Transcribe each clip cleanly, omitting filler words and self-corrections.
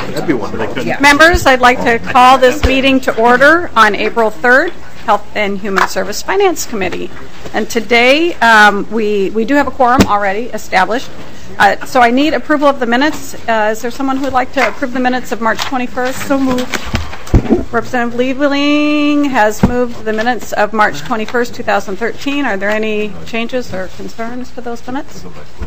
That'd be wonderful. Yeah. Members, I'd like to call this meeting to order on April 3rd, Health and Human Service Finance Committee. And today we do have a quorum already established. So I need approval of the minutes. Is there someone who would like to approve the minutes of March 21st? So moved. Representative Liebling has moved the minutes of March 21st, 2013. Are there any changes or concerns for those minutes?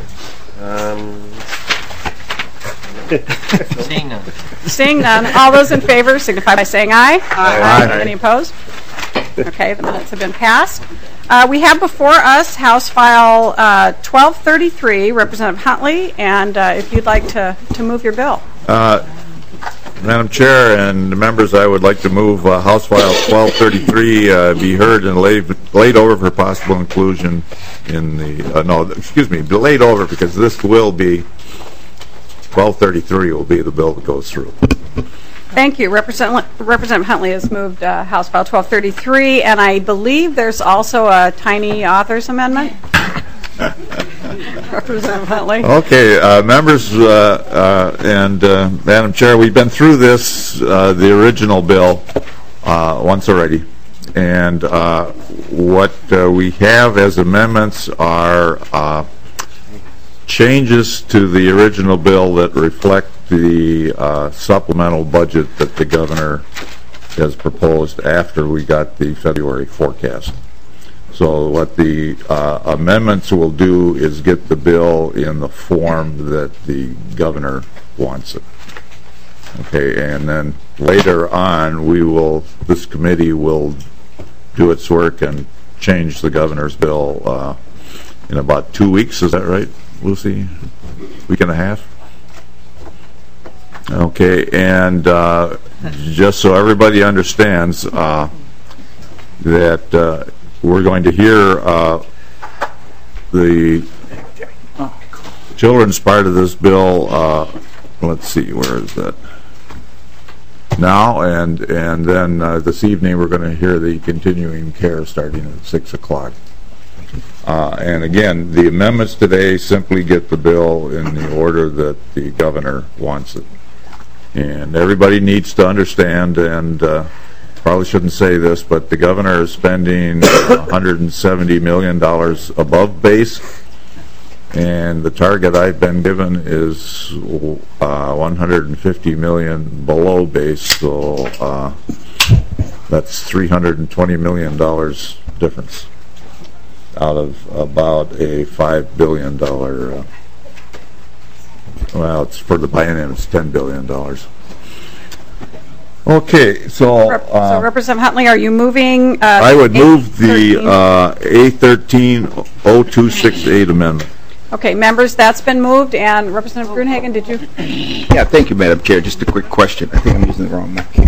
Seeing none. Seeing none. All those in favor signify by saying aye. Aye. Any opposed? Okay, the minutes have been passed. We have before us House File 1233, Representative Huntley, and if you'd like to move your bill. Madam Chair and members, I would like to move House File 1233 be heard and laid over for possible inclusion in the, delayed over because this will be, 1233 will be the bill that goes through. Thank you. Representative Huntley has moved House File 1233, and I believe there's also a tiny author's amendment. Representative Huntley. Okay, members and Madam Chair, we've been through this, the original bill, once already. And what we have as amendments are changes to the original bill that reflect the supplemental budget that the governor has proposed after we got the February forecast. So what the amendments will do is get the bill in the form that the governor wants it. Okay, and then later on this committee will do its work and change the governor's bill in about 2 weeks. Is that right, Lucy? Week and a half? Okay, and just so everybody understands that we're going to hear the children's part of this bill. Let's see, where is that? Now, and then this evening we're going to hear the continuing care starting at 6 o'clock. And again, the amendments today simply get the bill in the order that the governor wants it. And everybody needs to understand, and probably shouldn't say this, but the governor is spending $170 million above base, and the target I've been given is $150 million below base, so that's $320 million difference out of about a $5 billion, well, it's for the biennium, it's $10 billion. Okay, so Representative Huntley, are you moving? I would move the A13-0268 amendment. Okay, members, that's been moved, and Representative Gruenhagen, did you? Yeah, thank you, Madam Chair. Just a quick question. I think I'm using the wrong mic here.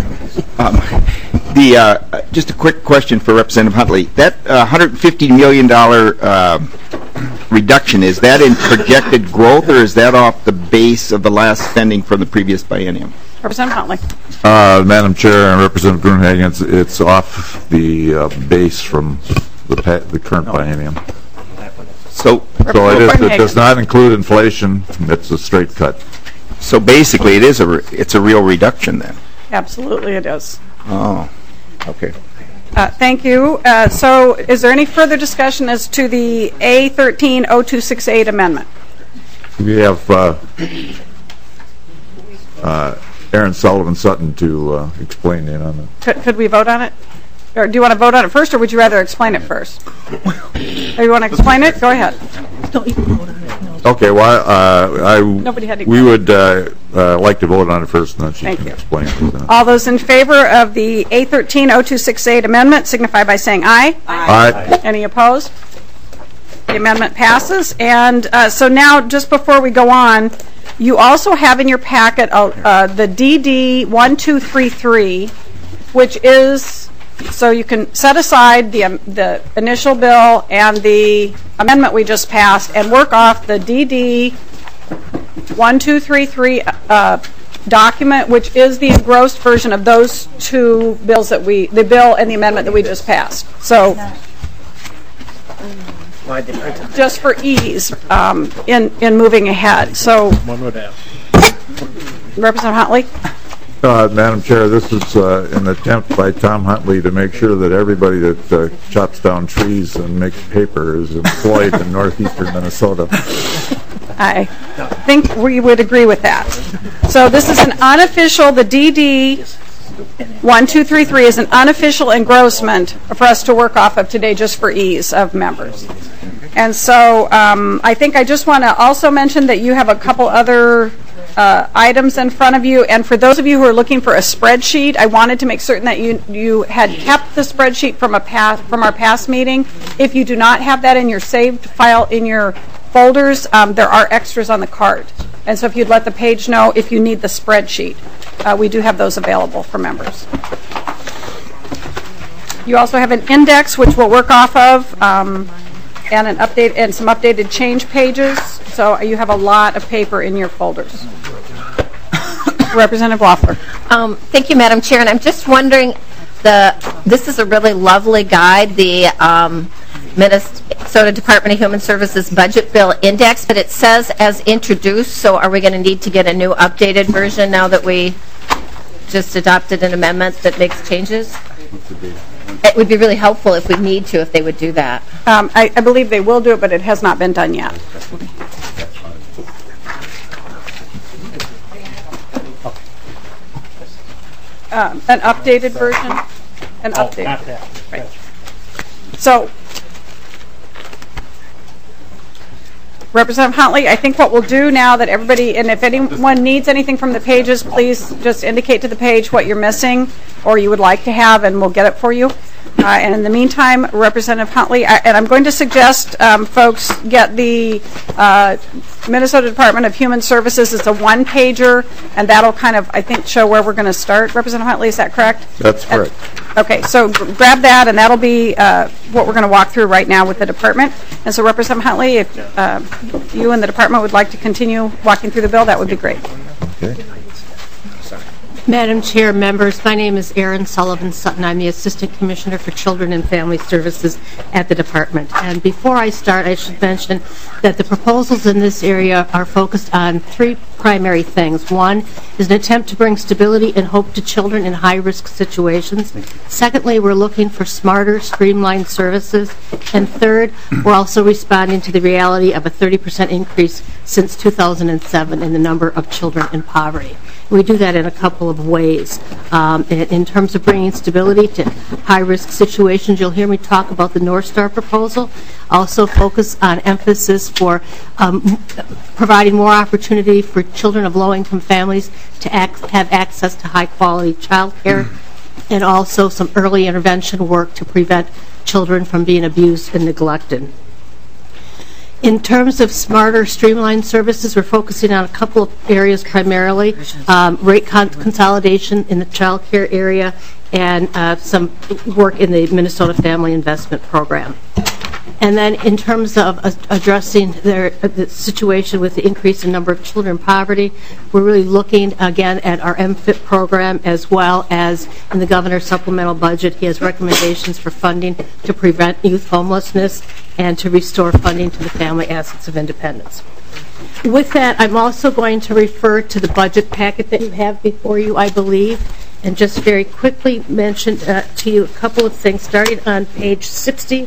Just a quick question for Representative Huntley. That $150 million reduction, is that in projected growth, or is that off the base of the last spending from the previous biennium? Representative Huntley. Madam Chair and Representative Gruenhagen, it's off the base from the current biennium. So it does not include inflation. It's a straight cut. So basically, it's a real reduction then. Absolutely, it is. Oh, okay. Thank you. So is there any further discussion as to the A13-0268 amendment? We have Aaron Sullivan Sutton to explain the amendment. Could we vote on it? Or do you want to vote on it first, or would you rather explain it first? Or you want to explain it? Go ahead. Okay, well, Nobody had to we would like to vote on it first, and then she can explain it. All those in favor of the A13-0268 amendment signify by saying aye. Aye. Any opposed? The amendment passes. And so now, just before we go on, you also have in your packet the DD 1233, which is, so you can set aside the initial bill and the amendment we just passed and work off the DD 1233 document, which is the engrossed version of those two bills the bill and the amendment that we just passed. So just for ease in moving ahead. So one would ask. Representative Huntley? Madam Chair, this is an attempt by Tom Huntley to make sure that everybody that chops down trees and makes paper is employed in northeastern Minnesota. I think we would agree with that. So this is an unofficial, the DD 1233 is an unofficial engrossment for us to work off of today just for ease of members. And so I think I just want to also mention that you have a couple other items in front of you, and for those of you who are looking for a spreadsheet, I wanted to make certain that you had kept the spreadsheet from our past meeting. If you do not have that in your saved file in your folders, there are extras on the card. And so if you'd let the page know if you need the spreadsheet, we do have those available for members. You also have an index which we'll work off of, and an update and some updated change pages. So you have a lot of paper in your folders. Representative Woffler. Thank you, Madam Chair. And I'm just wondering, this is a really lovely guide, the Minnesota Department of Human Services Budget Bill Index, but it says as introduced, so are we going to need to get a new updated version now that we just adopted an amendment that makes changes? It would be really helpful if we need to, if they would do that. I believe they will do it, but it has not been done yet. An updated version? An updated. Not that. Right. So, Representative Huntley, I think what we'll do now that everybody, and if anyone needs anything from the pages, please just indicate to the page what you're missing or you would like to have, and we'll get it for you. And in the meantime, Representative Huntley, and I'm going to suggest folks get the Minnesota Department of Human Services. It's a one-pager, and that'll kind of, I think, show where we're going to start. Representative Huntley, is that correct? That's correct. Okay, so grab that, and that'll be what we're going to walk through right now with the department. And so, Representative Huntley, if you and the department would like to continue walking through the bill, that would be great. Okay. Madam Chair, members, my name is Erin Sullivan Sutton. I'm the Assistant Commissioner for Children and Family Services at the department. And before I start, I should mention that the proposals in this area are focused on three primary things. One is an attempt to bring stability and hope to children in high-risk situations. Secondly, we're looking for smarter, streamlined services. And third, we're also responding to the reality of a 30% increase since 2007 in the number of children in poverty. We do that in a couple of ways. In terms of bringing stability to high-risk situations, you'll hear me talk about the North Star proposal. Also focus on emphasis for providing more opportunity for children of low-income families to have access to high-quality child care, and also some early intervention work to prevent children from being abused and neglected. In terms of smarter, streamlined services, we're focusing on a couple of areas primarily, rate consolidation in the child care area and some work in the Minnesota Family Investment Program. And then in terms of addressing the situation with the increase in number of children in poverty, we're really looking again at our MFIT program, as well as in the governor's supplemental budget. He has recommendations for funding to prevent youth homelessness and to restore funding to the family assets of independence. With that, I'm also going to refer to the budget packet that you have before you, I believe, and just very quickly mention to you a couple of things, starting on page 60.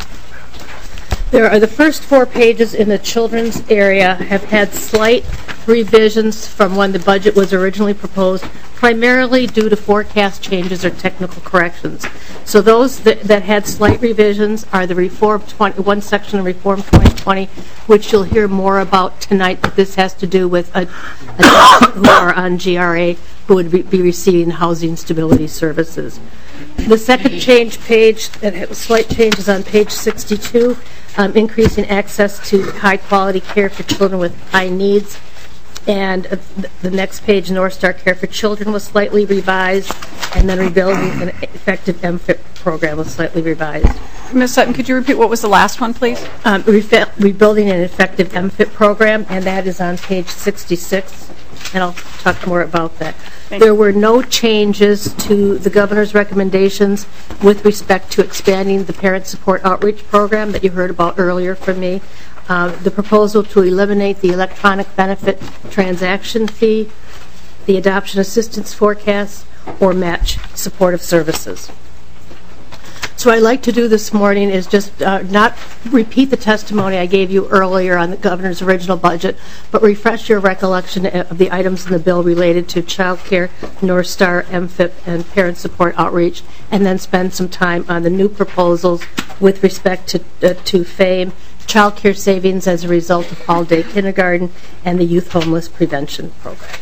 There are the first 4 pages in the children's area have had slight revisions from when the budget was originally proposed, primarily due to forecast changes or technical corrections. So those that had slight revisions are the one section of Reform 2020, which you'll hear more about tonight, but this has to do with who are on GRA who would be receiving housing stability services. The second change page that has slight changes on page 62, increasing access to high-quality care for children with high needs. And the next page, North Star Care for Children, was slightly revised, and then rebuilding an effective MFIT program was slightly revised. Ms. Sutton, could you repeat what was the last one, please? Rebuilding an effective MFIT program, and that is on page 66, and I'll talk more about that. There were no changes to the governor's recommendations with respect to expanding the Parent Support Outreach Program that you heard about earlier from me. The proposal to eliminate the electronic benefit transaction fee, the adoption assistance forecast, or match supportive services. So what I'd like to do this morning is just not repeat the testimony I gave you earlier on the governor's original budget, but refresh your recollection of the items in the bill related to child care, North Star, MFIP, and parent support outreach, and then spend some time on the new proposals with respect to FAME, child care savings as a result of all-day kindergarten, and the youth homeless prevention program.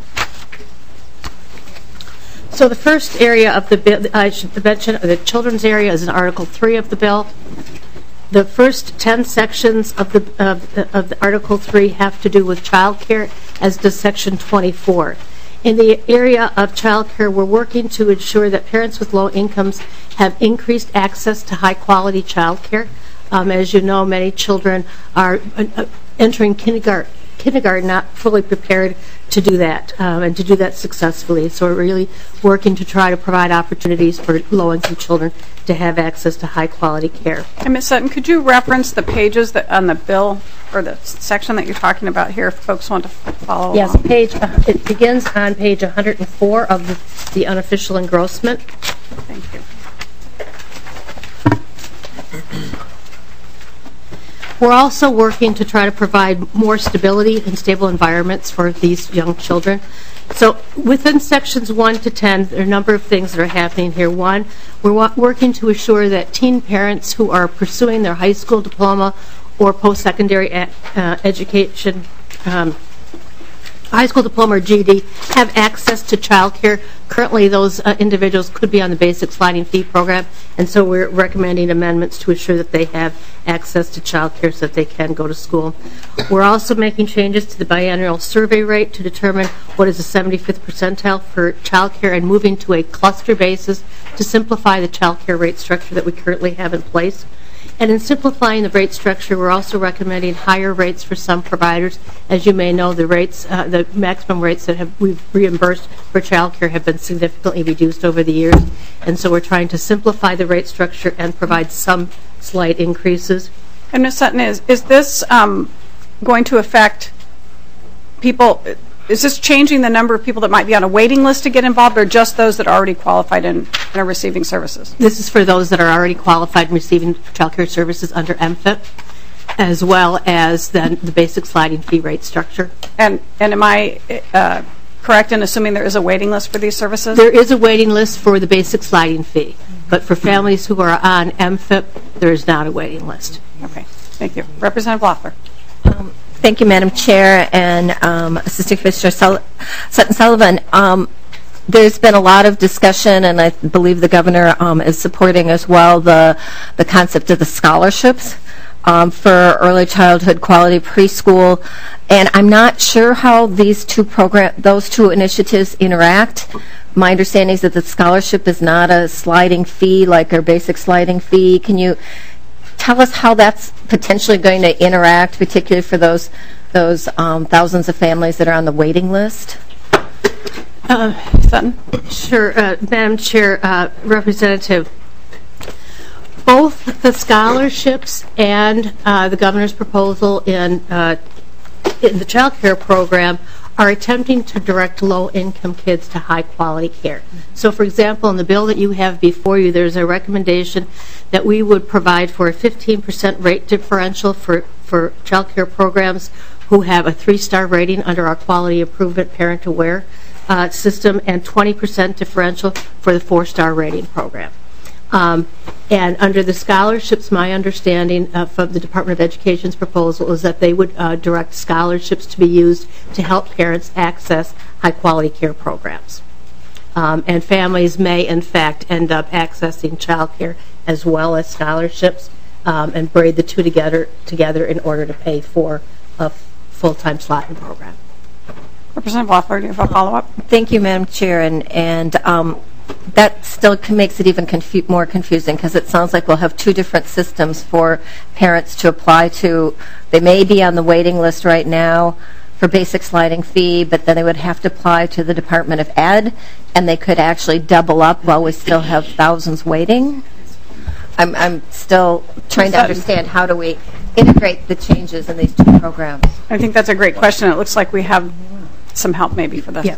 So the first area of the bill, I should mention, the children's area is in Article 3 of the bill. The first 10 sections of the Article 3 have to do with child care, as does Section 24. In the area of child care, we're working to ensure that parents with low incomes have increased access to high-quality child care. As you know, many children are entering kindergarten not fully prepared to do that, and to do that successfully. So we're really working to try to provide opportunities for low-income children to have access to high-quality care. And Ms. Sutton, could you reference the pages that on the bill or the section that you're talking about here if folks want to follow Yes, along? it begins on page 104 of the unofficial engrossment. Thank you. We're also working to try to provide more stability and stable environments for these young children. So within sections 1 to 10, there are a number of things that are happening here. One, we're working to assure that teen parents who are pursuing their high school diploma or post-secondary education, high school diploma or GED, have access to child care. Currently, those individuals could be on the basic sliding fee program, and so we're recommending amendments to ensure that they have access to child care so that they can go to school. We're also making changes to the biannual survey rate to determine what is the 75th percentile for child care and moving to a cluster basis to simplify the child care rate structure that we currently have in place. And in simplifying the rate structure, we're also recommending higher rates for some providers. As you may know, the rates, the maximum rates that we've reimbursed for child care have been significantly reduced over the years. And so we're trying to simplify the rate structure and provide some slight increases. And Ms. Sutton, is this going to affect people? Is this changing the number of people that might be on a waiting list to get involved, or just those that are already qualified and are receiving services? This is for those that are already qualified and receiving child care services under MFIP, as well as then the basic sliding fee rate structure. And am I correct in assuming there is a waiting list for these services? There is a waiting list for the basic sliding fee, but for families who are on MFIP, there is not a waiting list. Okay, thank you. Representative Loeffler. Thank you, Madam Chair, and Assistant Commissioner Sutton-Sullivan. There's been a lot of discussion, and I believe the governor is supporting as well the concept of the scholarships for early childhood quality preschool. And I'm not sure how those two initiatives interact. My understanding is that the scholarship is not a sliding fee like our basic sliding fee. Can you tell us how that's potentially going to interact, particularly for those thousands of families that are on the waiting list? Sutton? Sure, Madam Chair, Representative. Both the scholarships and the governor's proposal in the child care program are attempting to direct low-income kids to high-quality care. So, for example, in the bill that you have before you, there's a recommendation that we would provide for a 15% rate differential for child care programs who have a 3-star rating under our Quality Improvement Parent Aware system, and 20% differential for the 4-star rating program. And under the scholarships, my understanding from the Department of Education's proposal is that they would direct scholarships to be used to help parents access high-quality care programs. And families may, in fact, end up accessing child care as well as scholarships and braid the two together in order to pay for a full-time slotting program. Representative Loeffler, do you have a follow-up? Thank you, Madam Chair, and that still makes it even more confusing, because it sounds like we'll have two different systems for parents to apply to. They may be on the waiting list right now for basic sliding fee, but then they would have to apply to the Department of Ed, and they could actually double up while we still have thousands waiting. I'm still trying to understand, how do we integrate the changes in these two programs? I think that's a great question. It looks like we have some help maybe for this. Yeah.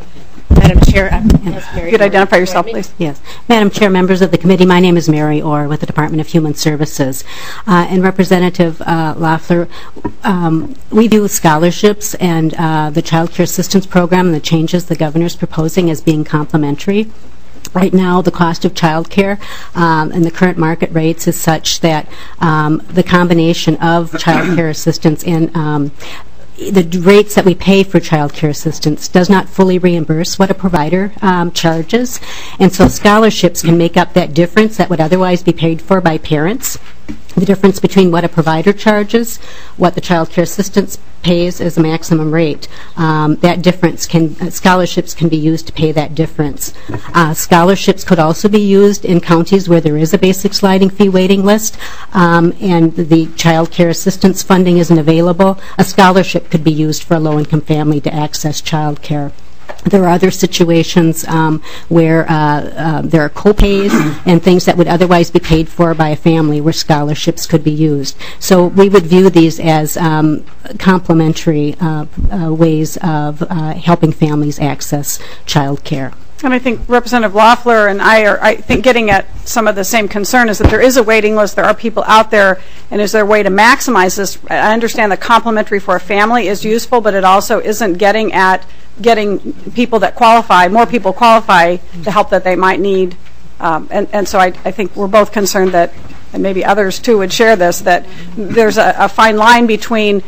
Madam Chair, If you'd identify yourself, please. Yes. Madam Chair, members of the committee, my name is Mary Orr with the Department of Human Services. And Representative Loeffler, we view scholarships and the Child Care Assistance Program and the changes the Governor is proposing as being complementary. Right now, the cost of child care and the current market rates is such that the combination of child care assistance and the rates that we pay for child care assistance does not fully reimburse what a provider charges, and so scholarships can make up that difference that would otherwise be paid for by parents. The difference between what a provider charges, what the child care assistance pays as a maximum rate, that difference scholarships can be used to pay that difference. Scholarships could also be used in counties where there is a basic sliding fee waiting list and the child care assistance funding isn't available. A scholarship could be used for a low-income family to access child care. There are other situations where there are co-pays and things that would otherwise be paid for by a family where scholarships could be used. So we would view these as complementary ways of helping families access child care. And I think Representative Loeffler and I think, getting at some of the same concern is that there is a waiting list, there are people out there, and is there a way to maximize this? I understand that complementary for a family is useful, but it also isn't getting at getting people that qualify, more people qualify, the help that they might need. And so I think we're both concerned that, and maybe others too would share this, that there's a fine line between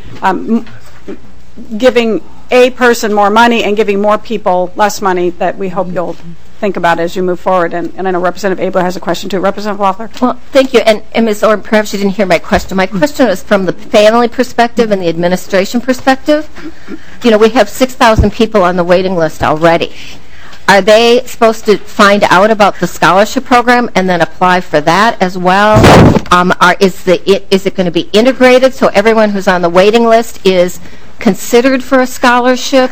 giving a person more money and giving more people less money that we hope you'll think about as you move forward. And I know Representative Abler has a question too. Representative Loeffler? Well, thank you. And Ms. Orr, perhaps you didn't hear my question. My question was from the family perspective and the administration perspective. You know, we have 6,000 people on the waiting list already. Are they supposed to find out about the scholarship program and then apply for that as well? Is it going to be integrated so everyone who's on the waiting list is considered for a scholarship?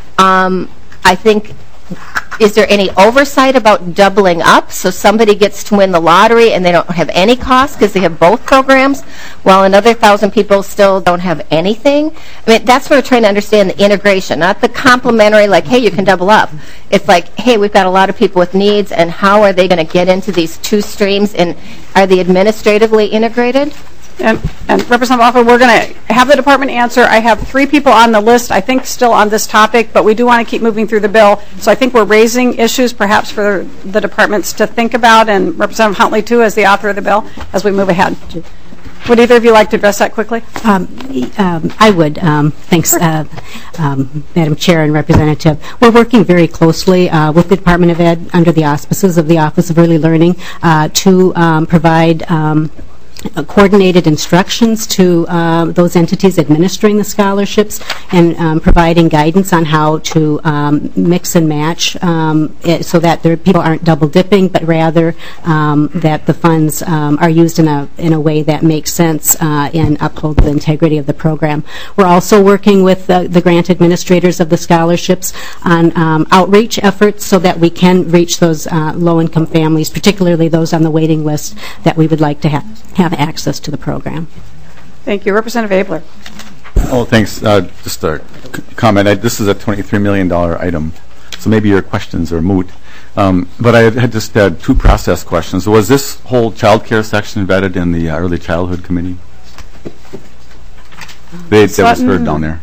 I think, is there any oversight about doubling up so somebody gets to win the lottery and they don't have any cost because they have both programs while another 1,000 people still don't have anything? I mean, that's what we're trying to understand, the integration, not the complementary, like, hey, you can double up. It's like, hey, we've got a lot of people with needs, and how are they going to get into these two streams, and are they administratively integrated? And Representative Loeffler, we're going to have the department answer. I have 3 people on the list, I think, still on this topic, but we do want to keep moving through the bill. So I think we're raising issues perhaps for the departments to think about, and Representative Huntley, too, as the author of the bill, as we move ahead. Would either of you like to address that quickly? I would. Thanks, Madam Chair and Representative. We're working very closely with the Department of Ed under the auspices of the Office of Early Learning to provide coordinated instructions to those entities administering the scholarships and providing guidance on how to mix and match so that people aren't double dipping, but rather that the funds are used in a way that makes sense and uphold the integrity of the program. We're also working with the grant administrators of the scholarships on outreach efforts so that we can reach those low-income families, particularly those on the waiting list that we would like to have access to the program. Thank you. Representative Abler. Oh, thanks. Just a comment. This is a $23 million item, so maybe your questions are moot. But I had just 2 process questions. Was this whole child care section vetted in the Early Childhood Committee? That was heard down there.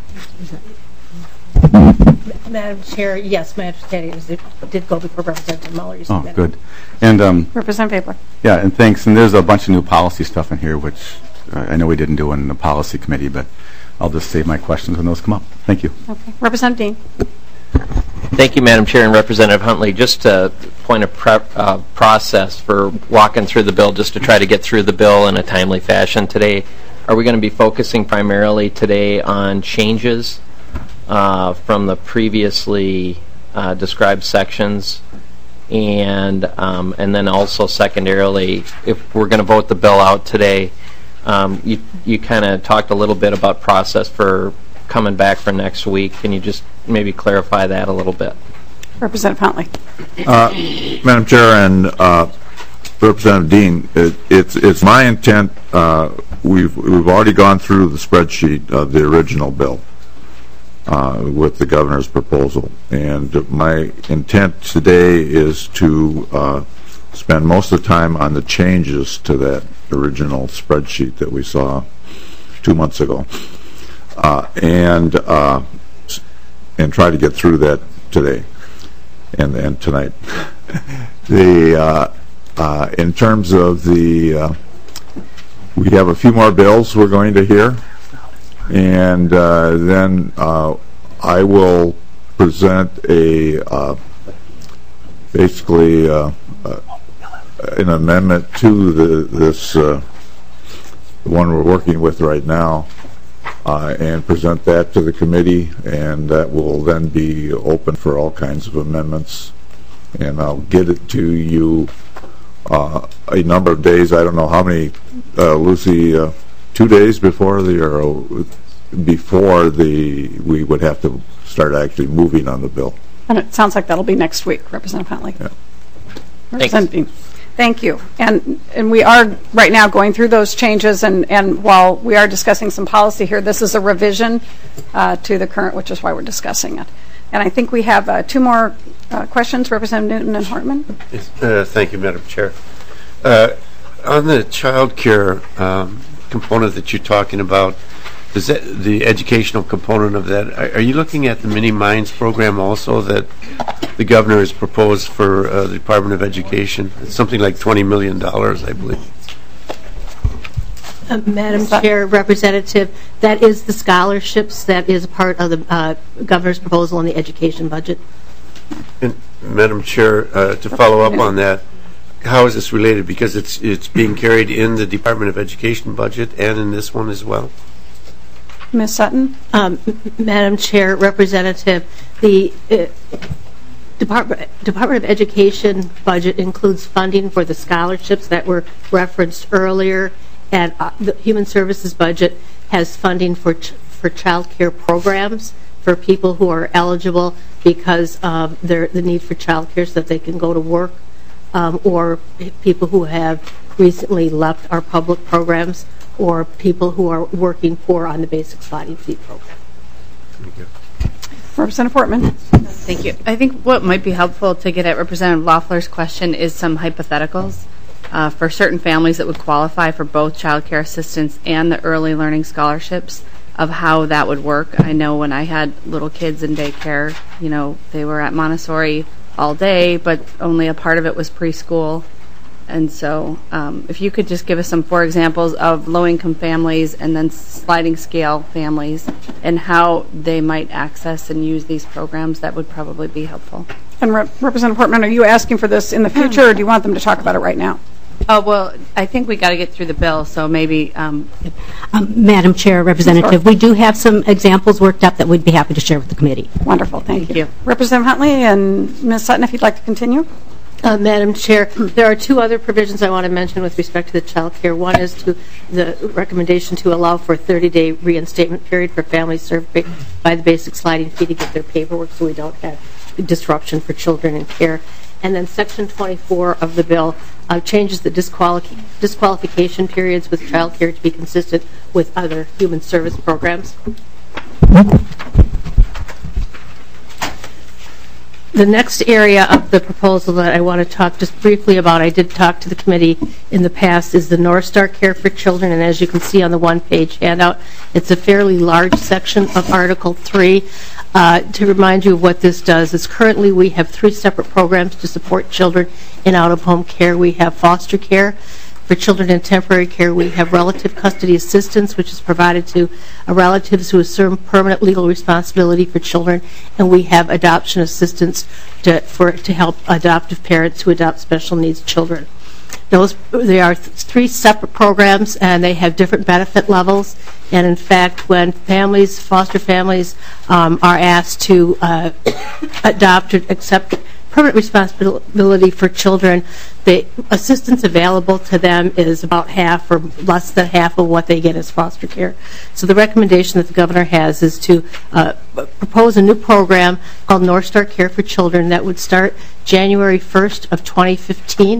Madam Chair, yes, my understanding is it did go before Representative Muller. Oh, good. And Representative Abler. yeah, and thanks. And there's a bunch of new policy stuff in here, which I know we didn't do in the policy committee, but I'll just save my questions when those come up. Thank you. Okay. Representative Dean. Thank you, Madam Chair and Representative Huntley. Just a point of process for walking through the bill, just to try to get through the bill in a timely fashion today. Are we going to be focusing primarily today on changes from the previously described sections, and then also secondarily, if we're going to vote the bill out today, you kind of talked a little bit about process for coming back for next week. Can you just maybe clarify that a little bit? Representative Huntley. Madam Chair and Representative Dean, it's my intent, we've already gone through the spreadsheet of the original bill. with the governor's proposal. And my intent today is to spend most of the time on the changes to that original spreadsheet that we saw 2 months ago, and try to get through that today and tonight. In terms of we have a few more bills we're going to hear, and then I will present basically an amendment to this one we're working with right now, and present that to the committee, and that will then be open for all kinds of amendments. And I'll get it to you a number of days. I don't know how many, Lucy, 2 days before we would have to start actually moving on the bill. And it sounds like that'll be next week, Representative Huntley. Yeah. Representative Bean. Thank you. And we are right now going through those changes, and while we are discussing some policy here, this is a revision to the current, which is why we're discussing it. And I think we have 2 more questions, Representative Newton and Hartman. Yes, thank you, Madam Chair. On the child care component that you're talking about, the educational component of that, are you looking at the Mini Minds program also that the governor has proposed for the Department of Education? It's something like $20 million, I believe. Madam Chair, Representative, that is the scholarships that is part of the governor's proposal on the education budget. And Madam Chair, to follow up on that, how is this related? Because it's being carried in the Department of Education budget and in this one as well. Ms. Sutton? Madam Chair, Representative, the Department of Education budget includes funding for the scholarships that were referenced earlier, and the Human Services budget has funding for child care programs for people who are eligible because of the need for child care so that they can go to work, or people who have recently left our public programs, or people who are working poor on the basic sliding fee program. Thank you. Representative Portman. Thank you. I think what might be helpful to get at Representative Loeffler's question is some hypotheticals for certain families that would qualify for both child care assistance and the early learning scholarships, of how that would work. I know when I had little kids in daycare, they were at Montessori all day, but only a part of it was preschool. And so if you could just give us some 4 examples of low-income families and then sliding scale families and how they might access and use these programs, that would probably be helpful. And Representative Portman, are you asking for this in the future, or do you want them to talk about it right now? Oh, well, I think we got to get through the bill, so maybe... Madam Chair, Representative, we do have some examples worked up that we'd be happy to share with the committee. Wonderful, thank you. Representative Huntley and Ms. Sutton, if you'd like to continue. Madam Chair, there are 2 other provisions I want to mention with respect to the child care. One is to the recommendation to allow for a 30-day reinstatement period for families served by the basic sliding fee to get their paperwork so we don't have disruption for children in care. And then Section 24 of the bill changes the disqualification periods with child care to be consistent with other human service programs. The next area of the proposal that I want to talk just briefly about, I did talk to the committee in the past, is the North Star Care for Children. And as you can see on the one-page handout, it's a fairly large section of Article 3. To remind you of what this does, is currently we have 3 separate programs to support children in out-of-home care. We have foster care. For children in temporary care, we have relative custody assistance, which is provided to relatives who assume permanent legal responsibility for children, and we have adoption assistance to help adoptive parents who adopt special needs children. They are 3 separate programs, and they have different benefit levels. And in fact, when foster families, are asked to adopt or accept permanent responsibility for children, the assistance available to them is about half or less than half of what they get as foster care. So the recommendation that the governor has is to propose a new program called North Star Care for Children that would start January 1st of 2015.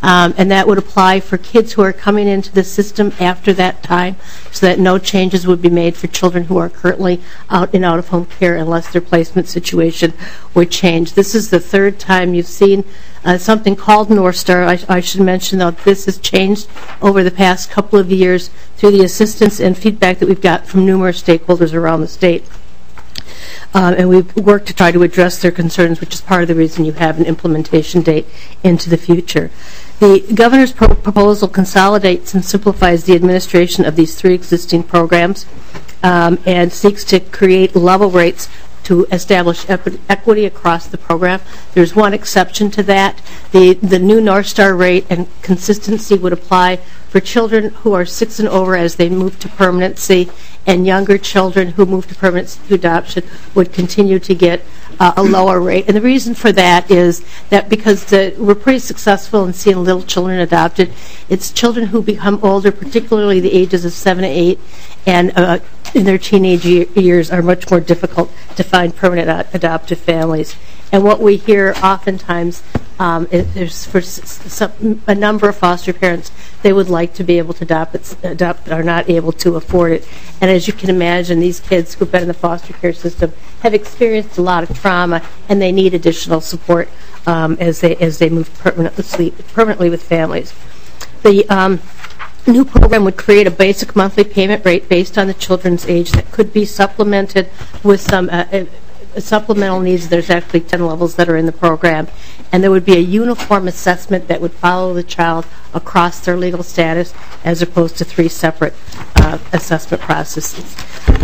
and that would apply for kids who are coming into the system after that time, so that no changes would be made for children who are currently out in out-of-home care unless their placement situation would change. This is the third time you've seen something called North Star. I should mention that this has changed over the past couple of years through the assistance and feedback that we've got from numerous stakeholders around the state. And we've worked to try to address their concerns, which is part of the reason you have an implementation date into the future. The governor's proposal consolidates and simplifies the administration of these 3 existing programs and seeks to create level rates to establish equity across the program. There's one exception to that. The new North Star rate and consistency would apply for children who are 6 and over as they move to permanency, and younger children who move to permanency through adoption would continue to get a lower rate. And the reason for that is that because we're pretty successful in seeing little children adopted, it's children who become older, particularly the ages of 7 to 8, and in their teenage years are much more difficult to find permanent adoptive families. And what we hear oftentimes is for a number of foster parents, they would like to be able to adopt but are not able to afford it. And as you can imagine, these kids who've been in the foster care system have experienced a lot of trauma, and they need additional support as they move permanently with families. The new program would create a basic monthly payment rate based on the children's age that could be supplemented with some supplemental needs. There's actually 10 levels that are in the program, and there would be a uniform assessment that would follow the child across their legal status as opposed to 3 separate assessment processes.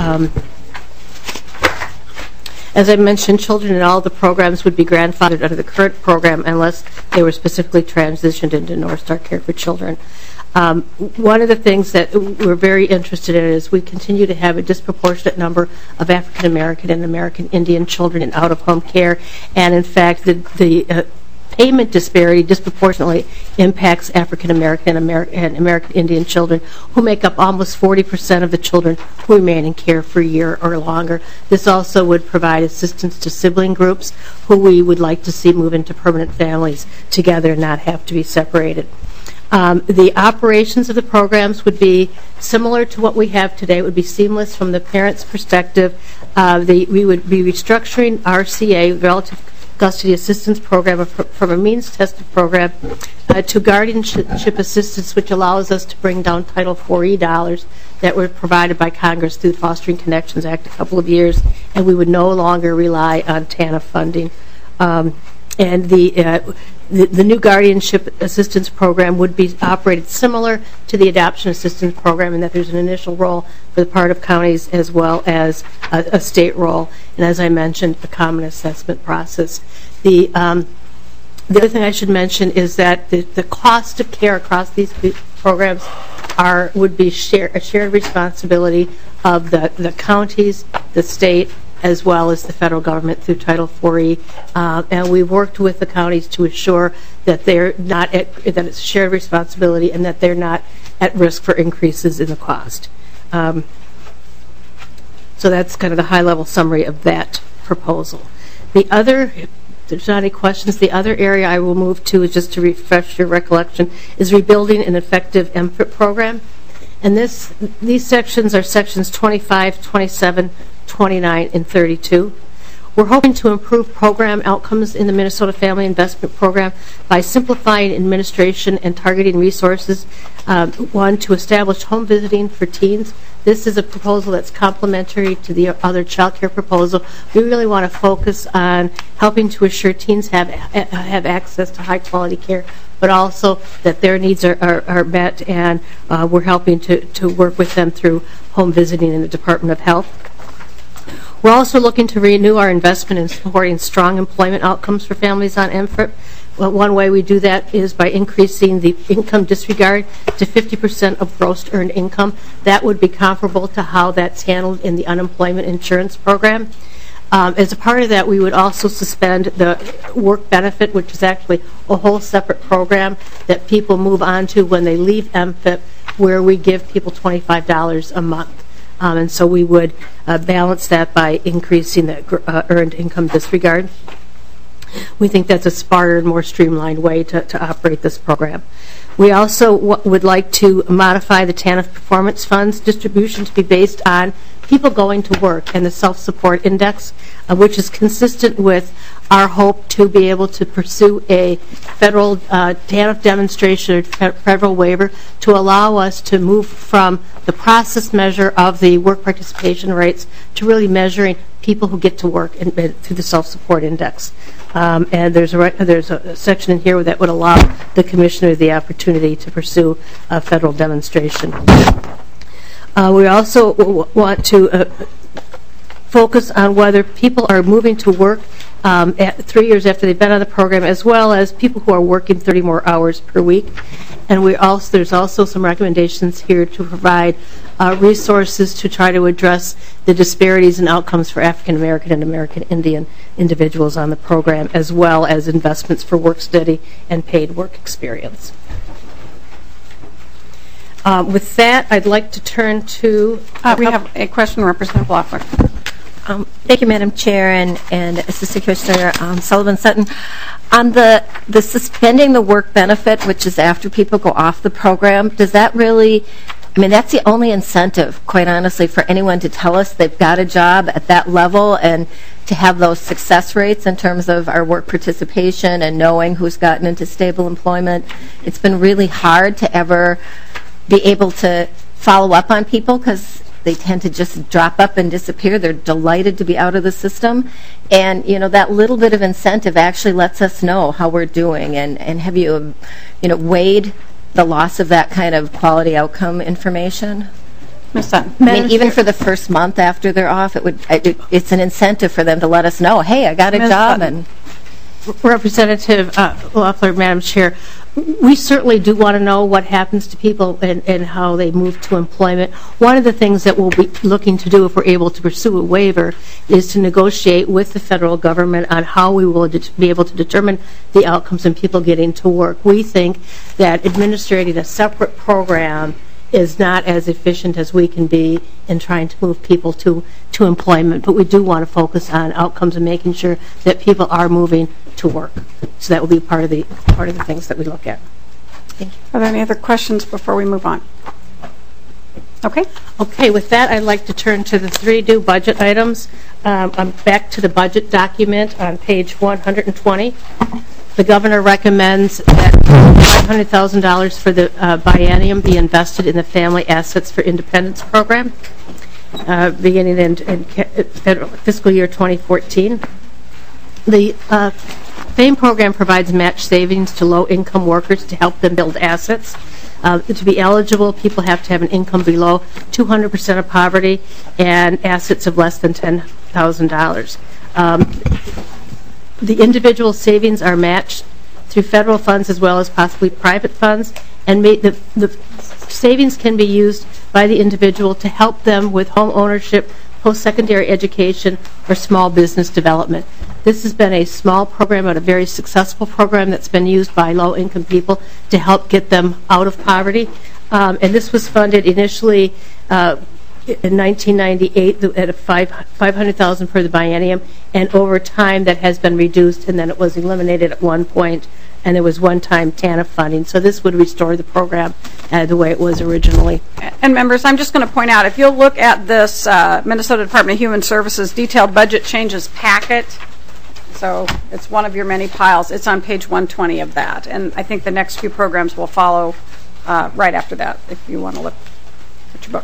As I mentioned, children in all the programs would be grandfathered under the current program unless they were specifically transitioned into North Star Care for Children. One of the things that we're very interested in is we continue to have a disproportionate number of African American and American Indian children in out-of-home care, and in fact the payment disparity disproportionately impacts African American and American Indian children, who make up almost 40% of the children who remain in care for a year or longer. This also would provide assistance to sibling groups who we would like to see move into permanent families together and not have to be separated. The operations of the programs would be similar to what we have today. It would be seamless from the parent's perspective. We would be restructuring RCA, Relative Custody Assistance Program, from a means-tested program to guardianship assistance, which allows us to bring down Title IV dollars that were provided by Congress through the Fostering Connections Act a couple of years, and we would no longer rely on TANF funding. And the new guardianship assistance program would be operated similar to the adoption assistance program, in that there's an initial role for the part of counties as well as a state role, and as I mentioned, a common assessment process. The other thing I should mention is that the cost of care across these programs would be a shared responsibility of the counties, the state, as well as the federal government through Title IV. And we've worked with the counties to assure that that it's shared responsibility and that they're not at risk for increases in the cost. So that's kind of the high-level summary of that proposal. If there's not any questions, the other area I will move to, is just to refresh your recollection, is rebuilding an effective MFIP program. And these sections are sections 25, 27, 29, and 32. We're hoping to improve program outcomes in the Minnesota Family Investment Program by simplifying administration and targeting resources. One, to establish home visiting for teens. This is a proposal that's complementary to the other child care proposal. We really want to focus on helping to assure teens have access to high-quality care, but also that their needs are met, and we're helping to work with them through home visiting in the Department of Health. We're also looking to renew our investment in supporting strong employment outcomes for families on MFIP. Well, one way we do that is by increasing the income disregard to 50% of gross earned income. That would be comparable to how that's handled in the unemployment insurance program. As a part of that, we would also suspend the work benefit, which is actually a whole separate program that people move on to when they leave MFIP, where we give people $25 a month. And so we would balance that by increasing the earned income disregard. We think that's a smarter and more streamlined way to operate this program. We also would like to modify the TANF performance funds distribution to be based on people going to work and the self-support index, which is consistent with our hope to be able to pursue a federal TANF demonstration or federal waiver to allow us to move from the process measure of the work participation rates to really measuring people who get to work through the self-support index. And there's a section in here that would allow the commissioner the opportunity to pursue a federal demonstration. We also want to focus on whether people are moving to work 3 years after they've been on the program, as well as people who are working 30 more hours per week. And there's also some recommendations here to provide resources to try to address the disparities in outcomes for African American and American Indian individuals on the program, as well as investments for work study and paid work experience. With that, I'd like to turn to... we have a question, Representative Loeffler. Thank you, Madam Chair and Assistant Commissioner Sullivan Sutton. On the suspending the work benefit, which is after people go off the program, does that really... I mean, that's the only incentive, quite honestly, for anyone to tell us they've got a job at that level and to have those success rates in terms of our work participation and knowing who's gotten into stable employment. It's been really hard to ever be able to follow up on people because they tend to just drop up and disappear. They're delighted to be out of the system. And, that little bit of incentive actually lets us know how we're doing. And have you, weighed the loss of that kind of quality outcome information? Ms. Sutton. I mean, even for the first month after they're off, it's an incentive for them to let us know, hey, I got a job. And Representative Loeffler, Madam Chair, we certainly do want to know what happens to people and how they move to employment. One of the things that we'll be looking to do if we're able to pursue a waiver is to negotiate with the federal government on how we will be able to determine the outcomes and people getting to work. We think that administrating a separate program is not as efficient as we can be in trying to move people to employment, but we do want to focus on outcomes and making sure that people are moving to work. So that will be part of the things that we look at. Thank you. Are there any other questions before we move on? Okay. Okay, with that, I'd like to turn to the 3 due budget items. I'm back to the budget document on page 120. The governor recommends that $500,000 for the biennium be invested in the Family Assets for Independence program, beginning in fiscal year 2014. The FAME program provides match savings to low-income workers to help them build assets. To be eligible, people have to have an income below 200% of poverty and assets of less than $10,000. The individual savings are matched through federal funds as well as possibly private funds, and the savings can be used by the individual to help them with home ownership, post-secondary education, or small business development. This has been a small program, but a very successful program that's been used by low-income people to help get them out of poverty. And this was funded initially in 1998 at $500,000 per the biennium, and over time that has been reduced, and then it was eliminated at one point, and there was one-time TANF funding. So this would restore the program the way it was originally. And members, I'm just going to point out, if you'll look at this Minnesota Department of Human Services detailed budget changes packet, so it's one of your many piles. It's on page 120 of that, and I think the next few programs will follow right after that if you want to look at your book.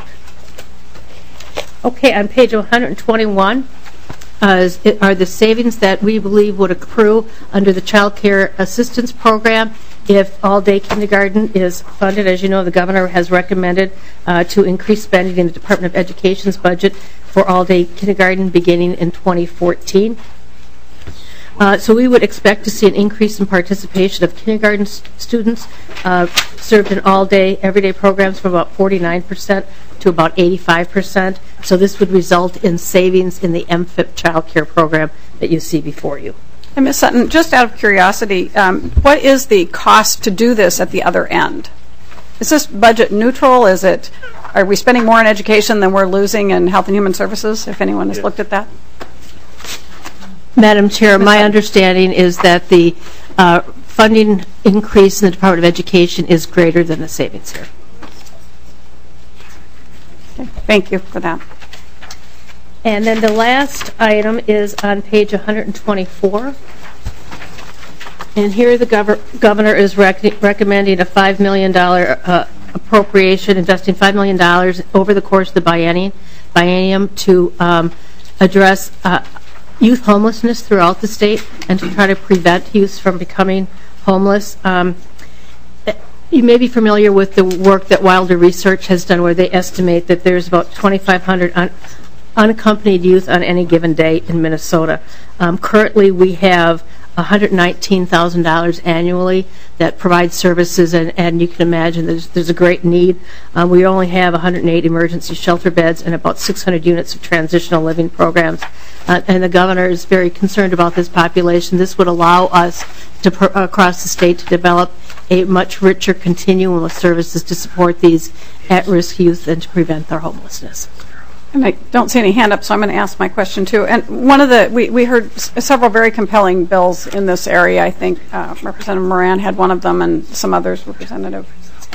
Okay, on page 121 are the savings that we believe would accrue under the Child Care Assistance Program if all-day kindergarten is funded. As you know, the governor has recommended to increase spending in the Department of Education's budget for all-day kindergarten beginning in 2014. So we would expect to see an increase in participation of kindergarten students served in all-day, everyday programs from about 49% to about 85%. So this would result in savings in the MFIP child care program that you see before you. And Ms. Sutton, just out of curiosity, what is the cost to do this at the other end? Is this budget neutral? Are we spending more on education than we're losing in Health and Human Services, if anyone has looked at that? Madam Chair, my understanding is that the funding increase in the Department of Education is greater than the savings here. Okay, thank you for that. And then the last item is on page 124. And here the governor is recommending a $5 million appropriation, investing $5 million over the course of the biennium to address youth homelessness throughout the state and to try to prevent youth from becoming homeless. You may be familiar with the work that Wilder Research has done, where they estimate that there's about 2,500 unaccompanied youth on any given day in Minnesota. Currently, we have $119,000 annually that provides services, and you can imagine there's a great need. We only have 108 emergency shelter beds and about 600 units of transitional living programs. And the governor is very concerned about this population. This would allow us to, across the state, to develop a much richer continuum of services to support these at-risk youth and to prevent their homelessness. And I don't see any hand up, so I'm going to ask my question too. And one of the, we heard several very compelling bills in this area. I think Representative Moran had one of them, and some others. Representative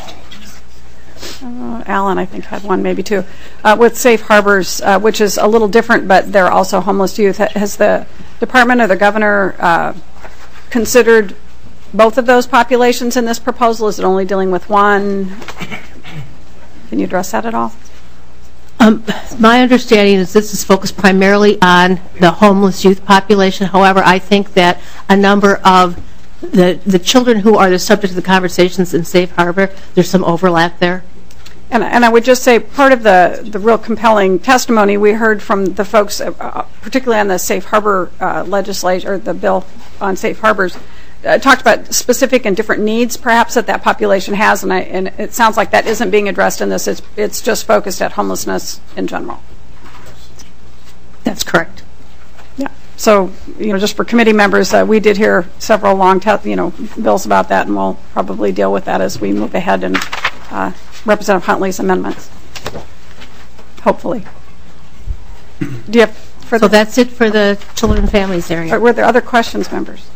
Allen, I think, had one, maybe two, with safe harbors, which is a little different, but they're also homeless youth. Has the department or the governor considered both of those populations in this proposal? Is it only dealing with one? Can you address that at all? My understanding is this is focused primarily on the homeless youth population. However, I think that a number of the children who are the subject of the conversations in Safe Harbor, there's some overlap there. And I would just say part of the real compelling testimony we heard from the folks, particularly on the Safe Harbor legislation, or the bill on safe harbors, talked about specific and different needs perhaps that population has, and it sounds like that isn't being addressed in this. It's just focused at homelessness in general. That's correct. Yeah. So, just for committee members, we did hear several long bills about that, and we'll probably deal with that as we move ahead and Representative Huntley's amendments. Hopefully. Do you have further? So that's it for the children and families area. Were there other questions, members?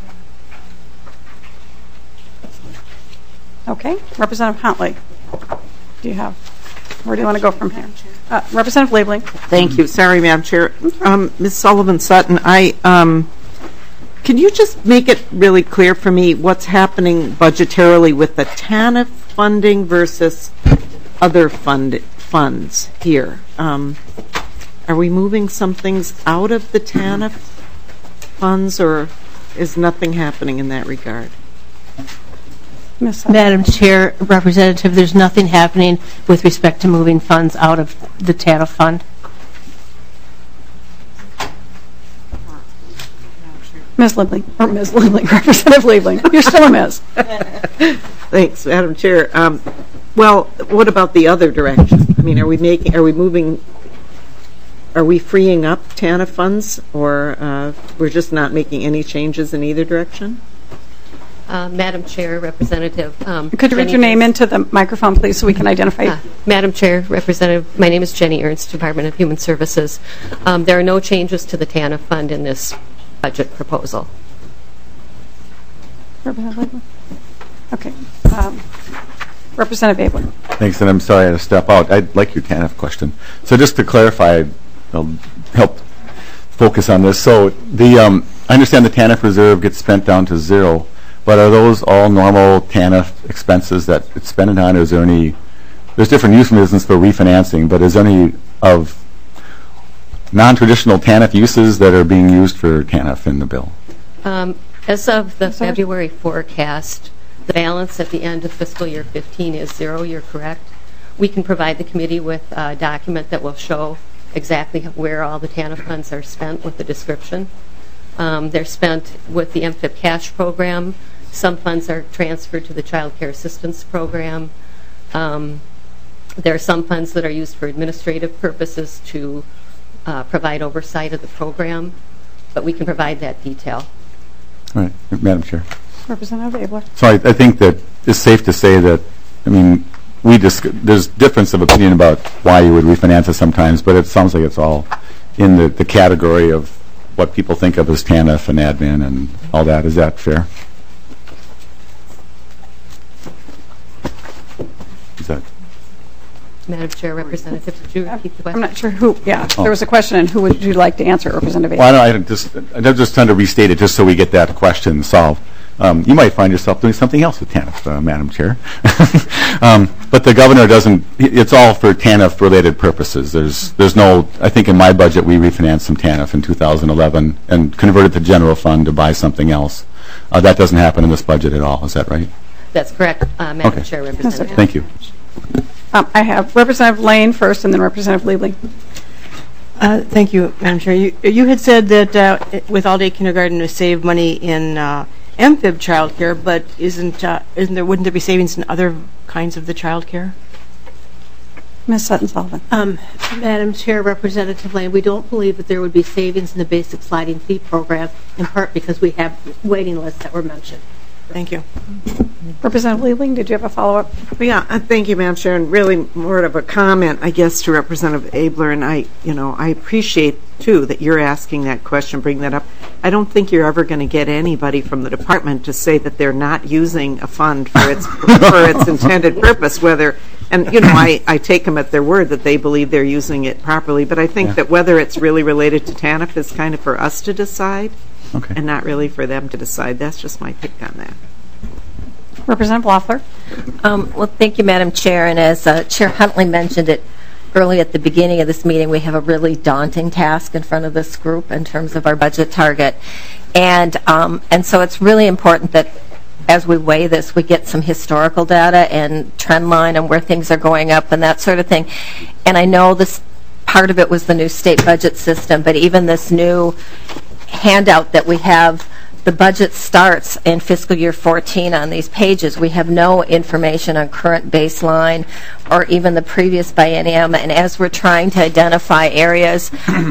Okay, Representative Huntley, where do you want to go from here? Representative Labeling. Thank you. Sorry, Madam Chair. Ms. Sullivan-Sutton, can you just make it really clear for me what's happening budgetarily with the TANF funding versus other funds here? Are we moving some things out of the TANF funds, or is nothing happening in that regard? Madam Chair, Representative, there's nothing happening with respect to moving funds out of the TANF fund. Ms. Labeling, Representative Labeling. You're still a Ms. Thanks, Madam Chair. Well, what about the other direction? I mean, are we freeing up TANF funds, or we're just not making any changes in either direction? Madam Chair, Representative. Could you read your name into the microphone, please, so we can identify you? Madam Chair, Representative, my name is Jenny Ernst, Department of Human Services. There are no changes to the TANF fund in this budget proposal. Representative Labeling? Okay. Representative Abler. Thanks, and I'm sorry I had to step out. I'd like your TANF question. So just to clarify, I'll help focus on this. So I understand the TANF reserve gets spent down to zero. But are those all normal TANF expenses that it's spent on, or is there any, there's different euphemisms for refinancing, but is there any of non-traditional TANF uses that are being used for TANF in the bill? As of the February forecast, the balance at the end of fiscal year 15 is zero. You're correct. We can provide the committee with a document that will show exactly where all the TANF funds are spent with the description. They're spent with the MFIP cash program. Some funds are transferred to the Child Care Assistance Program. There are some funds that are used for administrative purposes to provide oversight of the program, but we can provide that detail. All right, Madam Chair. Representative Abler. So I think that it's safe to say that, I mean, there's difference of opinion about why you would refinance it sometimes, but it sounds like it's all in the category of what people think of as TANF and admin and all that. Is that fair? Is that? Madam Chair, Representative, would you repeat the question? I'm not sure who, there was a question, and who would you like to answer, Representative? Well, I'm just trying to restate it just so we get that question solved. You might find yourself doing something else with TANF, Madam Chair. But the governor doesn't, it's all for TANF-related purposes. There's no, I think in my budget we refinanced some TANF in 2011 and converted the general fund to buy something else. That doesn't happen in this budget at all, is that right? That's correct, Madam Chair, Representative. Thank you. I have Representative Lane first and then Representative Liebling. Thank you, Madam Chair. You had said that with all-day kindergarten to save money in MFIB childcare, but wouldn't there be savings in other kinds of the childcare? Ms. Sutton-Sullivan. Madam Chair, Representative Lane, we don't believe that there would be savings in the basic sliding fee program, in part because we have waiting lists that were mentioned. Thank you. Representative Liebling, did you have a follow-up? Yeah, thank you, Madam Chair, and really more of a comment, I guess, to Representative Abler, and I appreciate, too, that you're asking that question, bring that up. I don't think you're ever going to get anybody from the department to say that they're not using a fund for its intended purpose, and I take them at their word that they believe they're using it properly, but I think that whether it's really related to TANF is kind of for us to decide. Okay. And not really for them to decide. That's just my pick on that. Representative Loeffler. Well, thank you, Madam Chair. And as Chair Huntley mentioned it early at the beginning of this meeting, we have a really daunting task in front of this group in terms of our budget target. And so it's really important that as we weigh this, we get some historical data and trend line and where things are going up and that sort of thing. And I know this part of it was the new state budget system, but even this new handout that we have, the budget starts in fiscal year 14 on these pages. We have no information on current baseline or even the previous biennium, and as we're trying to identify areas,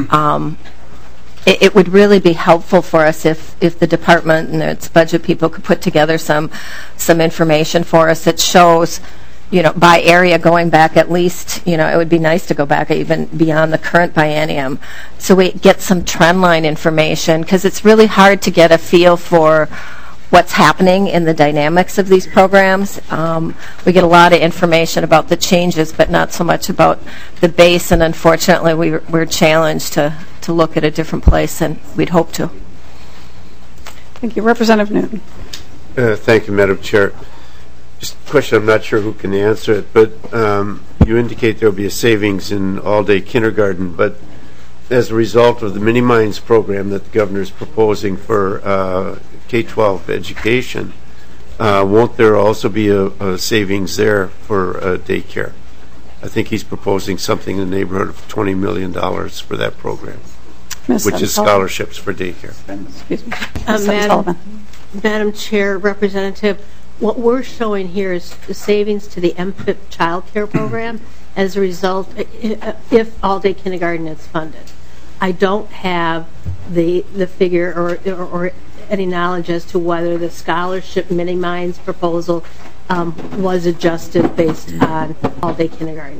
it would really be helpful for us if the department and its budget people could put together some information for us that shows by area going back at least, it would be nice to go back even beyond the current biennium. So we get some trend line information because it's really hard to get a feel for what's happening in the dynamics of these programs. We get a lot of information about the changes, but not so much about the base, and unfortunately we're challenged to look at a different place than we'd hope to. Thank you. Representative Newton. Thank you, Madam Chair. Just a question, I'm not sure who can answer it, but you indicate there will be a savings in all-day kindergarten, but as a result of the Mini-Minds program that the governor is proposing for K-12 education, won't there also be a savings there for daycare? I think he's proposing something in the neighborhood of $20 million for that program, which is scholarships for daycare. Excuse me. Madam Chair, Representative, what we're showing here is the savings to the MFIP child care program as a result if all-day kindergarten is funded. I don't have the figure or any knowledge as to whether the scholarship Mini-Minds proposal was adjusted based on all-day kindergarten.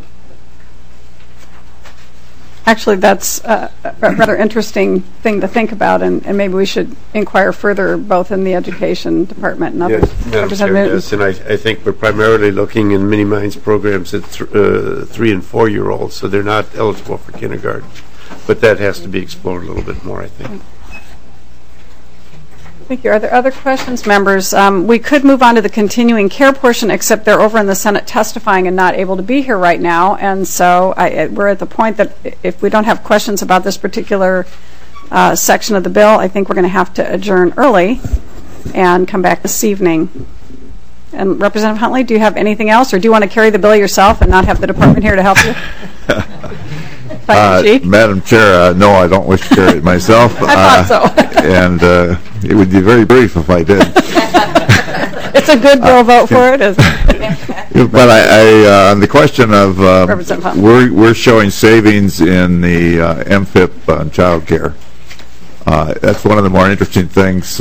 Actually, that's a rather interesting thing to think about, and maybe we should inquire further both in the education department and others. Yes, yes, and I think we're primarily looking in Mini-Minds programs at 3 and 4-year-olds, so they're not eligible for kindergarten. But that has to be explored a little bit more, I think. Thank you. Are there other questions, members? We could move on to the continuing care portion, except they're over in the Senate testifying and not able to be here right now. And so we're at the point that if we don't have questions about this particular section of the bill, I think we're going to have to adjourn early and come back this evening. And Representative Huntley, do you have anything else, or do you want to carry the bill yourself and not have the department here to help you? Madam Chair, no, I don't wish to carry it myself. I thought so. And it would be very brief if I did. It's a good bill. Vote for it, isn't it? But on the question of we're showing savings in the MFIP child care. That's one of the more interesting things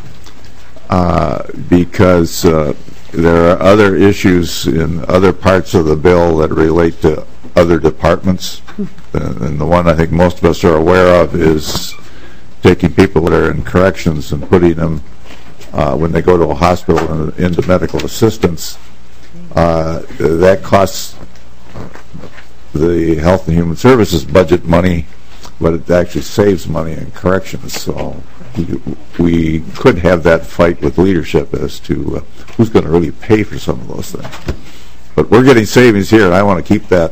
because there are other issues in other parts of the bill that relate to other departments. And the one I think most of us are aware of is taking people that are in corrections and putting them, when they go to a hospital and into medical assistance, that costs the Health and Human Services budget money, but it actually saves money in corrections. So we could have that fight with leadership as to who's going to really pay for some of those things. But we're getting savings here, and I want to keep that.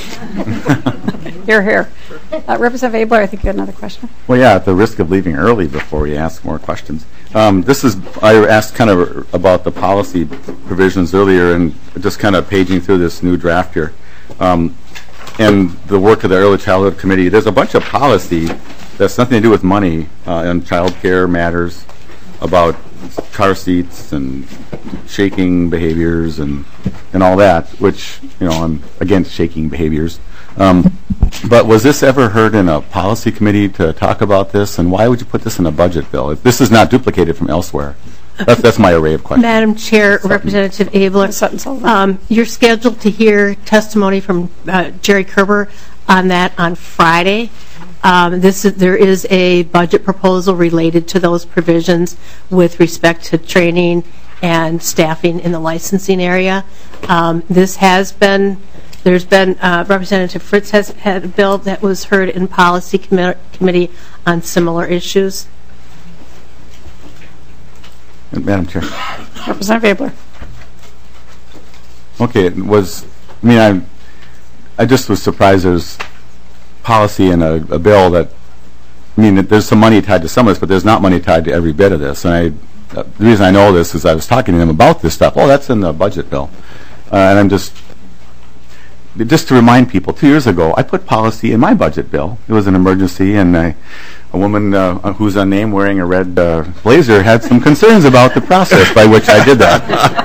Hear, hear. Representative Abler, I think you had another question. Well, yeah, at the risk of leaving early before we ask more questions. I asked kind of about the policy provisions earlier and just kind of paging through this new draft here. And the work of the Early Childhood Committee, there's a bunch of policy that's nothing to do with money and child care matters, about car seats and shaking behaviors and all that, which, I'm against shaking behaviors. But was this ever heard in a policy committee to talk about this? And why would you put this in a budget bill? If this is not duplicated from elsewhere. That's my array of questions. Madam Chair, Representative Abler, you're scheduled to hear testimony from Jerry Kerber on that on Friday. There is a budget proposal related to those provisions with respect to training and staffing in the licensing area. Representative Fritz has had a bill that was heard in policy committee on similar issues. Madam Chair. Representative Abler. Okay, I just was surprised there's policy in a bill that, there's some money tied to some of this, but there's not money tied to every bit of this. And the reason I know this is I was talking to them about this stuff. Oh, that's in the budget bill. And I'm just to remind people, 2 years ago, I put policy in my budget bill. It was an emergency, and a woman who's unnamed wearing a red blazer had some concerns about the process by which I did that.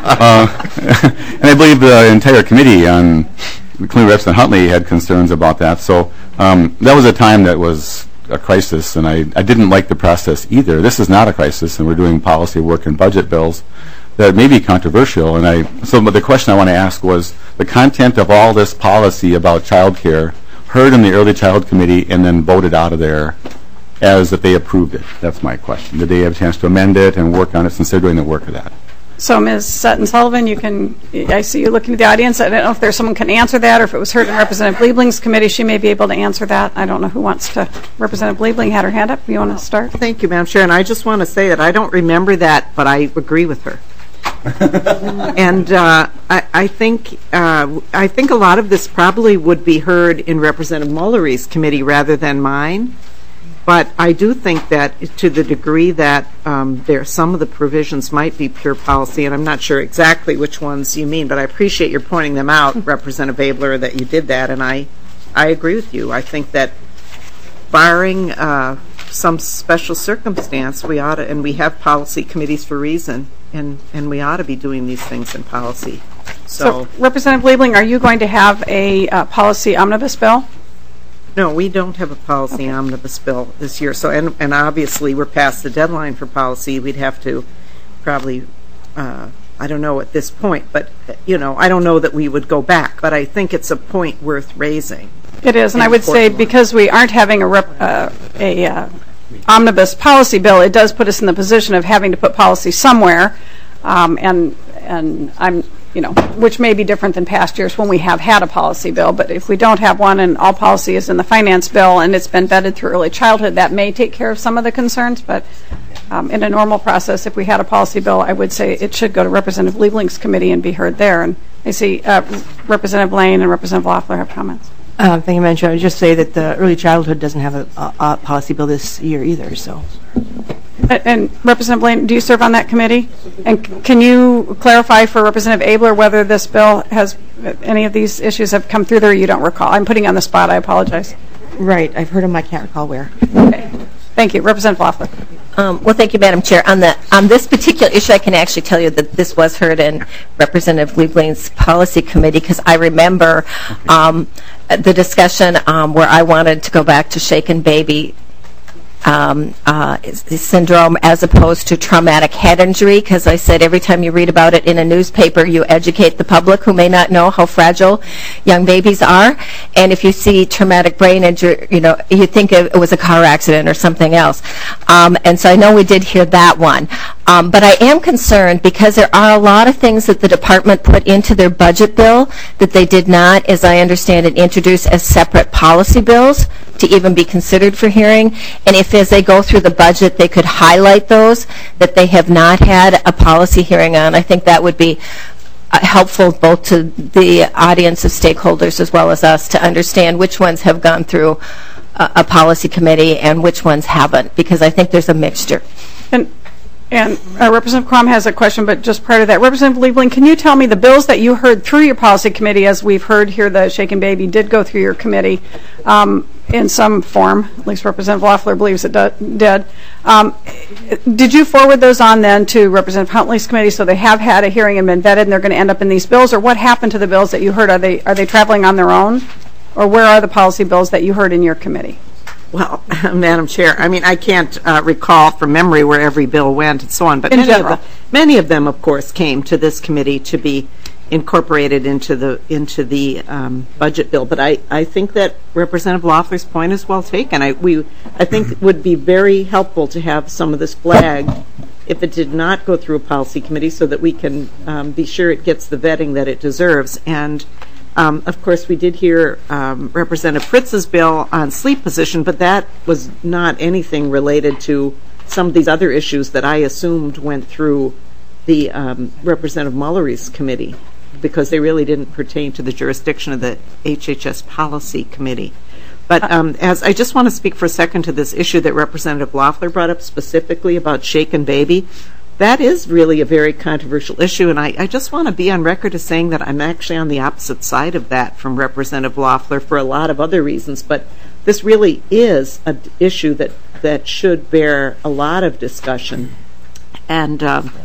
And I believe the entire committee, including Representative Huntley, had concerns about that. So that was a time that was a crisis, and I didn't like the process either. This is not a crisis, and we're doing policy work and budget bills that may be controversial. But the question I want to ask was the content of all this policy about child care heard in the Early Childhood Committee and then voted out of there as if they approved it. That's my question. Did they have a chance to amend it and work on it since they're doing the work of that? So, Ms. Sutton-Sullivan, I see you looking at the audience. I don't know if there's someone who can answer that, or if it was heard in Representative Liebling's committee, she may be able to answer that. I don't know who wants to. Representative Liebling had her hand up. You want to start? Thank you, Madam Chair. And I just want to say that I don't remember that, but I agree with her. And I think a lot of this probably would be heard in Representative Mullery's committee rather than mine. But I do think that to the degree that some of the provisions might be pure policy, and I'm not sure exactly which ones you mean, but I appreciate your pointing them out, Representative Abler, that you did that, and I agree with you. I think that barring some special circumstance, we ought to, and we have policy committees for a reason, and we ought to be doing these things in policy. So Representative Liebling, are you going to have a policy omnibus bill? No, we don't have a policy omnibus bill this year. So, and obviously we're past the deadline for policy. We'd have to probably, I don't know at this point, but I don't know that we would go back. But I think it's a point worth raising. It is, and I would say because we aren't having a omnibus policy bill, it does put us in the position of having to put policy somewhere, and I'm. Which may be different than past years when we have had a policy bill. But if we don't have one and all policy is in the finance bill and it's been vetted through early childhood, that may take care of some of the concerns. But in a normal process, if we had a policy bill, I would say it should go to Representative Liebling's committee and be heard there. And I see Representative Lane and Representative Loeffler have comments. Thank you, Madam Chair. I would just say that the early childhood doesn't have a policy bill this year either. So. And Representative Lane, do you serve on that committee? And can you clarify for Representative Abler whether this bill has any of these issues have come through there? Or you don't recall. I'm putting you on the spot. I apologize. Right. I've heard them. I can't recall where. Okay. Thank you. Representative Loeffler. Well, thank you, Madam Chair. On this particular issue, I can actually tell you that this was heard in Representative Liebling's policy committee because I remember the discussion where I wanted to go back to shaken baby syndrome as opposed to traumatic head injury, because I said every time you read about it in a newspaper, you educate the public who may not know how fragile young babies are. And if you see traumatic brain injury, you think it was a car accident or something else. And so I know we did hear that one. But I am concerned because there are a lot of things that the department put into their budget bill that they did not, as I understand it, introduce as separate policy bills to even be considered for hearing. And if as they go through the budget they could highlight those that they have not had a policy hearing on, I think that would be helpful both to the audience of stakeholders as well as us to understand which ones have gone through a policy committee and which ones haven't, because I think there's a mixture. And Representative Crom has a question, but just prior to that, Representative Liebling, can you tell me the bills that you heard through your policy committee, as we've heard here, the Shaken Baby did go through your committee in some form, at least Representative Loeffler believes it did. Did you forward those on then to Representative Huntley's committee, so they have had a hearing and been vetted and they're going to end up in these bills, or what happened to the bills that you heard? Are they traveling on their own, or where are the policy bills that you heard in your committee? Well, Madam Chair, I mean, I can't recall from memory where every bill went and so on, but many of them, of course, came to this committee to be incorporated into the budget bill. But I think that Representative Loeffler's point is well taken. I think it would be very helpful to have some of this flagged if it did not go through a policy committee, so that we can be sure it gets the vetting that it deserves. And of course, we did hear Representative Fritz's bill on sleep position, but that was not anything related to some of these other issues that I assumed went through the Representative Mullery's committee, because they really didn't pertain to the jurisdiction of the HHS Policy Committee. But as I just want to speak for a second to this issue that Representative Loeffler brought up specifically about Shaken Baby. That is really a very controversial issue, and I just want to be on record as saying that I'm actually on the opposite side of that from Representative Loeffler for a lot of other reasons. But this really is an issue that should bear a lot of discussion. And,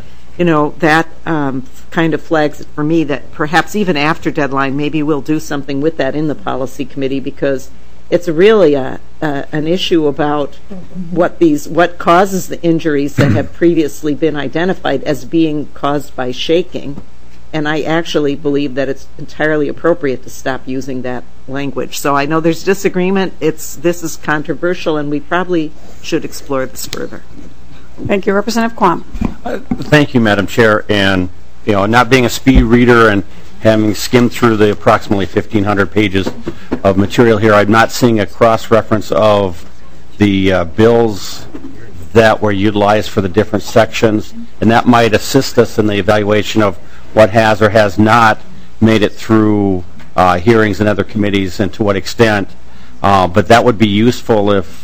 that kind of flags it for me that perhaps even after deadline, maybe we'll do something with that in the policy committee, because it's really an issue about what causes the injuries that have previously been identified as being caused by shaking. And I actually believe that it's entirely appropriate to stop using that language. So I know there's disagreement. This is controversial, and we probably should explore this further. Thank you. Representative Quam. Thank you, Madam Chair. And, not being a speed reader and having skimmed through the approximately 1,500 pages of material here, I'm not seeing a cross-reference of the bills that were utilized for the different sections, and that might assist us in the evaluation of what has or has not made it through hearings in other committees and to what extent. But that would be useful if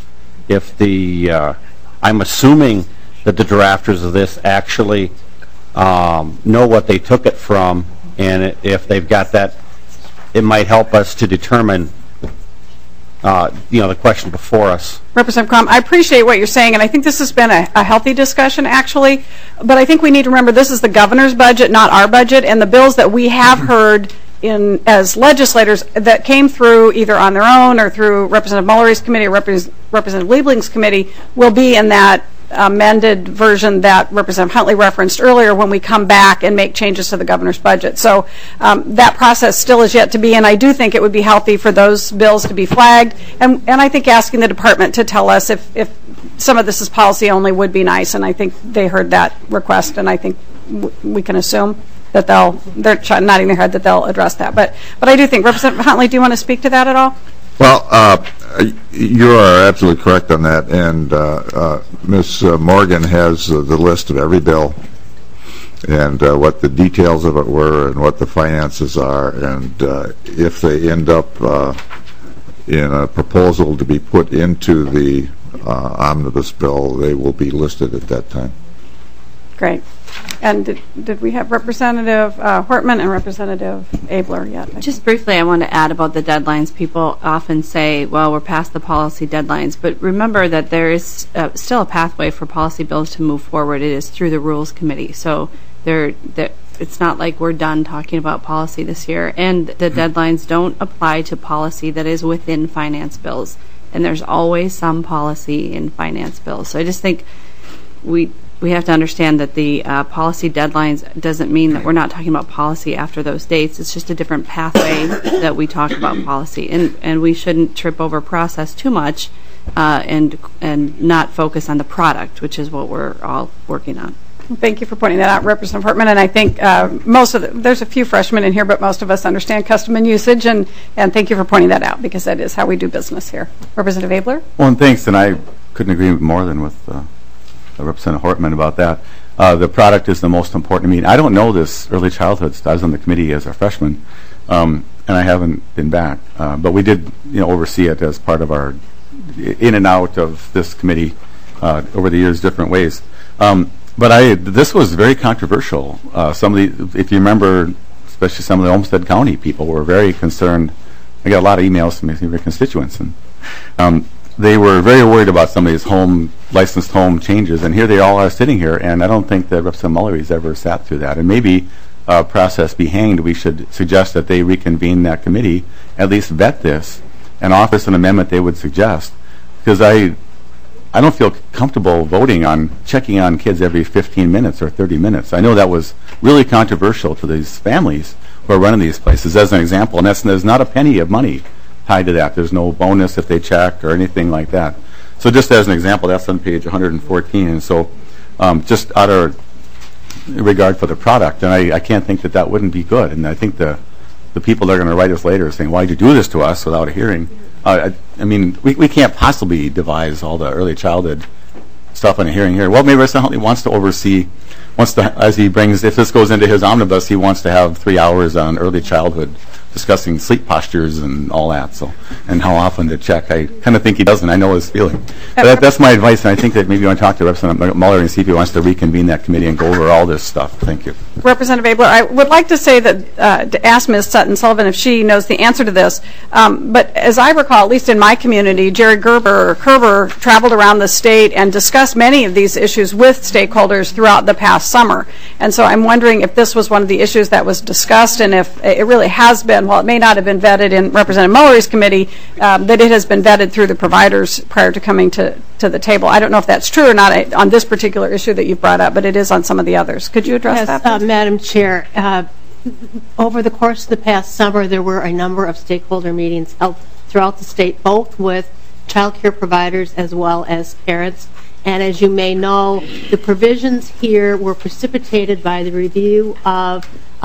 I'm assuming that the drafters of this actually know what they took it from, and if they've got that, it might help us to determine, the question before us. Representative Crom, I appreciate what you're saying, and I think this has been a healthy discussion, actually. But I think we need to remember this is the governor's budget, not our budget, and the bills that we have heard as legislators that came through either on their own or through Representative Mullery's committee or Representative Liebling's committee will be in that amended version that Representative Huntley referenced earlier when we come back and make changes to the governor's budget. So that process still is yet to be, and I do think it would be healthy for those bills to be flagged, and I think asking the department to tell us if some of this is policy only would be nice, and I think they heard that request, and I think we can assume that they're nodding their head that they'll address that. But I do think, Representative Huntley, do you want to speak to that at all? Well, you are absolutely correct on that, and Ms. Morgan has the list of every bill and what the details of it were and what the finances are, and if they end up in a proposal to be put into the omnibus bill, they will be listed at that time. Great. And did we have Representative Hortman and Representative Abler yet? Just briefly, I want to add about the deadlines. People often say, well, we're past the policy deadlines, but remember that there is still a pathway for policy bills to move forward. It is through the Rules Committee. So it's not like we're done talking about policy this year, and the deadlines don't apply to policy that is within finance bills. and there's always some policy in finance bills. So I just think we have to understand that the policy deadlines doesn't mean that we're not talking about policy after those dates. It's just a different pathway that we talk about policy, and we shouldn't trip over process too much and not focus on the product, which is what we're all working on. Thank you for pointing that out, Representative Hartman. And I think there's a few freshmen in here, but most of us understand custom and usage, and thank you for pointing that out, because that is how we do business here. Representative Abler? Well, and thanks, and I couldn't agree more than with Representative Hartman about that. The product is the most important to me. I don't know this early childhood stuff. I was on the committee as a freshman, and I haven't been back. But we did oversee it as part of our in and out of this committee over the years, different ways. But this was very controversial. If you remember, especially some of the Olmsted County people were very concerned. I got a lot of emails from my constituents, and they were very worried about some of these licensed home changes. And here they all are sitting here, and I don't think that Representative Mullery's ever sat through that. And maybe process be hanged, we should suggest that they reconvene that committee, at least vet this, and offer an amendment they would suggest. Because I don't feel comfortable voting on checking on kids every 15 minutes or 30 minutes. I know that was really controversial to these families who are running these places, as an example, and there's not a penny of money tied to that. There's no bonus if they check or anything like that. So just as an example, that's on page 114. And so just out of regard for the product, and I can't think that wouldn't be good. And I think the people that are going to write us later saying, why did you do this to us without a hearing? I mean, we can't possibly devise all the early childhood stuff in a hearing here. Well, maybe Representative Huntley wants to oversee, if this goes into his omnibus, he wants to have 3 hours on early childhood discussing sleep postures and all that, and how often to check. I kind of think he doesn't. I know his feeling. But that's my advice, and I think that maybe you want to talk to Representative Muller and see if he wants to reconvene that committee and go over all this stuff. Thank you. Representative Abler, I would like to say that, to ask Ms. Sutton Sullivan if she knows the answer to this, but as I recall, at least in my community, Jerry Kerber traveled around the state and discussed many of these issues with stakeholders throughout the past summer. And so I'm wondering if this was one of the issues that was discussed, and if it really has been, while it may not have been vetted in Representative Mullery's committee, that it has been vetted through the providers prior to coming to the table. I don't know if that's true or not on this particular issue that you brought up, but it is on some of the others. Could you address that? Madam Chair, over the course of the past summer, there were a number of stakeholder meetings held throughout the state, both with child care providers as well as parents. And as you may know, the provisions here were precipitated by the review of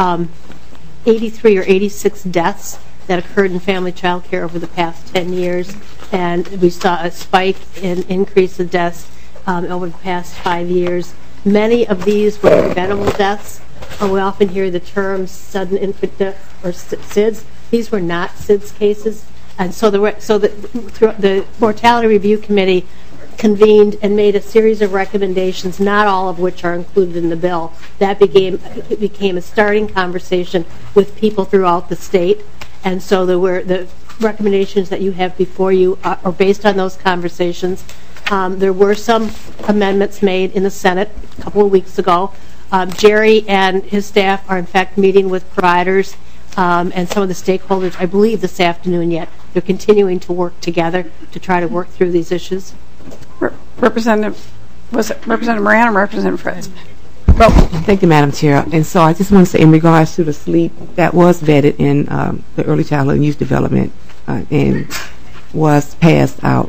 83 or 86 deaths that occurred in family child care over the past 10 years. And we saw a spike in increase of deaths over the past 5 years. Many of these were preventable deaths. We often hear the term sudden infant death or SIDS. These were not SIDS cases. And so the Mortality Review Committee convened and made a series of recommendations, not all of which are included in the bill. That became a starting conversation with people throughout the state. And so the recommendations that you have before you are based on those conversations. There were some amendments made in the Senate a couple of weeks ago. Jerry and his staff are in fact meeting with providers and some of the stakeholders, I believe this afternoon yet. They're continuing to work together to try to work through these issues. Representative Moran or Representative Fritz? Well, thank you, Madam Chair. And so I just want to say, in regards to the sleep, that was vetted in the early childhood and youth development and was passed out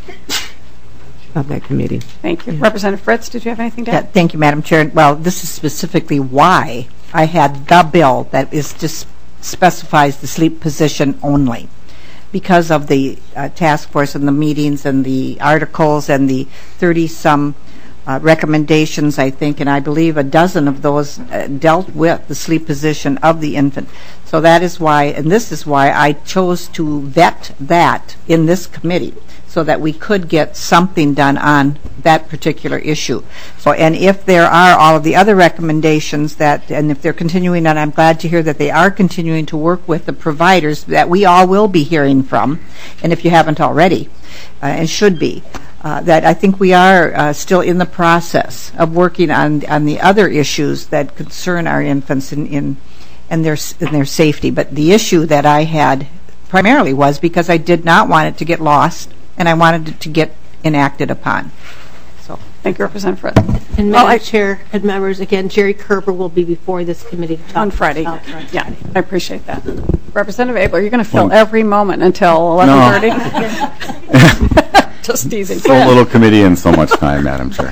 of that committee. Thank you. Representative Fritz, did you have anything to add? Thank you, Madam Chair. Well, this is specifically why I had the bill that is just specifies the sleep position only, because of the task force and the meetings and the articles and the 30-some recommendations, I think, and I believe a dozen of those dealt with the sleep position of the infant. So that is why, and this is why I chose to vet that in this committee, so that we could get something done on that particular issue. So, and if there are all of the other recommendations that, and if they're continuing, and I'm glad to hear that they are continuing to work with the providers that we all will be hearing from, and if you haven't already, and should be, that I think we are still in the process of working on the other issues that concern our infants in their safety. But the issue that I had primarily was because I did not want it to get lost and I wanted it to get enacted upon. So, thank you, Representative Fritz. And Madam Chair and members, again, Jerry Kerber will be before this committee on Friday. Yeah, I appreciate that. Representative Abler, you're going to fill every moment until 11:30. Just teasing. So little committee and so much time, Madam Chair.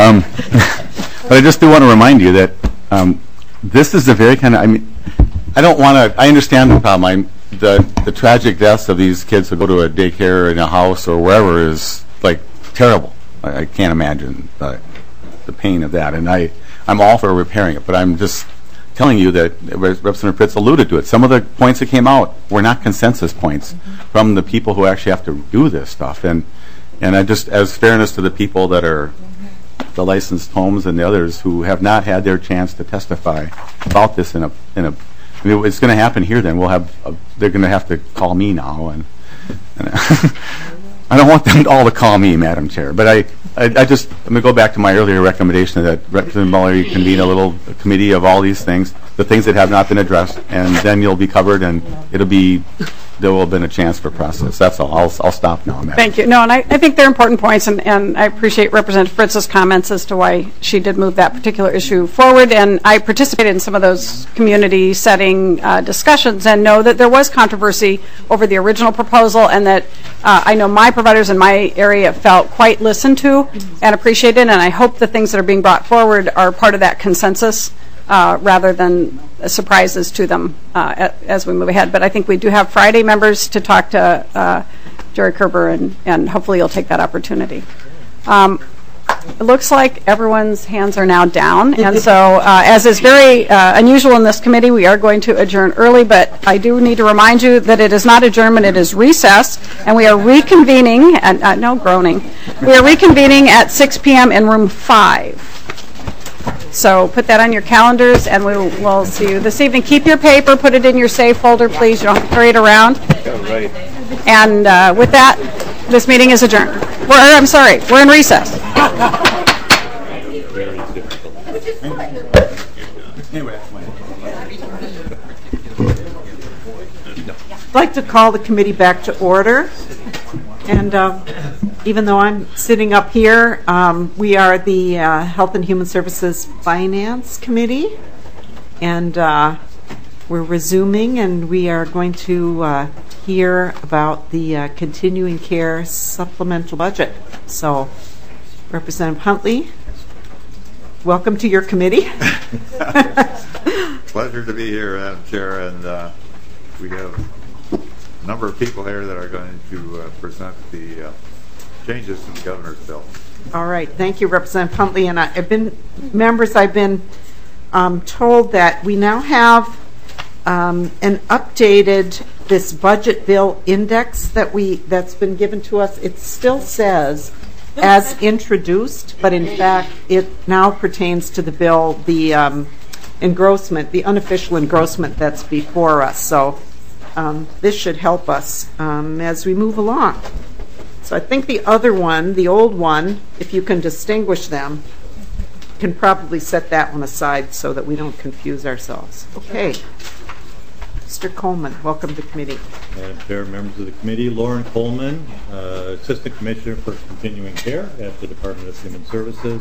But I just do want to remind you that this is the very kind of, I mean, I don't want to, I understand the problem. The tragic deaths of these kids who go to a daycare in a house or wherever is like terrible. I can't imagine the pain of that. And I'm all for repairing it, but I'm just telling you that Representative Fritz alluded to it. Some of the points that came out were not consensus points from the people who actually have to do this stuff. And I just, as fairness to the people that are the licensed homes and the others who have not had their chance to testify about this I mean, it's going to happen here. Then they're going to have to call me now, and I don't want them all to call me, Madam Chair. But I'm going to go back to my earlier recommendation that Representative Muller convene a little committee of all these things, the things that have not been addressed, and then you'll be covered, and there will have been a chance for process. That's all. I'll stop now, Madam. Thank you. No, and I think they're important points, and I appreciate Representative Fritz's comments as to why she did move that particular issue forward. And I participated in some of those community setting discussions and know that there was controversy over the original proposal, and that I know my providers in my area felt quite listened to and appreciated, and I hope the things that are being brought forward are part of that consensus rather than surprises to them as we move ahead. But I think we do have Friday members to talk to Jerry Kerber, and hopefully you'll take that opportunity. It looks like everyone's hands are now down, and so as is very unusual in this committee, we are going to adjourn early, but I do need to remind you that it is not adjournment, it is recess, and we are reconvening, and no groaning, we are reconvening at 6 p.m. in room 5. So put that on your calendars, and we'll see you this evening. Keep your paper, put it in your safe folder, please. You don't have to carry it around. And with that, this meeting is adjourned. We're in recess. I'd like to call the committee back to order. And even though I'm sitting up here, we are the Health and Human Services Finance Committee. And we're resuming, and we are going to hear about the continuing care supplemental budget. So, Representative Huntley, welcome to your committee. Pleasure to be here, Madam Chair, and we have a number of people here that are going to present the changes to the governor's bill. All right, thank you, Representative Huntley. And I've been told that we now have an updated this budget bill index that's been given to us. It still says as introduced, but in fact it now pertains to the bill, the engrossment, the unofficial engrossment that's before us. So this should help us as we move along. So I think the other one, the old one, if you can distinguish them, can probably set that one aside so that we don't confuse ourselves. Okay. Mr. Coleman, welcome to the committee. Madam Chair, members of the committee, Lauren Coleman, Assistant Commissioner for Continuing Care at the Department of Human Services.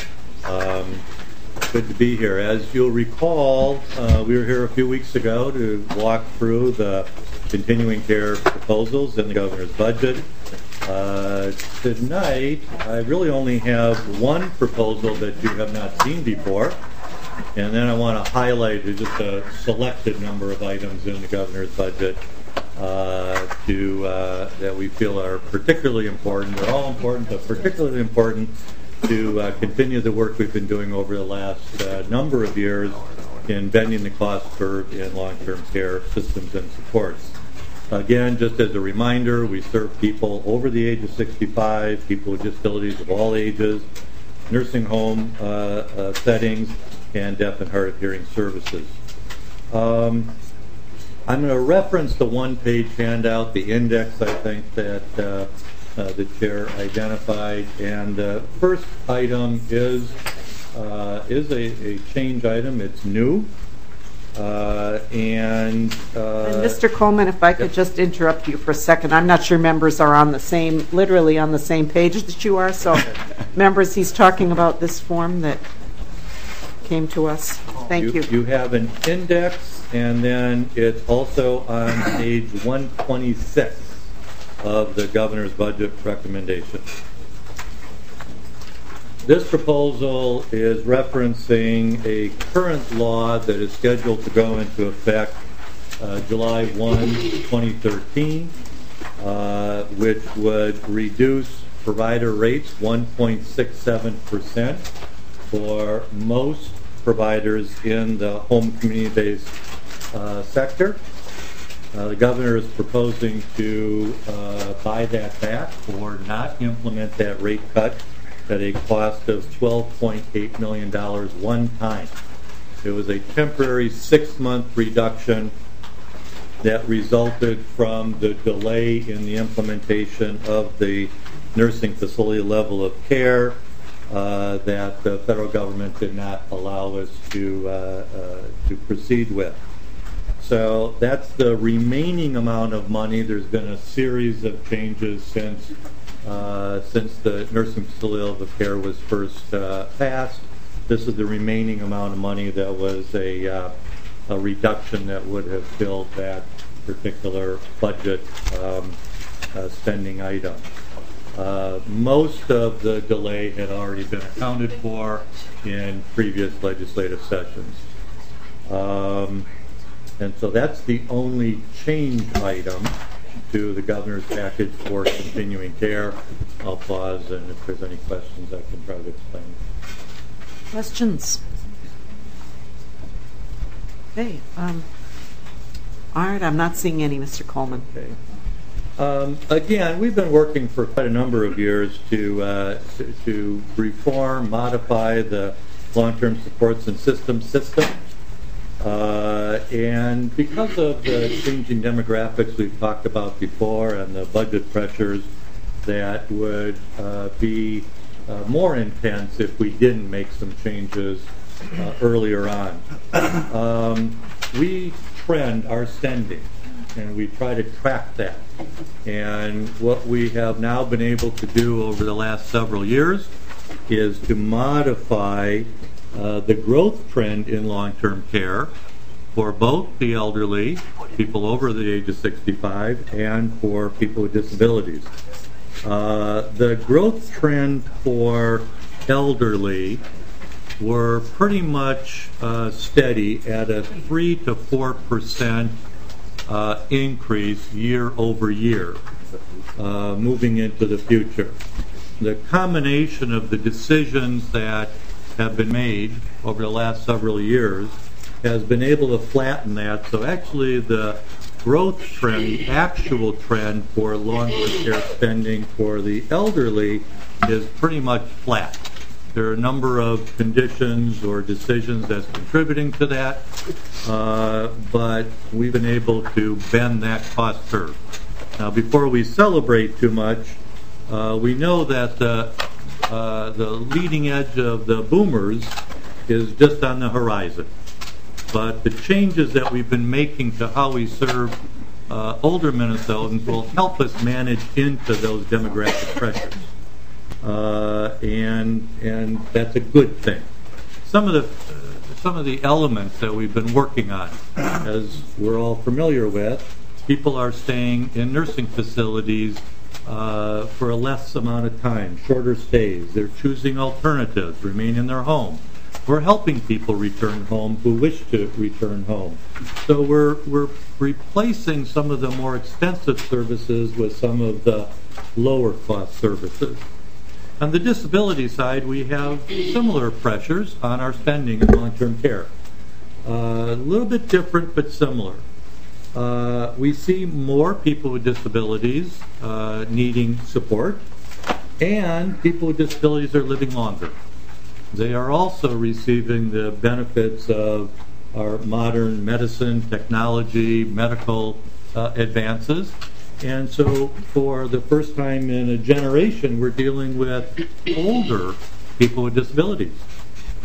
Good to be here. As you'll recall, we were here a few weeks ago to walk through the continuing care proposals in the governor's budget. Tonight, I really only have one proposal that you have not seen before, and then I want to highlight just a selected number of items in the governor's budget that we feel are particularly important. They're all important, but particularly important to continue the work we've been doing over the last number of years in bending the cost curve in long-term care systems and supports. Again, just as a reminder, we serve people over the age of 65, people with disabilities of all ages, nursing home settings, and deaf and hard of hearing services. I'm going to reference the one-page handout, the index, I think, that the chair identified. And the first item is a change item. It's new. And Mr. Coleman, if I could just interrupt you for a second. I'm not sure members are on the same, literally on the same page that you are. So, members, he's talking about this form that came to us. Thank you. You have an index, and then it's also on page 126 of the governor's budget recommendation. This proposal is referencing a current law that is scheduled to go into effect July 1, 2013, which would reduce provider rates 1.67% for most providers in the home community-based sector. The governor is proposing to buy that back or not implement that rate cut at a cost of $12.8 million one time. It was a temporary 6-month reduction that resulted from the delay in the implementation of the nursing facility level of care that the federal government did not allow us to proceed with. So that's the remaining amount of money. There's been a series of changes since the nursing facility level of care was first passed. This is the remaining amount of money that was a reduction that would have filled that particular budget spending item. Most of the delay had already been accounted for in previous legislative sessions. And so that's the only change item to the governor's package for continuing care. I'll pause, and if there's any questions, I can try to explain. Questions? Okay. All right, I'm not seeing any, Mr. Coleman. Okay. Again, we've been working for quite a number of years to reform, modify the long-term supports and system. And because of the changing demographics we've talked about before and the budget pressures that would be more intense if we didn't make some changes earlier on. We trend our spending, and we try to track that. And what we have now been able to do over the last several years is to modify the growth trend in long-term care for both the elderly, people over the age of 65, and for people with disabilities. The growth trend for elderly were pretty much steady at a 3 to 4% increase year over year, moving into the future. The combination of the decisions that have been made over the last several years has been able to flatten that. So actually the growth trend, the actual trend for long-term care spending for the elderly is pretty much flat. There are a number of conditions or decisions that's contributing to that, but we've been able to bend that cost curve. Now, before we celebrate too much, we know that the leading edge of the boomers is just on the horizon. But the changes that we've been making to how we serve older Minnesotans will help us manage into those demographic pressures. And that's a good thing. Some of the elements that we've been working on, as we're all familiar with, people are staying in nursing facilities for a less amount of time, shorter stays. They're choosing alternatives, remain in their home. We're helping people return home who wish to return home. So we're replacing some of the more expensive services with some of the lower cost services. On the disability side, we have similar pressures on our spending in long-term care. A little bit different, but similar. We see more people with disabilities needing support, and people with disabilities are living longer. They are also receiving the benefits of our modern medicine, technology, medical advances. And so for the first time in a generation, we're dealing with older people with disabilities.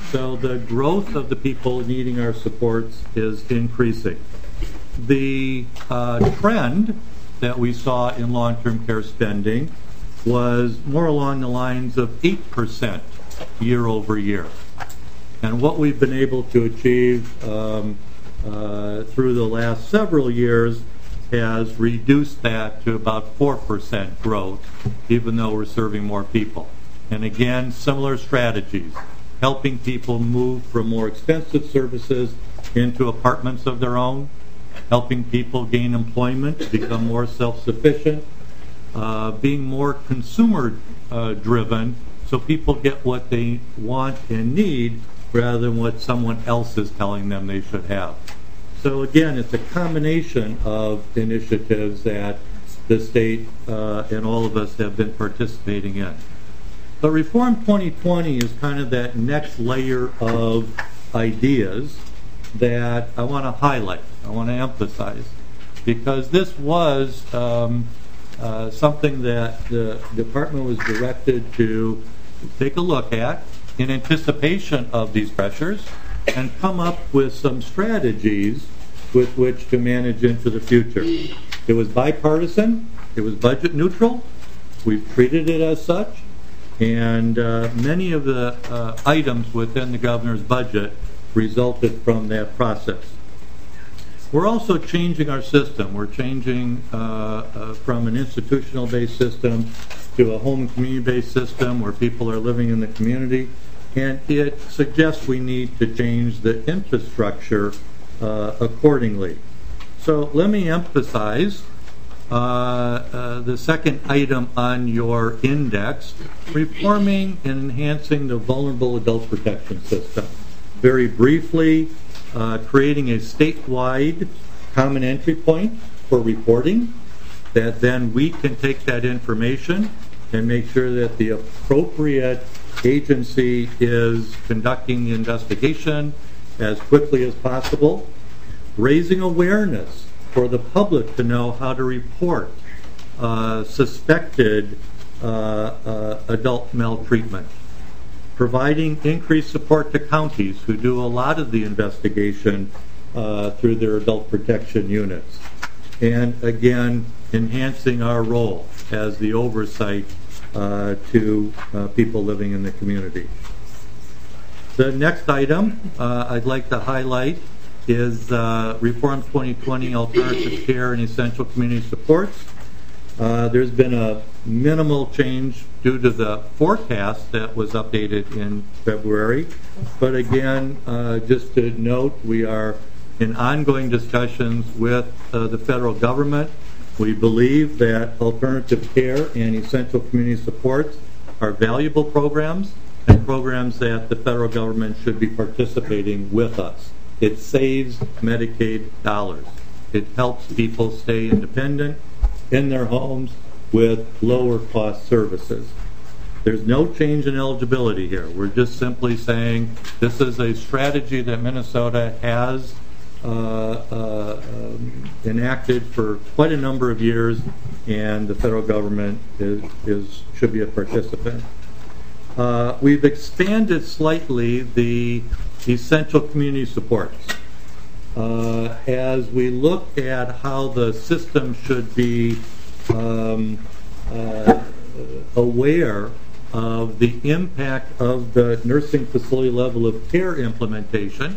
So the growth of the people needing our supports is increasing. The trend that we saw in long-term care spending was more along the lines of 8% year over year. And what we've been able to achieve through the last several years has reduced that to about 4% growth, even though we're serving more people. And again, similar strategies, helping people move from more expensive services into apartments of their own, helping people gain employment, become more self-sufficient, being more consumer-driven so people get what they want and need rather than what someone else is telling them they should have. So again, it's a combination of initiatives that the state and all of us have been participating in. But Reform 2020 is kind of that next layer of ideas that I want to highlight, I want to emphasize, because this was something that the department was directed to take a look at in anticipation of these pressures and come up with some strategies with which to manage into the future. It was bipartisan, it was budget neutral, we've treated it as such, and many of the items within the governor's budget resulted from that process. We're also changing our system. We're changing from an institutional-based system to a home and community-based system where people are living in the community, and it suggests we need to change the infrastructure accordingly. So let me emphasize the second item on your index, reforming and enhancing the vulnerable adult protection system. Very briefly, creating a statewide common entry point for reporting, that then we can take that information and make sure that the appropriate agency is conducting the investigation as quickly as possible, raising awareness for the public to know how to report suspected adult maltreatment, providing increased support to counties who do a lot of the investigation through their adult protection units, and again, enhancing our role as the oversight to people living in the community. The next item I'd like to highlight is Reform 2020 Alternative Care and Essential Community Supports. There's been a minimal change due to the forecast that was updated in February. But again, just to note, we are in ongoing discussions with the federal government. We believe that alternative care and essential community supports are valuable programs and programs that the federal government should be participating with us. It saves Medicaid dollars. It helps people stay independent in their homes with lower cost services. There's no change in eligibility here. We're just simply saying this is a strategy that Minnesota has enacted for quite a number of years, and the federal government should be a participant. We've expanded slightly the essential community supports. As we look at how the system should be aware of the impact of the nursing facility level of care implementation,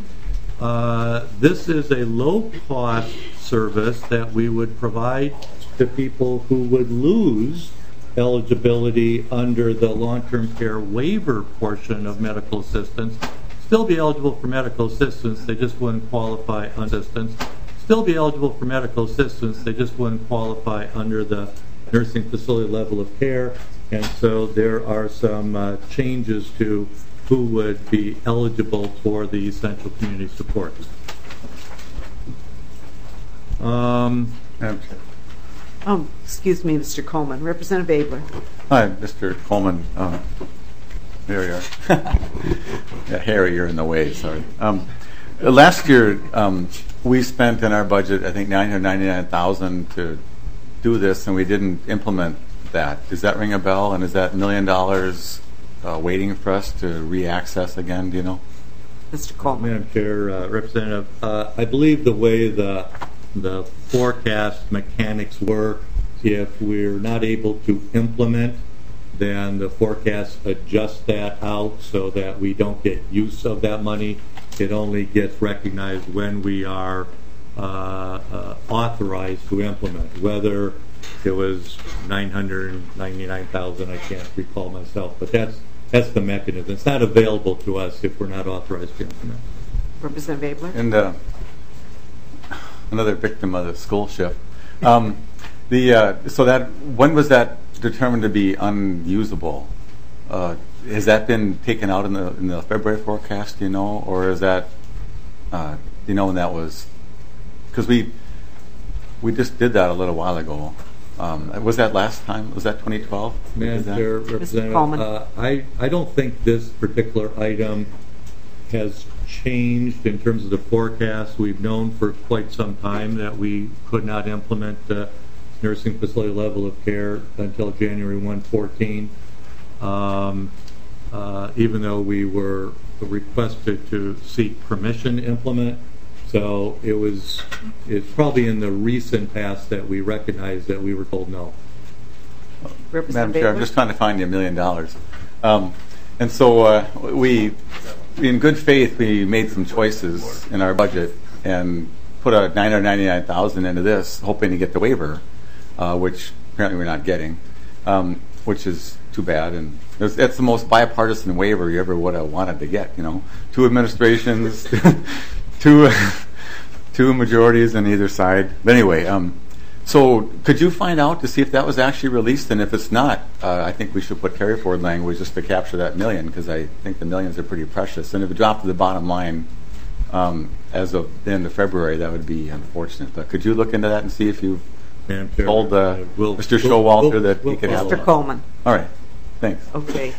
this is a low-cost service that we would provide to people who would lose eligibility under the long-term care waiver portion of medical assistance. Still be eligible for medical assistance, they just wouldn't qualify under assistance. Still be eligible for medical assistance, they just wouldn't qualify under the nursing facility level of care. And so there are some changes to who would be eligible for the essential community support. Excuse me, Mr. Coleman. Representative Abler. Hi, Mr. Coleman. There you are. Yeah, Harry, you're in the way, sorry. Last year, we spent in our budget, I think, $999,000 to do this, and we didn't implement that. Does that ring a bell? And is that $1 million waiting for us to re-access again, do you know? Mr. Coleman. Madam Chair, Representative, I believe the way the forecast mechanics work, if we're not able to implement, then the forecast adjusts that out so that we don't get use of that money. It only gets recognized when we are authorized to implement. Whether it was $999,000, I can't recall myself, but that's the mechanism. It's not available to us if we're not authorized to implement. Representative Abler? And another victim of the school shift. So that when was that determined to be unusable? Has that been taken out in the February forecast? Do you know, or is that do you know when that was? Because we just did that a little while ago. Was that last time? Was that 2012? Madam Chair, Representative, I don't think this particular item has changed in terms of the forecast. We've known for quite some time that we could not implement nursing facility level of care until January 1/14, even though we were requested to seek permission to implement. So it's probably in the recent past that we recognized that we were told no. Madam Chair, I'm just trying to find you $1 million. And so we, in good faith, we made some choices in our budget and put a $999,000 into this, hoping to get the waiver, which apparently we're not getting, which is too bad. And that's the most bipartisan waiver you ever would have wanted to get. You know, 2 administrations, two majorities on either side. But anyway, so could you find out to see if that was actually released? And if it's not, I think we should put carry forward language just to capture that $1 million, because I think the millions are pretty precious. And if it dropped to the bottom line as of the end of February, that would be unfortunate. But could you look into that and see if you've told Mr. Showalter that he could have Mr. Coleman. All right. Thanks. Okay.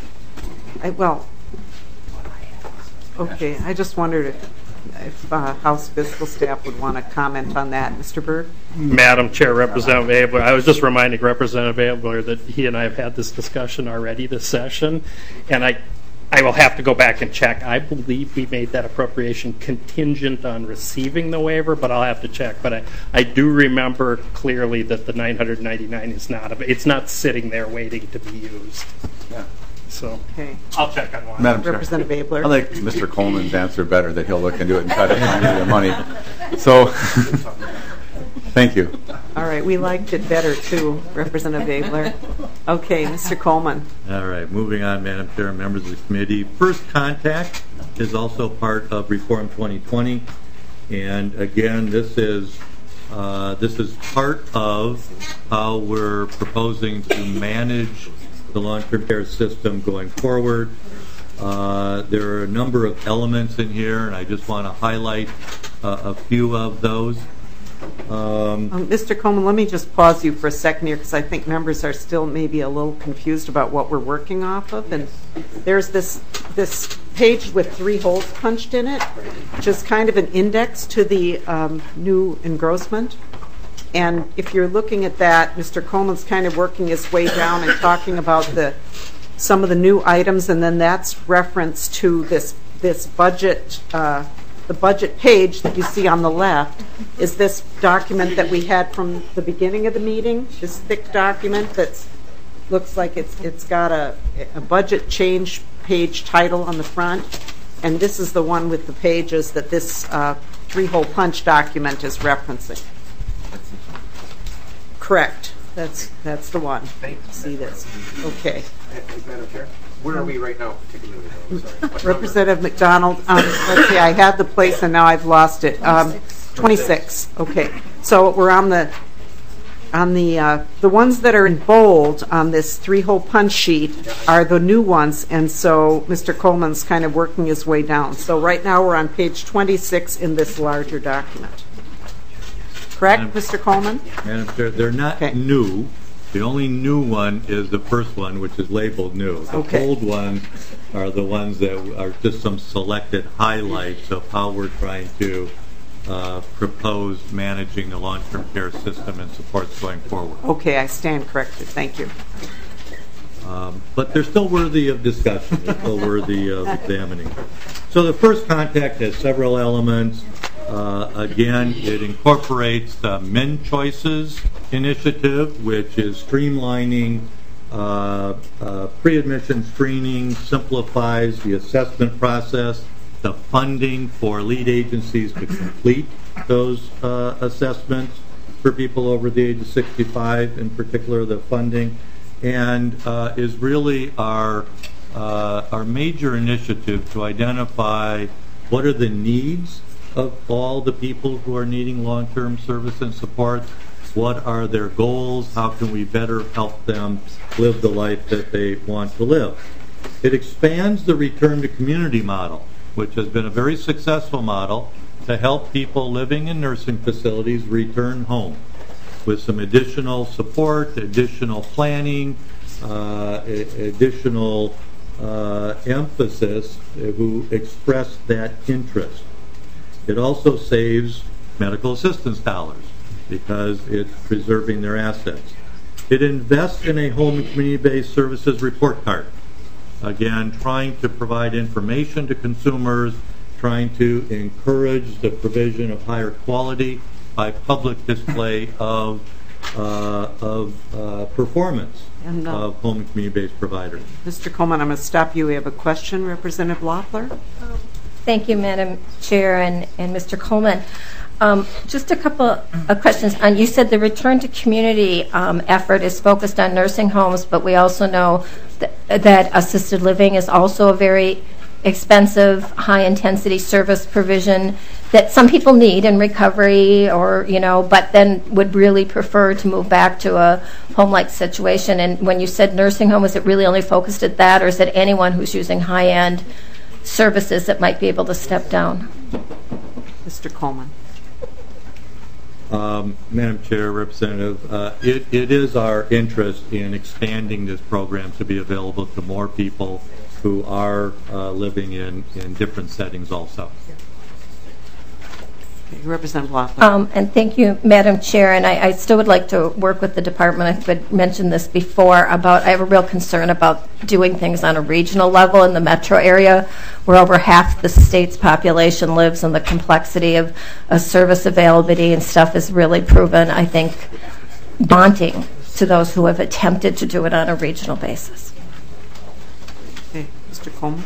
Okay. I just wondered if House Fiscal Staff would want to comment on that. Mr. Berg? Madam Chair, Representative Abler, I was just reminding Representative Abler that he and I have had this discussion already this session, and I will have to go back and check. I believe we made that appropriation contingent on receiving the waiver, but I'll have to check. But I do remember clearly that the $999 is it's not sitting there waiting to be used. Yeah. So okay. I'll check on one. Madam Chair, Representative Abler. I like Mr. Coleman's answer better, that he'll look into it and try to find the money. So, thank you. All right, we liked it better too, Representative Abler. Okay, Mr. Coleman. All right, moving on, Madam Chair, members of the committee. First Contact is also part of Reform 2020, and again, this is part of how we're proposing to manage the long-term care system going forward. There are a number of elements in here, and I just want to highlight a few of those. Mr. Coleman, let me just pause you for a second here, because I think members are still maybe a little confused about what we're working off of. And there's this page with 3 holes punched in it, which is kind of an index to the new engrossment. And if you're looking at that, Mr. Coleman's kind of working his way down and talking about some of the new items, and then that's reference to this budget. The budget page that you see on the left is this document that we had from the beginning of the meeting. This thick document that looks like it's got a budget change page title on the front, and this is the one with the pages that this 3-hole punch document is referencing. Correct. That's the one. See this? Okay. Madam Chair, where are we right now, particularly? Representative McDonald. Let's see. I had the place and now I've lost it. 26. Okay. So we're on the ones that are in bold on this 3-hole punch sheet are the new ones, and so Mr. Coleman's kind of working his way down. So right now we're on page 26 in this larger document. Correct, Mr. Coleman? Madam Chair, they're not new. The only new one is the first one, which is labeled new. The old ones are the ones that are just some selected highlights of how we're trying to propose managing the long-term care system and supports going forward. Okay, I stand corrected. Thank you. But they're still worthy of discussion. They're still worthy of examining. So the first contact has several elements. Again, it incorporates the Men Choices initiative, which is streamlining pre-admission screening, simplifies the assessment process, the funding for lead agencies to complete those assessments for people over the age of 65, in particular the funding, and is really our major initiative to identify what are the needs of all the people who are needing long-term service and support, what are their goals, how can we better help them live the life that they want to live. It expands the return to community model, which has been a very successful model to help people living in nursing facilities return home with some additional support, additional planning, additional emphasis who express that interest. It also saves medical assistance dollars because it's preserving their assets. It invests in a home and community-based services report card. Again, trying to provide information to consumers, trying to encourage the provision of higher quality by public display of performance of home and community-based providers. Mr. Coleman, I'm going to stop you. We have a question. Representative Loeffler. Thank you, Madam Chair and Mr. Coleman. Just a couple of questions. You said the return to community effort is focused on nursing homes, but we also know that assisted living is also a very expensive, high-intensity service provision that some people need in recovery, or but then would really prefer to move back to a home-like situation. And when you said nursing home, is it really only focused at that, or is it anyone who's using high-end services that might be able to step down? Mr. Coleman. Madam Chair, Representative, it is our interest in expanding this program to be available to more people who are living in different settings also. Representative Loeffler. And thank you, Madam Chair. And I still would like to work with the department. I've mentioned this before I have a real concern about doing things on a regional level in the metro area, where over half the state's population lives, and the complexity of service availability and stuff is really proven, I think, daunting to those who have attempted to do it on a regional basis. Okay, Mr. Coleman.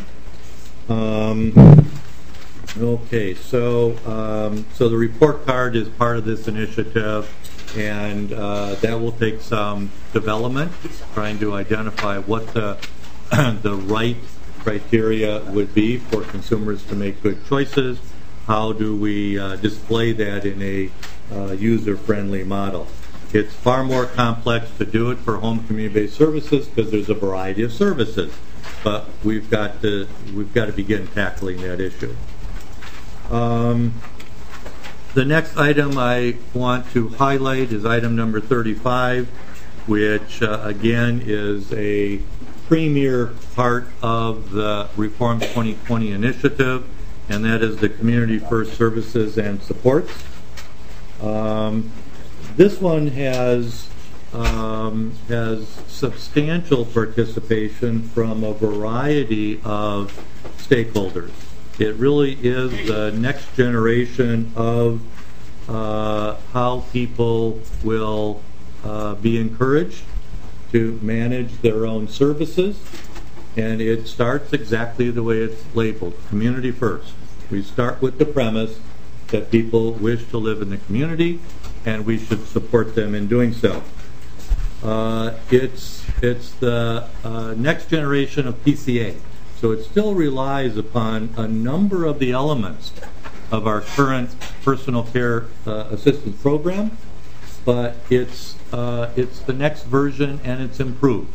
Okay, so the report card is part of this initiative, and that will take some development, trying to identify what the right criteria would be for consumers to make good choices. How do we display that in a user-friendly model? It's far more complex to do it for home community-based services because there's a variety of services, but we've got to begin tackling that issue. The next item I want to highlight is item number 35, which again is a premier part of the Reform 2020 initiative, and that is the Community First Services and Supports. This one has substantial participation from a variety of stakeholders. It really is the next generation of how people will be encouraged to manage their own services, and it starts exactly the way it's labeled, community first. We start with the premise that people wish to live in the community, and we should support them in doing so. It's the next generation of PCA. So it still relies upon a number of the elements of our current personal care assistance program, but it's the next version, and it's improved.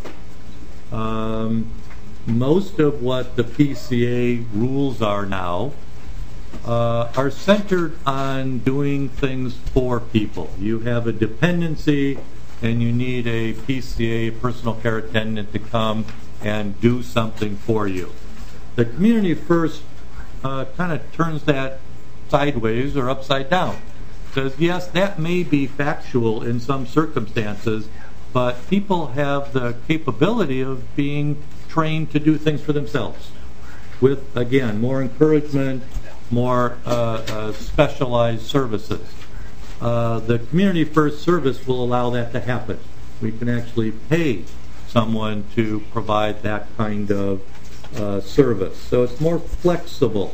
Most of what the PCA rules are now are centered on doing things for people. You have a dependency, and you need a PCA, personal care attendant, to come and do something for you. The Community First kind of turns that sideways or upside down. Says, yes, that may be factual in some circumstances, but people have the capability of being trained to do things for themselves with, again, more encouragement, more specialized services. The Community First service will allow that to happen. We can actually pay someone to provide that kind of service. So it's more flexible.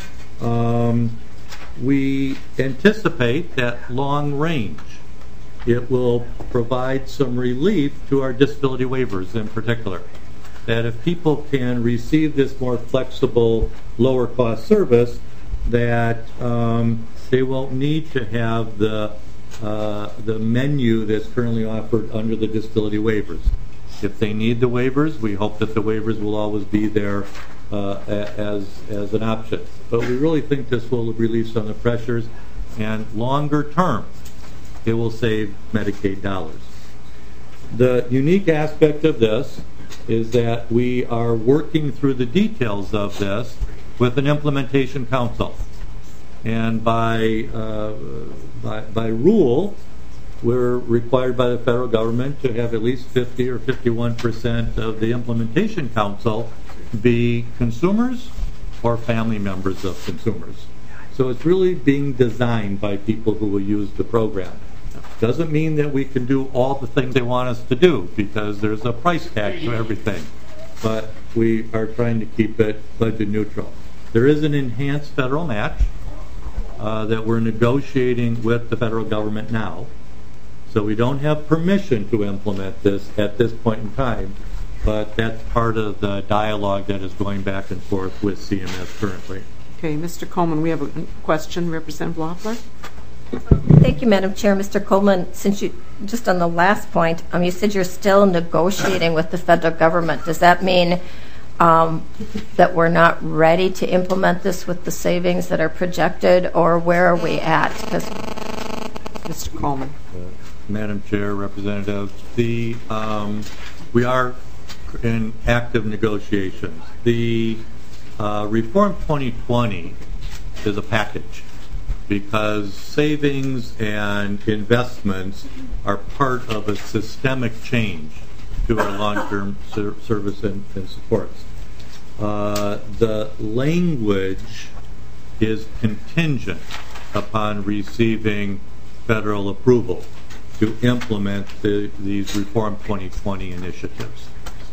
We anticipate that long range, it will provide some relief to our disability waivers in particular. That if people can receive this more flexible, lower cost service, that they won't need to have the menu that's currently offered under the disability waivers. If they need the waivers, we hope that the waivers will always be there as an option. But we really think this will relieve some of the pressures, and longer term, it will save Medicaid dollars. The unique aspect of this is that we are working through the details of this with an implementation council. And by rule, we're required by the federal government to have at least 50 or 51% of the implementation council be consumers or family members of consumers. So it's really being designed by people who will use the program. Doesn't mean that we can do all the things they want us to do, because there's a price tag to everything. But we are trying to keep it budget neutral. There is an enhanced federal match that we're negotiating with the federal government now. So we don't have permission to implement this at this point in time, but that's part of the dialogue that is going back and forth with CMS currently. Okay, Mr. Coleman, we have a question. Representative Loeffler. Thank you, Madam Chair. Mr. Coleman, since you, just on the last point, you said you're still negotiating with the federal government. Does that mean that we're not ready to implement this with the savings that are projected, or where are we at? Mr. Coleman. Madam Chair, Representative, we are in active negotiations. The Reform 2020 is a package, because savings and investments are part of a systemic change to our long-term service and supports. The language is contingent upon receiving federal approval to implement these Reform 2020 initiatives.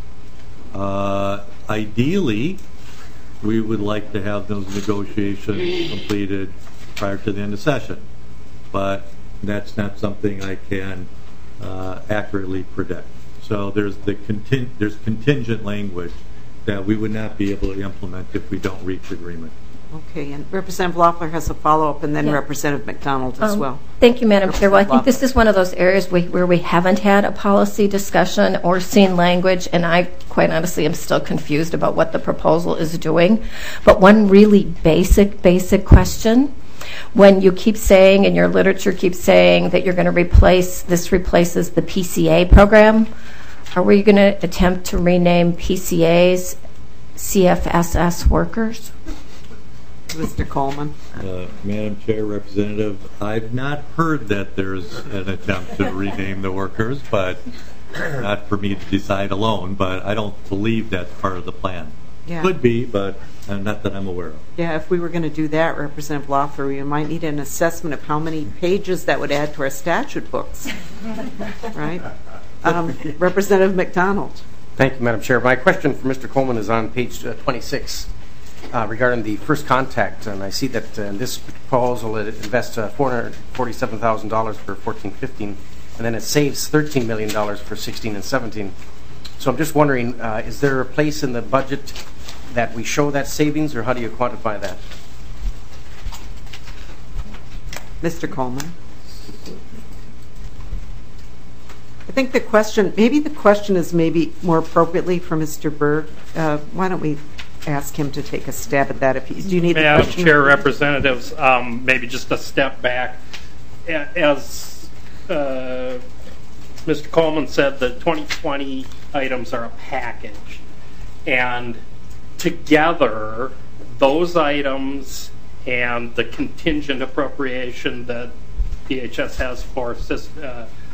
Ideally, we would like to have those negotiations completed prior to the end of session, but that's not something I can accurately predict. So there's contingent language that we would not be able to implement if we don't reach agreement. Okay, and Representative Loeffler has a follow-up, and then Representative McDonald as well. Thank you, Madam Chair. Well, I think this is one of those areas where we haven't had a policy discussion or seen language, and I, quite honestly, am still confused about what the proposal is doing. But one really basic question, when you keep saying, and your literature keeps saying, that you're going to replaces the PCA program, are we going to attempt to rename PCAs CFSS workers? Mr. Coleman. Madam Chair, Representative, I've not heard that there's an attempt to rename the workers, but not for me to decide alone, but I don't believe that's part of the plan. Yeah. Could be, but not that I'm aware of. Yeah, if we were going to do that, Representative Loeffler, we might need an assessment of how many pages that would add to our statute books. Right? Representative McDonald. Thank you, Madam Chair. My question for Mr. Coleman is on page 26 regarding the first contact, and I see that in this proposal it invests $447,000 for 14-15, and then it saves $13 million for 16 and 17. So I'm just wondering, is there a place in the budget that we show that savings, or how do you quantify that? Mr. Coleman. I think the question is maybe more appropriately for Mr. Berg. Why don't we ask him to take a stab at that? Do you need Madam a question? Chair, Representatives, maybe just a step back. As Mr. Coleman said, the 2020 items are a package, and together those items and the contingent appropriation that DHS has for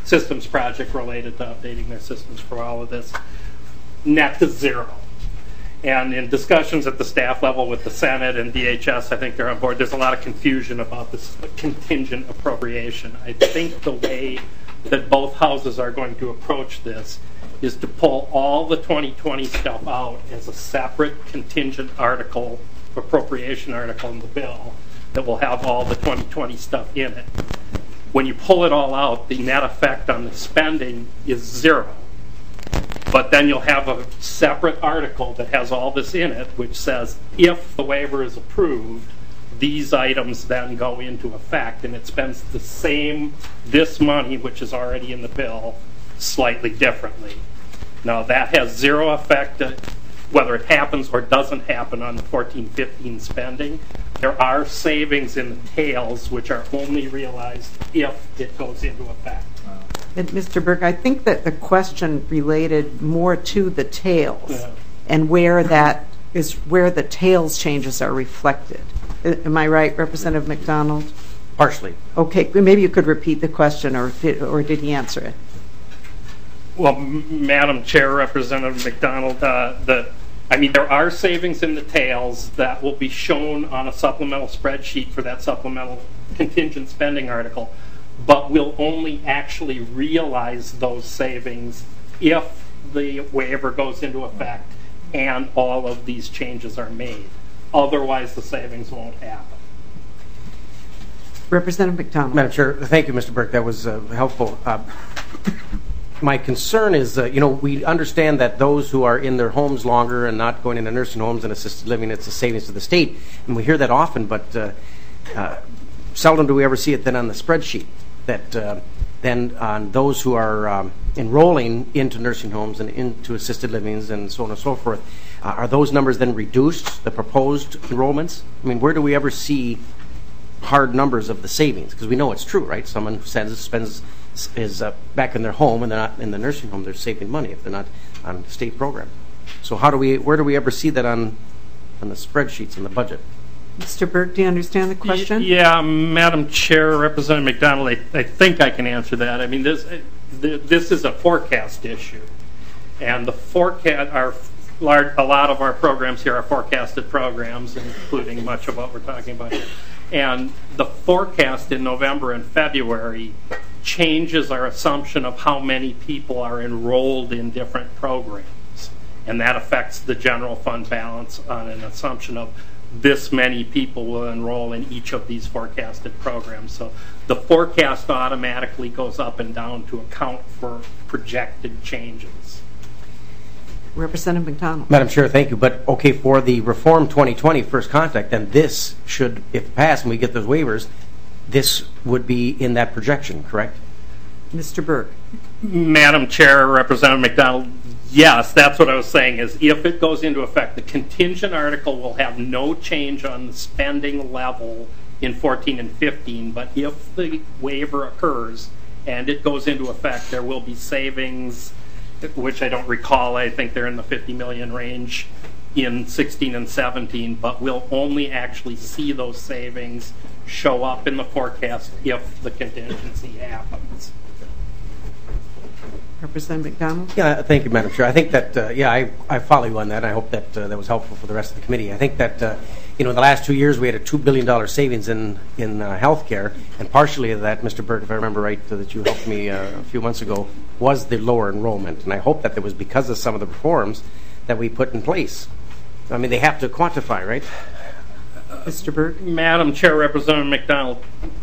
systems project related to updating their systems for all of this, net to zero. And in discussions at the staff level with the Senate and DHS, I think they're on board. There's a lot of confusion about this contingent appropriation. I think the way that both houses are going to approach this is to pull all the 2020 stuff out as a separate contingent article, appropriation article in the bill that will have all the 2020 stuff in it. When you pull it all out, the net effect on the spending is zero. But then you'll have a separate article that has all this in it, which says if the waiver is approved, these items then go into effect, and it spends the same, this money, which is already in the bill, slightly differently. Now, that has zero effect, whether it happens or doesn't happen on the 14-15 spending. There are savings in the tails, which are only realized if it goes into effect. And Mr. Burke, I think that the question related more to the tails and where that is, where the tails changes are reflected. Am I right, Representative McDonald? Partially. Okay, maybe you could repeat the question, or did he answer it? Well, Madam Chair, Representative McDonald, there are savings in the tails that will be shown on a supplemental spreadsheet for that supplemental contingent spending article, but we'll only actually realize those savings if the waiver goes into effect and all of these changes are made. Otherwise, the savings won't happen. Representative McDonald. Madam Chair, thank you, Mr. Burke. That was helpful. My concern is, we understand that those who are in their homes longer and not going into nursing homes and assisted living, it's a savings to the state. And we hear that often, but seldom do we ever see it then on the spreadsheet. That then on those who are enrolling into nursing homes and into assisted livings and so on and so forth, are those numbers then reduced, the proposed enrollments? I mean, where do we ever see hard numbers of the savings? Because we know it's true, right? Someone who is back in their home and they're not in the nursing home, they're saving money if they're not on a state program. So where do we ever see that on the spreadsheets in the budget? Mr. Burke, do you understand the question? Yeah, Madam Chair, Representative McDonald, I think I can answer that. I mean, this is a forecast issue, and the forecast a lot of our programs here are forecasted programs, including much of what we're talking about here. And the forecast in November and February changes our assumption of how many people are enrolled in different programs, and that affects the general fund balance on an assumption of this many people will enroll in each of these forecasted programs. So the forecast automatically goes up and down to account for projected changes. Representative McDonald. Madam Chair, thank you. But okay, for the Reform 2020 First Contact, then this should, if passed and we get those waivers, this would be in that projection, correct? Mr. Burke. Madam Chair, Representative McDonald, yes, that's what I was saying, is if it goes into effect, the contingent article will have no change on the spending level in 14 and 15, but if the waiver occurs and it goes into effect, there will be savings, which I don't recall. I think they're in the 50 million range in 16 and 17, but we'll only actually see those savings show up in the forecast if the contingency happens. Representative McDonald? Yeah, thank you, Madam Chair. I think that, I follow you on that. I hope that that was helpful for the rest of the committee. I think that, in the last 2 years we had a $2 billion savings in health care, and partially of that, Mr. Burke, if I remember right, that you helped me a few months ago, was the lower enrollment. And I hope that it was because of some of the reforms that we put in place. I mean, they have to quantify, right? Mr. Burke? Madam Chair, Representative McDonald,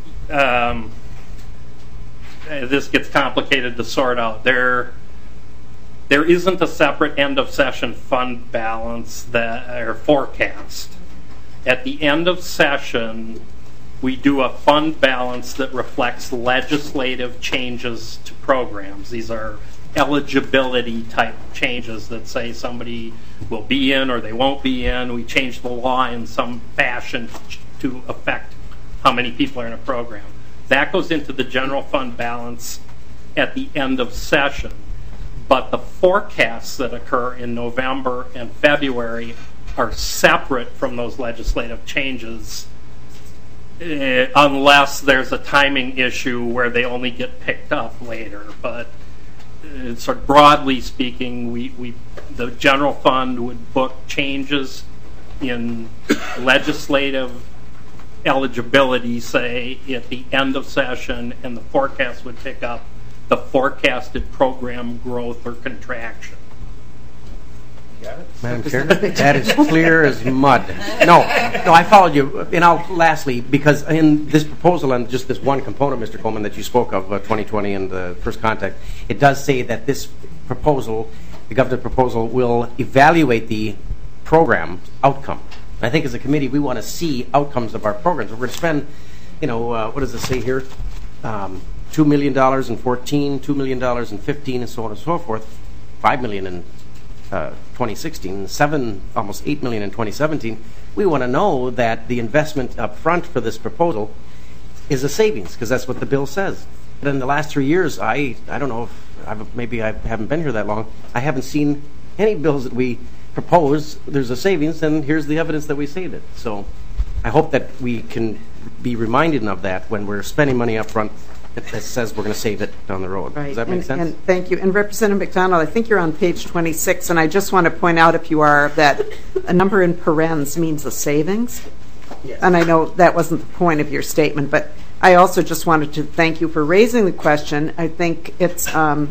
this gets complicated to sort out. There isn't a separate end of session fund balance or forecast. At the end of session, we do a fund balance that reflects legislative changes to programs. These are eligibility type changes that say somebody will be in or they won't be in. We change the law in some fashion to affect how many people are in a program. That goes into the general fund balance at the end of session. But the forecasts that occur in November and February are separate from those legislative changes unless there's a timing issue where they only get picked up later. But sort of broadly speaking, the general fund would book changes in legislative eligibility, say, at the end of session, and the forecast would pick up the forecasted program growth or contraction. Madam Chair, that is clear as mud. No, I followed you. And lastly, because in this proposal and just this one component, Mr. Coleman, that you spoke of, 2020 and the first contact, it does say that this proposal, the government proposal, will evaluate the program outcome. I think as a committee, we want to see outcomes of our programs. We're going to spend, what does it say here? $2 million in 14, $2 million in 15, and so on and so forth. $5 million in 2016, almost $8 million in 2017. We want to know that the investment up front for this proposal is a savings, because that's what the bill says. But in the last 3 years, I don't know if maybe I haven't been here that long. I haven't seen any bills that we propose. There's a savings, and here's the evidence that we saved it. So I hope that we can be reminded of that when we're spending money up front that says we're going to save it down the road. Right. Does that make sense? And thank you. And Representative McDonald, I think you're on page 26, and I just want to point out, if you are, that a number in parens means a savings. Yes. And I know that wasn't the point of your statement, but I also just wanted to thank you for raising the question. I think it's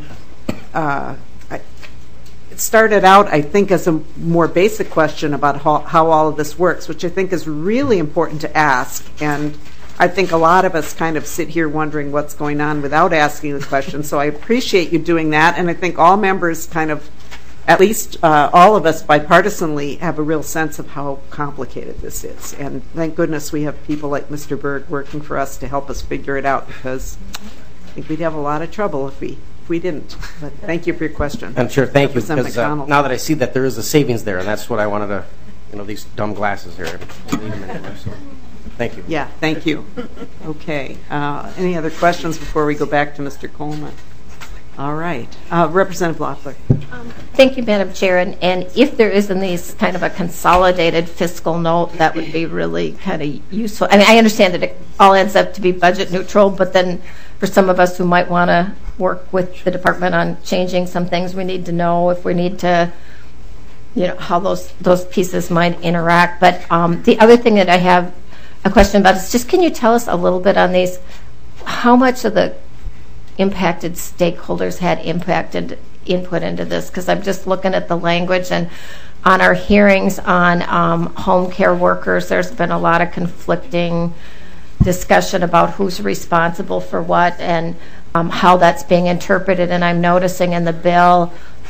it started out, I think, as a more basic question about how all of this works, which I think is really important to ask. And I think a lot of us kind of sit here wondering what's going on without asking the question. So I appreciate you doing that. And I think all members kind of, at least all of us bipartisanly, have a real sense of how complicated this is. And thank goodness we have people like Mr. Berg working for us to help us figure it out, because I think we'd have a lot of trouble if we didn't. But thank you for your question. I'm sure. Thank you. Because now that I see that there is a savings there, and that's what I wanted to, these dumb glasses here. I need them anyway, so. Thank you. Yeah, thank you. Okay. Any other questions before we go back to Mr. Coleman? All right. Representative Loeffler. Thank you, Madam Chair. And if there is in these kind of a consolidated fiscal note, that would be really kind of useful. I mean, I understand that it all ends up to be budget neutral, but then for some of us who might want to work with the department on changing some things, we need to know if we need to, how those pieces might interact. But the other thing that I have a question about is just, can you tell us a little bit on these, how much of the impacted stakeholders had input into this? Because I'm just looking at the language, and on our hearings on home care workers, there's been a lot of conflicting discussion about who's responsible for what and how that's being interpreted. And I'm noticing in the bill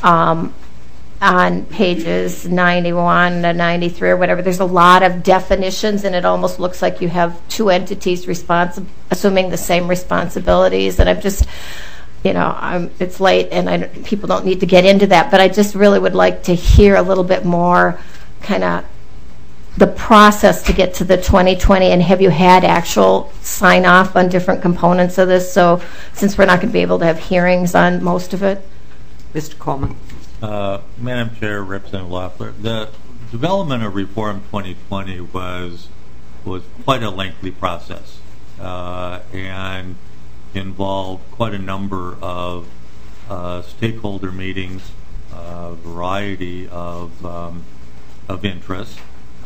on pages 91 to 93 or whatever, there's a lot of definitions, and it almost looks like you have two entities assuming the same responsibilities. And I'm just, it's late, and people don't need to get into that, but I just really would like to hear a little bit more kind of the process to get to the 2020, and have you had actual sign off on different components of this? So since we're not going to be able to have hearings on most of it. Mr. Coleman. Madam Chair, Representative Loeffler, the development of Reform 2020 was quite a lengthy process and involved quite a number of stakeholder meetings, a variety of interests.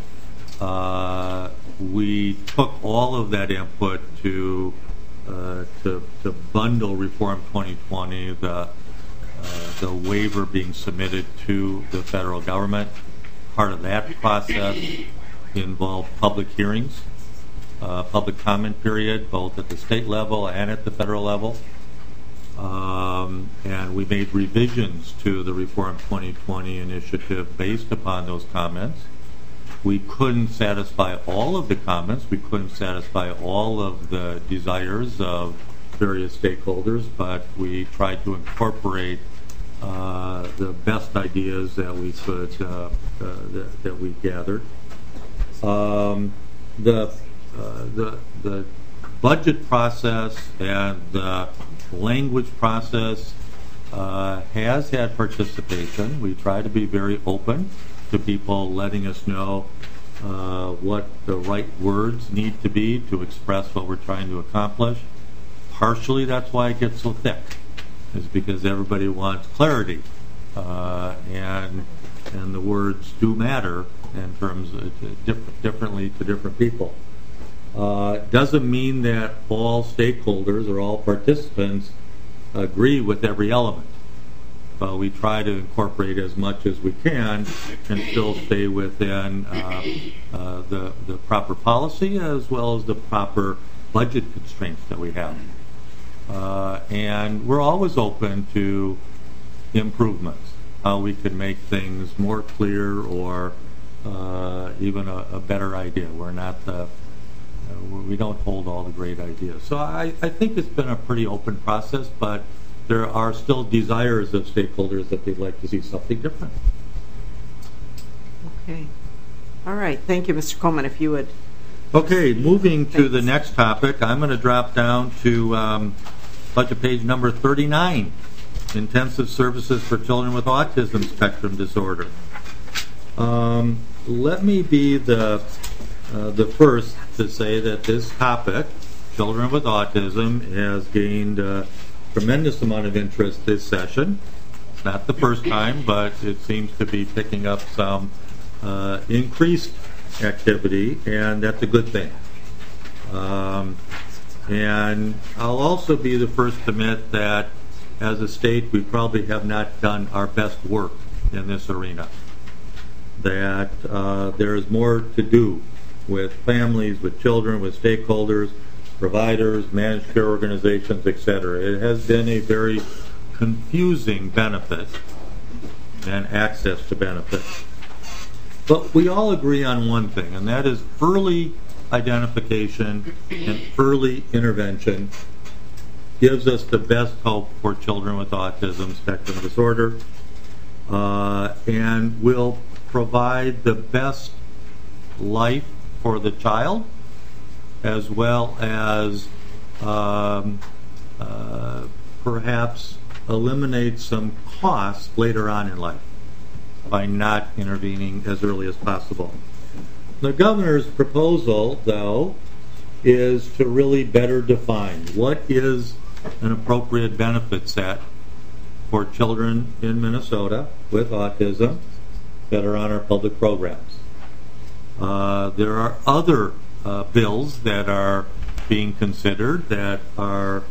We took all of that input to bundle Reform 2020, the waiver being submitted to the federal government. Part of that process involved public hearings, public comment period, both at the state level and at the federal level. And we made revisions to the Reform 2020 initiative based upon those comments. We couldn't satisfy all of the comments. We couldn't satisfy all of the desires of various stakeholders, but we tried to incorporate the best ideas that we could that we gathered. The budget process and the language process has had participation. We try to be very open to people letting us know what the right words need to be to express what we're trying to accomplish. Partially that's why it gets so thick, is because everybody wants clarity, and the words do matter in terms of differently to different people. Doesn't mean that all stakeholders or all participants agree with every element. We try to incorporate as much as we can and still stay within the proper policy as well as the proper budget constraints that we have. And we're always open to improvements, how we can make things more clear or even a better idea. We're not we don't hold all the great ideas. So I think it's been a pretty open process, but there are still desires of stakeholders that they'd like to see something different. Okay. All right. Thank you, Mr. Coleman. If you would. Okay, moving to the next topic, I'm going to drop down to budget page number 39, Intensive Services for Children with Autism Spectrum Disorder. Let me be the first to say that this topic, children with autism, has gained a tremendous amount of interest this session. It's not the first time, but it seems to be picking up some increased activity, and that's a good thing. And I'll also be the first to admit that as a state, we probably have not done our best work in this arena. That there is more to do with families, with children, with stakeholders, providers, managed care organizations, etc. It has been a very confusing benefit and access to benefits. But we all agree on one thing, and that is early identification and early intervention gives us the best hope for children with autism spectrum disorder, and will provide the best life for the child, as well as perhaps eliminate some costs later on in life by not intervening as early as possible. The governor's proposal, though, is to really better define what is an appropriate benefit set for children in Minnesota with autism that are on our public programs. There are other bills that are being considered that are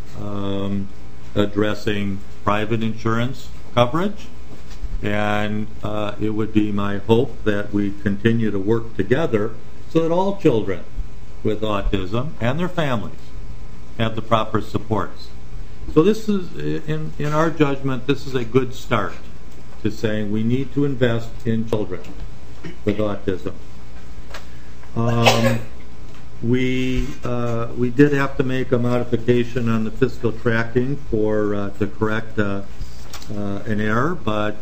addressing private insurance coverage, and it would be my hope that we continue to work together so that all children with autism and their families have the proper supports. So this is, in our judgment, this is a good start to saying we need to invest in children with autism. We did have to make a modification on the fiscal tracking to correct an error, but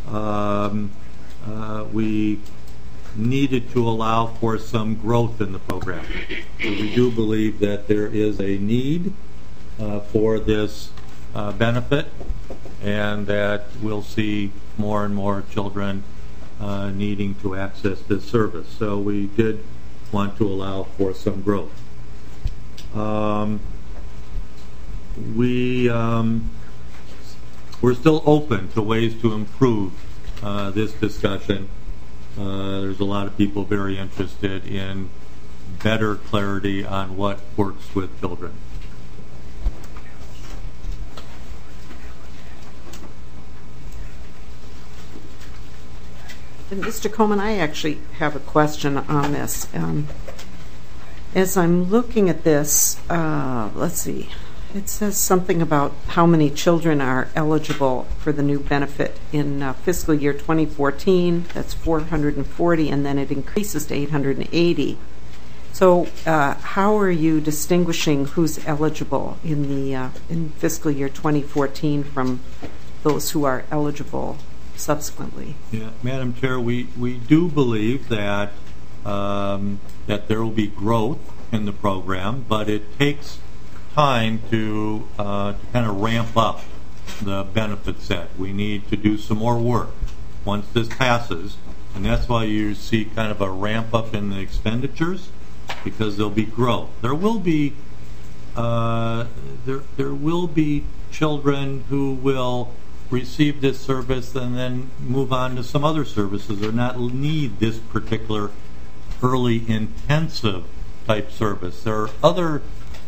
we needed to allow for some growth in the program. So we do believe that there is a need for this benefit, and that we'll see more and more children needing to access this service. So we did want to allow for some growth. We're still open to ways to improve this discussion. There's a lot of people very interested in better clarity on what works with children. And Mr. Coleman, I actually have a question on this. As I'm looking at this, let's see, it says something about how many children are eligible for the new benefit in fiscal year 2014. That's 440, and then it increases to 880. So how are you distinguishing who's eligible in fiscal year 2014 from those who are eligible subsequently? Yeah, Madam Chair, we do believe that that there will be growth in the program, but it takes time to kind of ramp up the benefit set. We need to do some more work. Once this passes, And that's why you see kind of a ramp up in the expenditures, because there'll be growth. There will be children who will receive this service and then move on to some other services or not need this particular early intensive type service. There are other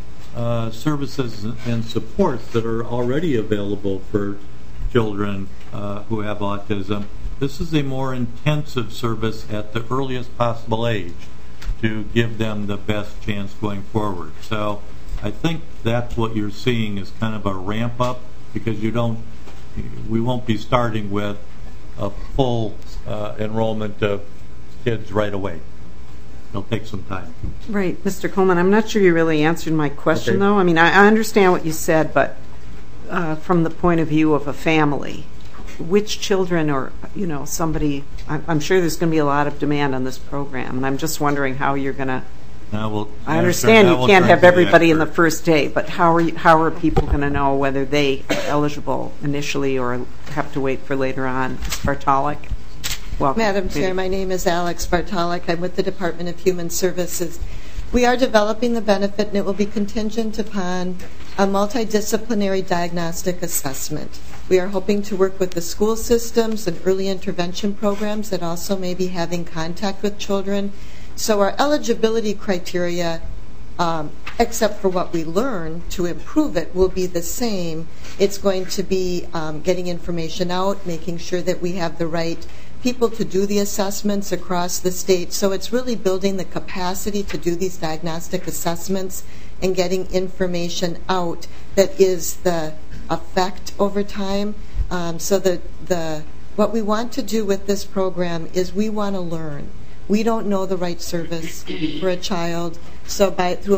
services and supports that are already available for children who have autism. This is a more intensive service at the earliest possible age to give them the best chance going forward. So I think that's what you're seeing is kind of a ramp up, because we won't be starting with a full enrollment of kids right away. It'll take some time. Right, Mr. Coleman, I'm not sure you really answered my question, though. I mean, I understand what you said, but from the point of view of a family, which children or, somebody, I'm sure there's going to be a lot of demand on this program, and I'm just wondering how you're going to, I understand you can't have everybody in the first day, but how are people going to know whether they are eligible initially or have to wait for later on? Ms. Bartalik? Welcome. Madam Chair, my name is Alex Bartalik. I'm with the Department of Human Services. We are developing the benefit, and it will be contingent upon a multidisciplinary diagnostic assessment. We are hoping to work with the school systems and early intervention programs that also may be having contact with children. So our eligibility criteria, except for what we learn to improve it, will be the same. It's going to be getting information out, making sure that we have the right people to do the assessments across the state. So it's really building the capacity to do these diagnostic assessments and getting information out that is the effect over time. So what we want to do with this program is we want to learn. We don't know the right service for a child. So through a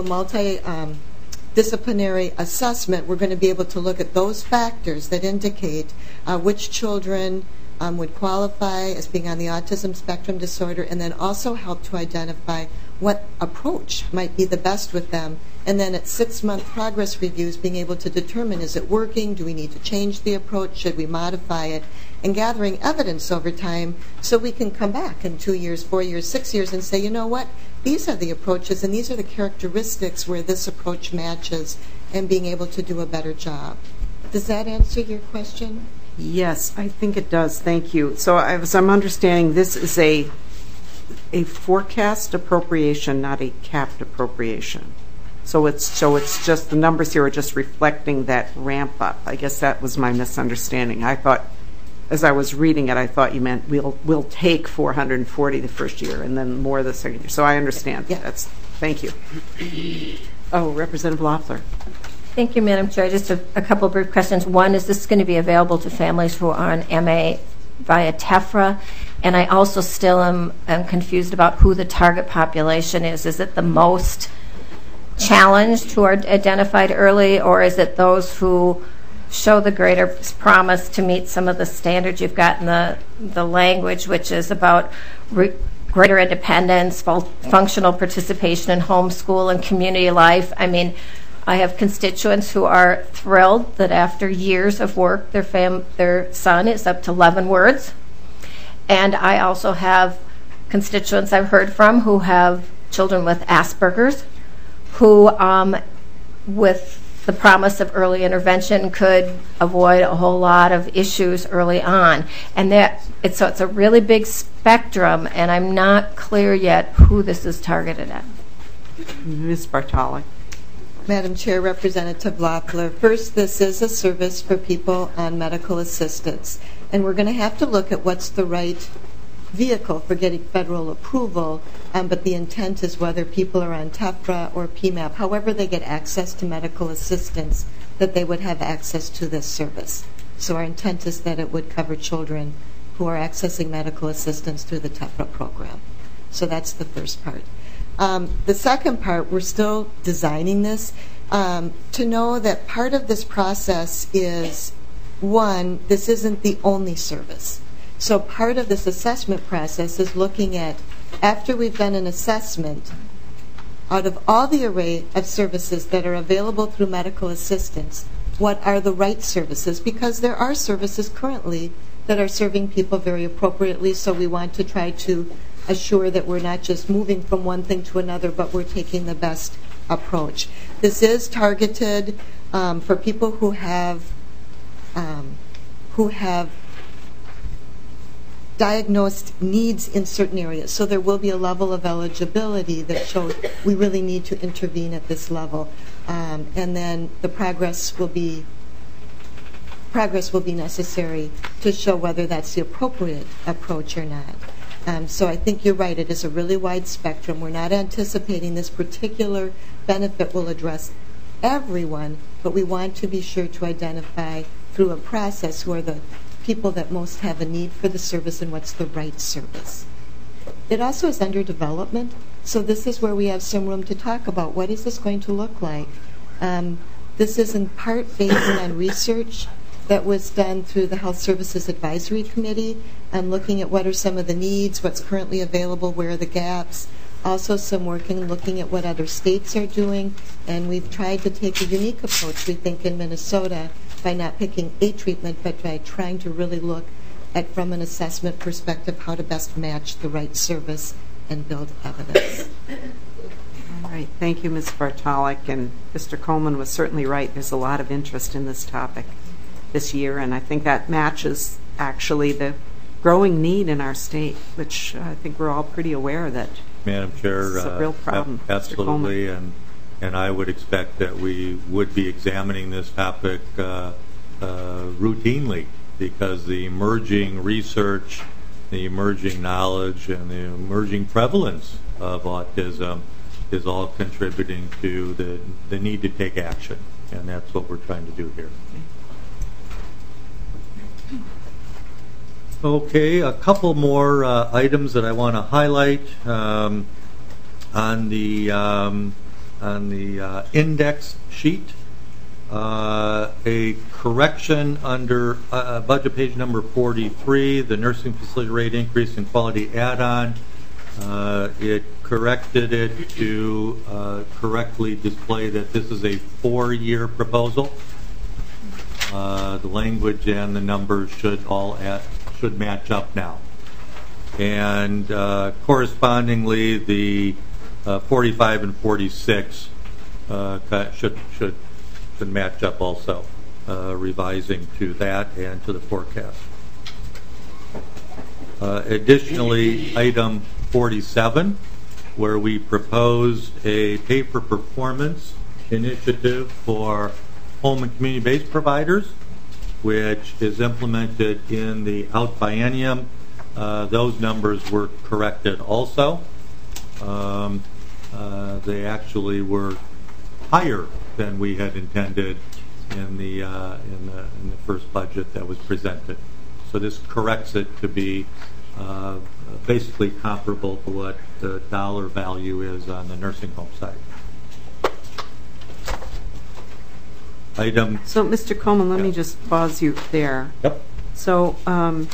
multidisciplinary assessment, we're going to be able to look at those factors that indicate which children would qualify as being on the autism spectrum disorder, and then also help to identify what approach might be the best with them. And then at 6-month progress reviews, being able to determine, is it working? Do we need to change the approach? Should we modify it? And gathering evidence over time so we can come back in 2 years, 4 years, 6 years and say, you know what? These are the approaches and these are the characteristics where this approach matches, and being able to do a better job. Does that answer your question? Yes, I think it does. Thank you. So as I'm understanding, this is a forecast appropriation, not a capped appropriation. So it's just the numbers here are just reflecting that ramp up. I guess that was my misunderstanding. I thought, as I was reading it, I thought you meant we'll take 440 the first year and then more the second year. So I understand. Yeah. Thank you. Oh, Representative Loeffler. Thank you, Madam Chair. Just a couple of brief questions. One, is this going to be available to families who are on MA via TEFRA? And I also still am confused about who the target population is. Is it the most challenged who are identified early, or is it those who show the greater promise to meet some of the standards you've got in the language, which is about greater independence, functional participation in homeschool and community life? I mean, I have constituents who are thrilled that after years of work, their son is up to 11 words. And I also have constituents I've heard from who have children with Asperger's, who, with the promise of early intervention, could avoid a whole lot of issues early on. And it's a really big spectrum, and I'm not clear yet who this is targeted at. Ms. Bartalik. Madam Chair, Representative Loeffler, first, this is a service for people on medical assistance, and we're going to have to look at what's the right vehicle for getting federal approval, but the intent is whether people are on TEFRA or PMAP, however they get access to medical assistance, that they would have access to this service. So our intent is that it would cover children who are accessing medical assistance through the TEFRA program. So that's the first part. The second part, we're still designing this to know that part of this process is, one, this isn't the only service. So part of this assessment process is looking at, after we've done an assessment, out of all the array of services that are available through medical assistance, what are the right services? Because there are services currently that are serving people very appropriately. So we want to try to assure that we're not just moving from one thing to another, but we're taking the best approach. This is targeted for people who have diagnosed needs in certain areas. So there will be a level of eligibility that shows we really need to intervene at this level, and then the progress will be necessary to show whether that's the appropriate approach or not. So I think you're right. It is a really wide spectrum. We're not anticipating this particular benefit will address everyone, but we want to be sure to identify through a process who are the people that most have a need for the service and what's the right service. It also is under development, so this is where we have some room to talk about what is this going to look like. This is in part based on research that was done through the Health Services Advisory Committee and looking at what are some of the needs, what's currently available, where are the gaps. Also some work in looking at what other states are doing, and we've tried to take a unique approach, we think, in Minnesota by not picking a treatment, but by trying to really look at, from an assessment perspective, how to best match the right service and build evidence. All right. Thank you, Ms. Bartalik. And Mr. Coleman was certainly right. There's a lot of interest in this topic this year, and I think that matches actually the growing need in our state, which I think we're all pretty aware that Madam Chair, it's a real problem. absolutely, and I would expect that we would be examining this topic routinely, because the emerging research, the emerging knowledge, and the emerging prevalence of autism is all contributing to the need to take action, and that's what we're trying to do here. Okay, a couple more items that I want to highlight on the index sheet. A correction under budget page number 43, the nursing facility rate increase and quality add-on. It corrected it to correctly display that this is a 4-year proposal. The language and the numbers should match up now. And correspondingly, the 45 and 46 should match up also, revising to that and to the forecast. Additionally, item 47, where we proposed a pay-for-performance initiative for home and community-based providers, which is implemented in the out biennium. Those numbers were corrected also. They actually were higher than we had intended in the first budget that was presented. So this corrects it to be basically comparable to what the dollar value is on the nursing home side. So, Mr. Coleman, let me just pause you there. Yep. So, on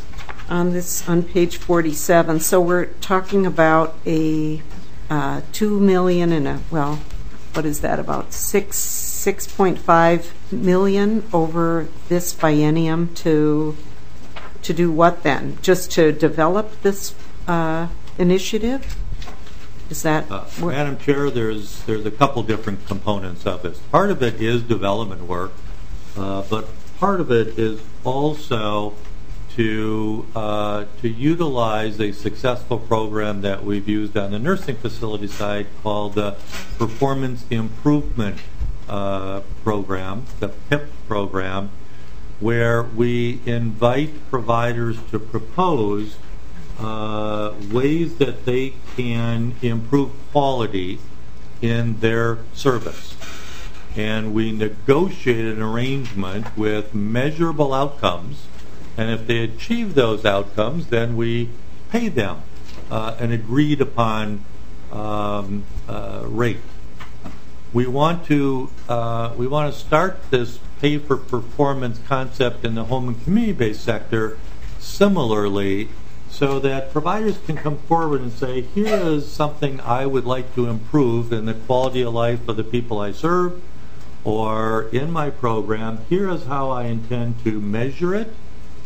page 47, so we're talking about a $2 million and what is that, about $6.5 million over this biennium to do what then? Just to develop this initiative? Is that Madam Chair, there's a couple different components of this. Part of it is development work, but part of it is also to utilize a successful program that we've used on the nursing facility side called the Performance Improvement Program, the PIP program, where we invite providers to propose ways that they can improve quality in their service. And we negotiate an arrangement with measurable outcomes, and if they achieve those outcomes, then we pay them an agreed upon rate. We want to start this pay for performance concept in the home and community-based sector similarly, so that providers can come forward and say, here is something I would like to improve in the quality of life of the people I serve, or in my program, here is how I intend to measure it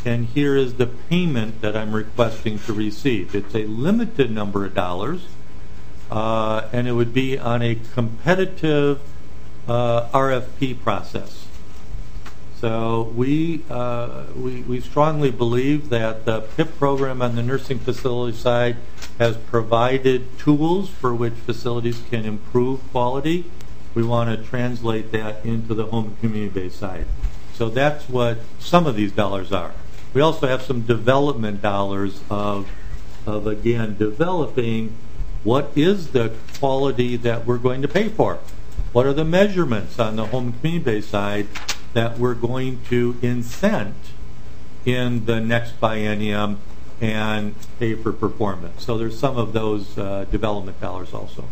and here is the payment that I'm requesting to receive. It's a limited number of dollars, and it would be on a competitive RFP process. So we strongly believe that the PIP program on the nursing facility side has provided tools for which facilities can improve quality. We want to translate that into the home community-based side. So that's what some of these dollars are. We also have some development dollars of again, developing what is the quality that we're going to pay for. What are the measurements on the home community-based side that we're going to incent in the next biennium and pay for performance? So there's some of those development dollars also.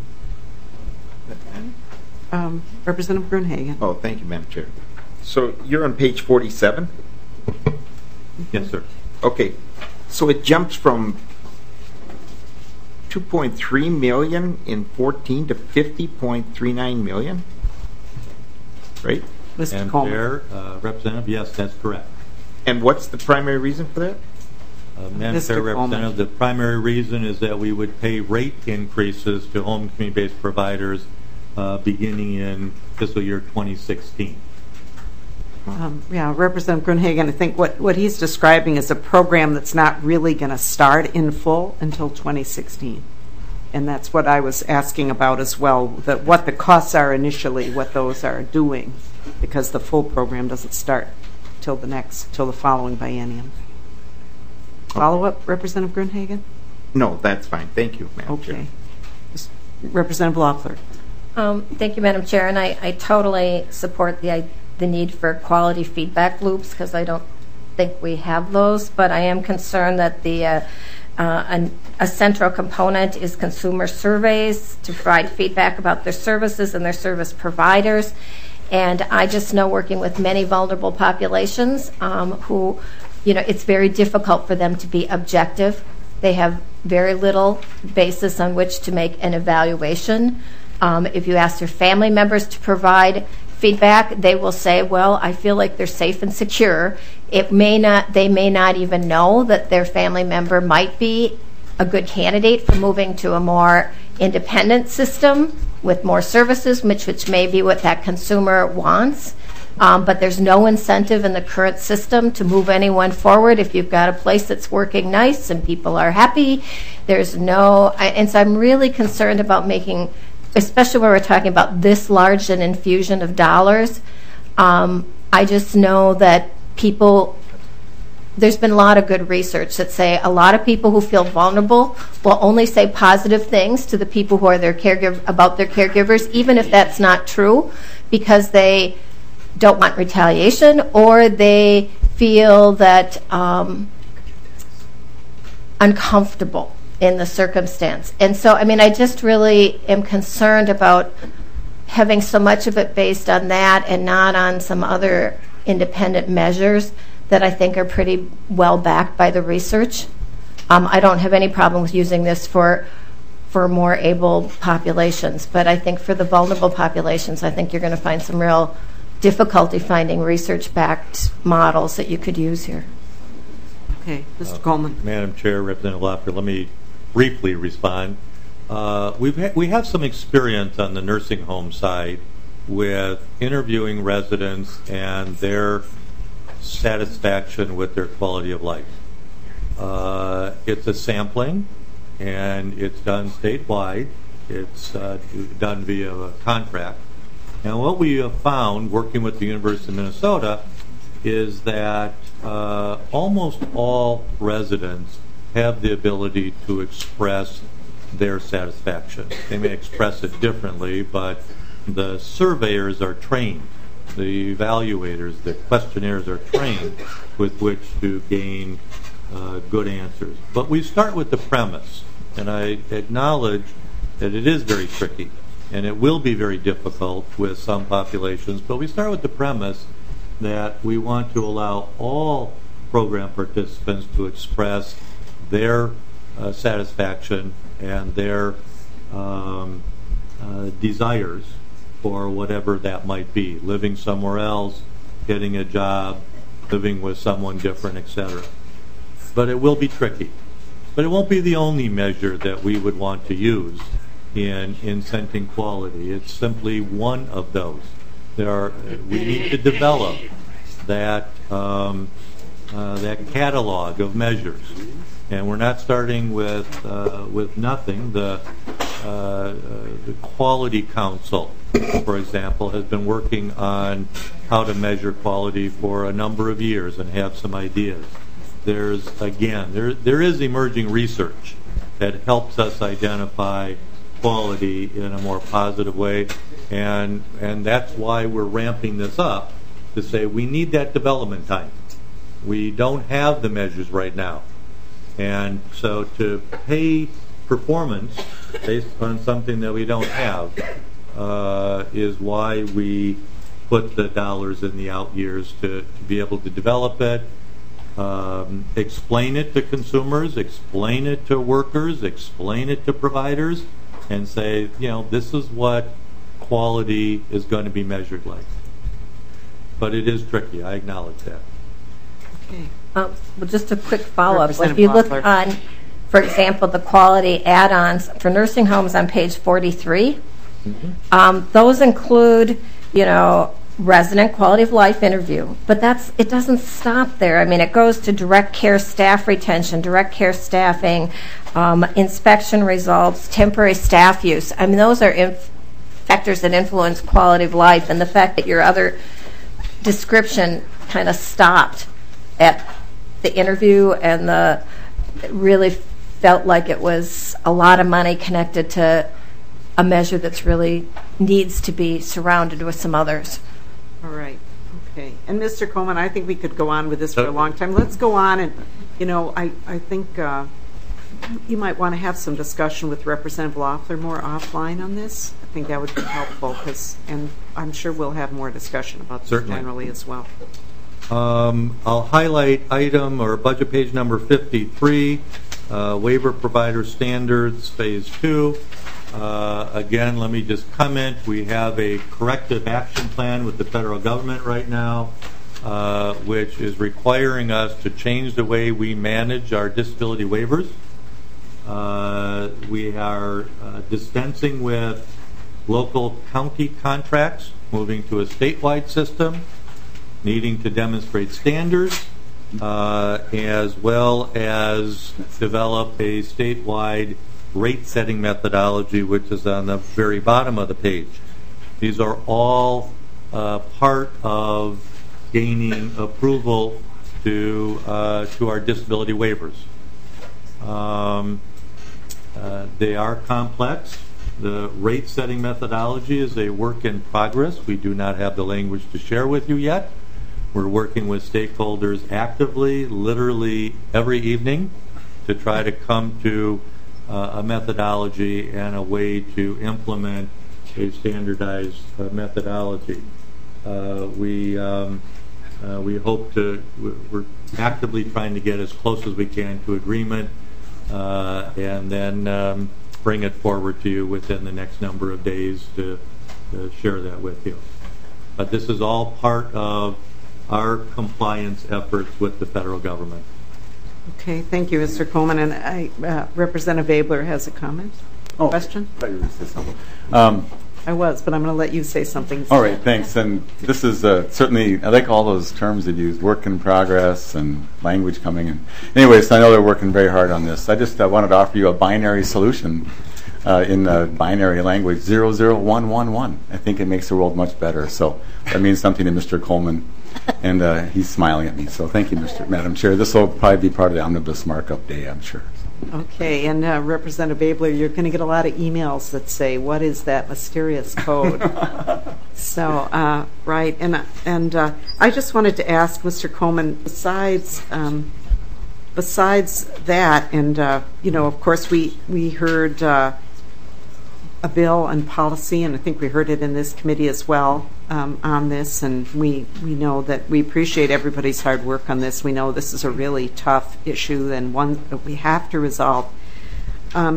Representative Gruenhagen. Oh, thank you, Madam Chair. So you're on page 47? Yes, sir. Okay. So it jumps from 2.3 million in 14 to 50.39 million, right? Mr. Chair, Representative, yes, that's correct. And what's the primary reason for that? Madam Chair, Representative, the primary reason is that we would pay rate increases to home community-based providers beginning in fiscal year 2016. Yeah, Representative Gruenhagen, I think what he's describing is a program that's not really going to start in full until 2016. And that's what I was asking about as well, that what the costs are initially, what those are doing, because the full program doesn't start till the following biennium. Follow up, Representative Gruenhagen? No, that's fine. Thank you, Madam Chair. Okay. Representative Loeffler. Thank you, Madam Chair, and I totally support the need for quality feedback loops, because I don't think we have those, but I am concerned that a central component is consumer surveys to provide feedback about their services and their service providers. And I just know, working with many vulnerable populations who, it's very difficult for them to be objective. They have very little basis on which to make an evaluation. If you ask their family members to provide feedback, they will say, well, I feel like they're safe and secure. They may not even know that their family member might be a good candidate for moving to a more independent system with more services, which may be what that consumer wants. But there's no incentive in the current system to move anyone forward. If you've got a place that's working nice and people are happy, and so I'm really concerned about making, especially when we're talking about this large an infusion of dollars. I just know that there's been a lot of good research that say a lot of people who feel vulnerable will only say positive things to the people who are about their caregivers, even if that's not true, because they don't want retaliation or they feel that uncomfortable in the circumstance. And so, I just really am concerned about having so much of it based on that and not on some other independent measures that I think are pretty well backed by the research. I don't have any problem with using this for more able populations, but I think for the vulnerable populations, I think you're going to find some real difficulty finding research-backed models that you could use here. Okay, Mr. Coleman. Madam Chair, Representative Loeffler, let me briefly respond. We have some experience on the nursing home side with interviewing residents and their satisfaction with their quality of life. It's a sampling, and it's done statewide. It's done via a contract. And what we have found, working with the University of Minnesota, is that almost all residents have the ability to express their satisfaction. They may express it differently, but the surveyors are trained. The evaluators, the questionnaires are trained with which to gain good answers. But we start with the premise, and I acknowledge that it is very tricky, and it will be very difficult with some populations, but we start with the premise that we want to allow all program participants to express their satisfaction and their desires for whatever that might be, living somewhere else, getting a job, living with someone different, etc. But it will be tricky. But it won't be the only measure that we would want to use in incenting quality. It's simply one of those. We need to develop that that catalog of measures, and we're not starting with nothing. The Quality Council, for example, has been working on how to measure quality for a number of years and have some ideas. There is emerging research that helps us identify quality in a more positive way, and that's why we're ramping this up to say we need that development time. We don't have the measures right now, and so to pay performance based on something that we don't have is why we put the dollars in the out years to be able to develop it. Explain it to consumers, explain it to workers, explain it to providers, and say, this is what quality is going to be measured like. But it is tricky, I acknowledge that. Okay. Well, just a quick follow-up. If you look on, for example, the quality add-ons for nursing homes on page 43, those include, resident quality of life interview, but it doesn't stop there. I mean, it goes to direct care staff retention, direct care staffing, inspection results, temporary staff use. I mean, those are factors that influence quality of life, and the fact that your other description kind of stopped at the interview and really felt like it was a lot of money connected to a measure that's really needs to be surrounded with some others. All right. Okay. And Mr. Coleman, I think we could go on with this for a long time. Let's go on, and I think you might want to have some discussion with Representative Loeffler more offline on this. I think that would be helpful, and I'm sure we'll have more discussion about this generally as well. I'll highlight item or budget page number 53, waiver provider standards, phase 2. Again, let me just comment, we have a corrective action plan with the federal government right now, which is requiring us to change the way we manage our disability waivers. We are dispensing with local county contracts, moving to a statewide system, needing to demonstrate standards, as well as develop a statewide rate-setting methodology, which is on the very bottom of the page. These are all part of gaining approval to our disability waivers. They are complex. The rate-setting methodology is a work in progress. We do not have the language to share with you yet. We're working with stakeholders actively, literally every evening, to try to come to a methodology and a way to implement a standardized methodology. We hope we're actively trying to get as close as we can to agreement, and then bring it forward to you within the next number of days to share that with you. But this is all part of our compliance efforts with the federal government. Okay, thank you, Mr. Coleman. And Representative Abler has a comment, question? I thought you were going to say something. I was, but I'm going to let you say something. All right, thanks. And this is certainly, I like all those terms that you use, work in progress and language coming in. Anyways, I know they're working very hard on this. I just wanted to offer you a binary solution in binary language, 00111. I think it makes the world much better. So that means something to Mr. Coleman. And he's smiling at me. So thank you, Madam Chair. This will probably be part of the omnibus markup day, I'm sure. Okay, and Representative Abler, you're going to get a lot of emails that say, what is that mysterious code? So, right, and I just wanted to ask Mr. Coleman, besides that, and, of course, we heard a bill and policy, and I think we heard it in this committee as well, on this, and we know that we appreciate everybody's hard work on this. We know this is a really tough issue and one that we have to resolve.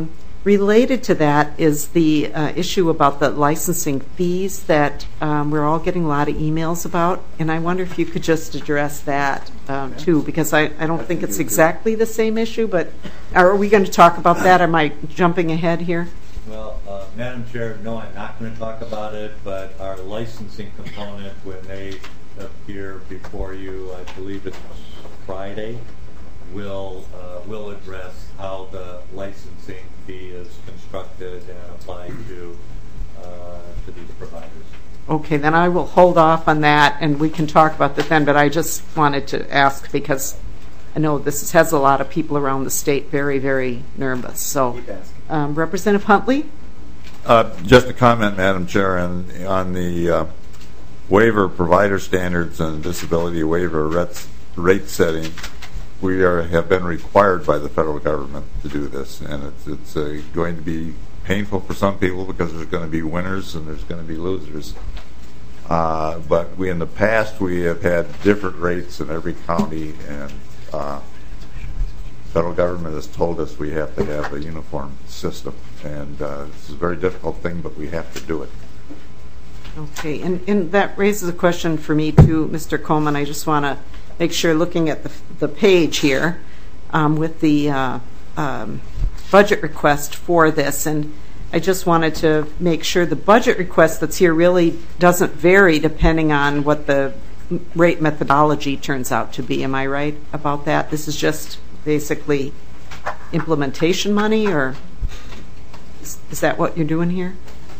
Related to that is the issue about the licensing fees that we're all getting a lot of emails about, and I wonder if you could just address that too, because I don't think it's exactly the same issue, but are we going to talk about that? Am I jumping ahead here? Well, Madam Chair, no, I'm not going to talk about it, but our licensing component, when they appear before you, I believe it's Friday, will address how the licensing fee is constructed and applied to these providers. Okay, then I will hold off on that, and we can talk about that then, but I just wanted to ask because I know this has a lot of people around the state very, very nervous. So, Representative Huntley? Just a comment, Madam Chair, on the waiver provider standards and disability waiver rate setting. We have been required by the federal government to do this, and it's going to be painful for some people because there's going to be winners and there's going to be losers. But in the past, we have had different rates in every county, and the federal government has told us we have to have a uniform system. And this is a very difficult thing, but we have to do it. Okay, and that raises a question for me too, Mr. Coleman. I just want to make sure, looking at the page here with the budget request for this, and I just wanted to make sure the budget request that's here really doesn't vary depending on what the rate methodology turns out to be. Am I right about that? This is just basically implementation money, or is that what you're doing here?